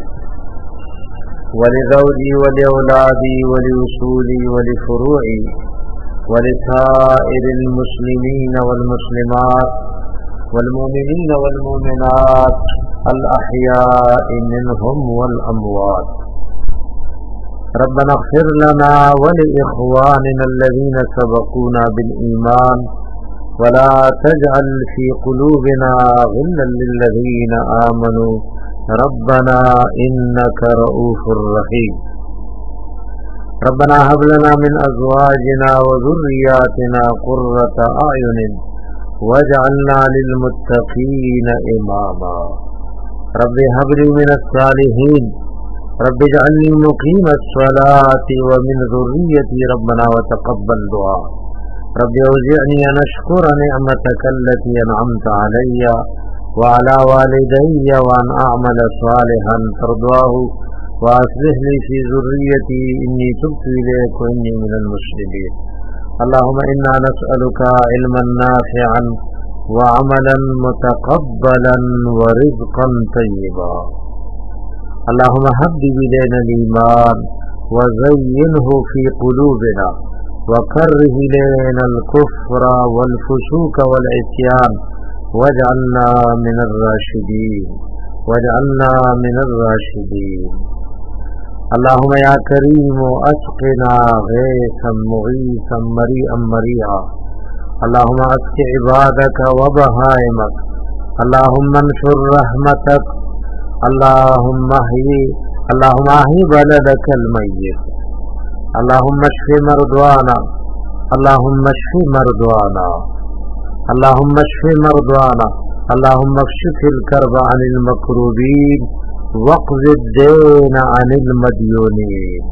ولزوجي ولأولادي ولأصولي ولفروعي ولسائر المسلمين والمسلمات والمؤمنين والمؤمنات الأحياء منهم والأموات ربنا اغفر لنا ولإخواننا الذين سبقونا بالإيمان ولا تجعل في قلوبنا غلا للذين آمنوا ربنا إنك رؤوف رحيم ربنا هب لنا من أزواجنا وذرياتنا قرة أعين واجعلنا للمتقين إماما رب هب لي من الصالحين رب اجعلني مقيم الصلاة ومن ذريتي ربنا وتقبل دعاء رب اوزعني أن أشكر نعمتك التي أنعمت علي وعلى والدي وأن أعمل صالحا ترضاه وأصلح لي في ذريتي إني تبت إليك وإني من المسلمين اللهم إنا نسألك علما نافعا وعملا متقبلا ورزقا طيبا اللهم حبب إلينا الإيمان وزينه في قلوبنا وكره إلينا الكفر والفسوق والعصيان واجعلنا من الراشدين واجعلنا من الراشدين اللهم يا كريم أسقنا غيثا مغيثا مريئا مريعا اللهم أسق عبادك وبهائمك اللهم انشر رحمتك اللهم احيي اللهم احيي بلدك الميت اللهم اشف مرضانا اللهم اشف مرضانا اللهم اشف مرضانا اللهم اكشف الكرب عن المكروبين واقض الدين عن المديونين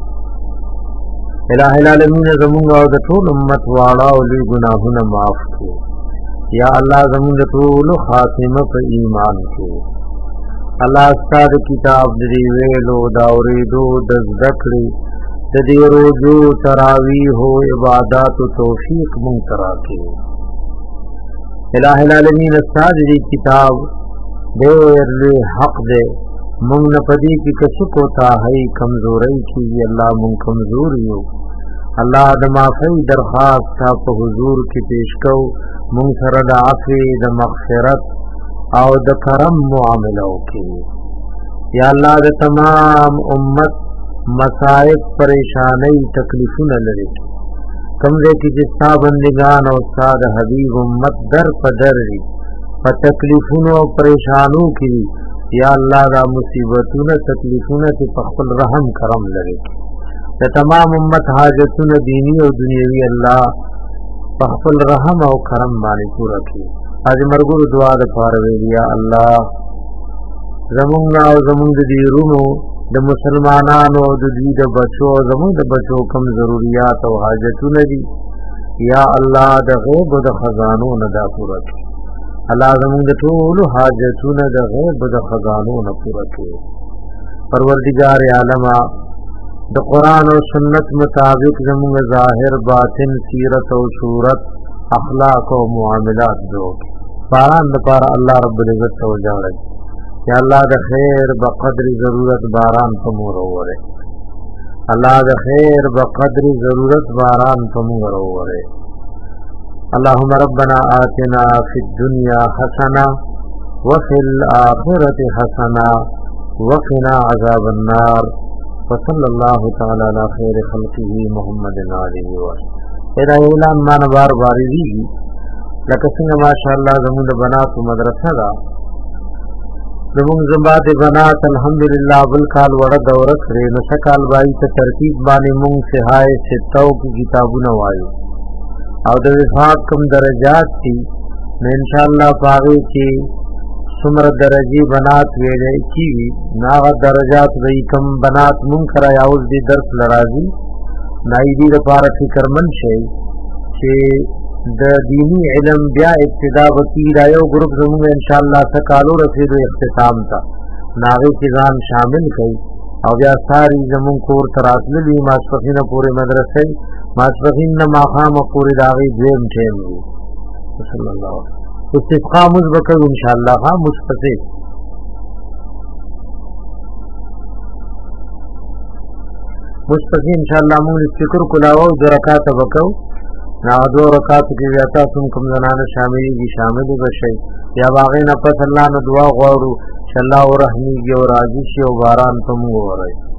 الہ العالمین زمونږ او د ټول امت واړه او لوی ګناهونه معاف کړي یا الله زمونږ ټول خاتمه په ایمان کې الله ستاسو کتاب دې ویلو دا اورېدو د ذکر د دې روزو تراویح او عبادت او توفیق مونږ ترا کې الہ العالمین ستاسو دې کتاب ډېر لوی حق دې مونږ نه پدې کې کڅ کوتا هي کمزوري کې الله مونږ کمزور یو الله د معافی درخواست تا په حضور کې پیش کو مونږ سره د عفو د مغفرت او د کرم معاملو کې یا الله د تمام امت مصائب پریشانی تکلیفونه لري کوم دې کې چې ستا بندگان او ستا د حبیب امت در په در دي په تکلیفونو او پریشانو کې یا الله دا مصیبتونه تکلیفونه چې په خپل رحم کرم لري د تمام امت حاجتونه دینی او دنیوي الله په خپل رحم او کرم باندې پورا کړي اج مرګو دعا د پاره ویل یا الله زمونږ او زمونږ د دیرونو د مسلمانانو د دې د بچو زمونږ د بچو کم ضرورت او حاجتونه دي یا الله د غیب او د خزانو نه دا پورا کړي الله زمونږ ټول حاجتونه د غیب د خزانو نه پورا کړي پروردگار عالم د قران او سنت مطابق زمونږ ظاهر باطن سیرت او صورت اخلاق او معاملات جو باران د پاره الله رب العزت تو جاړي یا الله د خیر بقدر ضرورت باران په مور اوره الله د خیر بقدر ضرورت باران په مور اوره اللهم ربنا آتنا في الدنيا حسنة وفي الآخرة حسنة وقنا عذاب النار وصلى الله تعالى على خير خلقه محمد عليه وسلم ادا اعلان مان بار بار دی لکه څنګه ماشاءالله زموږ د بنات مدرسه دا زموږ زمبات بنات الحمدلله بل کال وړه دوره کړې نو شکال بای ته ترتیب باندې مونږ سهای ستو کی کتابونه وایو او د وفاق کوم درجات دي ان شاء الله پاره کې څومره درجه بنات ویلې کی ناغه درجات وی کم بنات مونږ کرا یاوز دي درس لرازي نایدی لپاره فکرمن شي چې د دینی علم بیا ابتدا وکي دا یو ګروپ زموږ ان شاء الله تکالو رسیدو اختتام ته ناغه کې ځان شامل کړي او بیا ساری زمون کور تراتللی ماسپخین پورې مدرسې ماسپخین نه ماقام پورې داغي دیم ټیم وي صلی الله استفقا مزبکو ان شاء الله ها مستفید مستفید ان شاء الله موږ فکر کولاو د رکعات وکاو نا دو رکعات کې بیا تاسو کوم زنانه شامل دي شامل بشي یا باغې نه پس الله نه دعا غواړو چې الله ورحمي او راضي شي او باران ته مو وره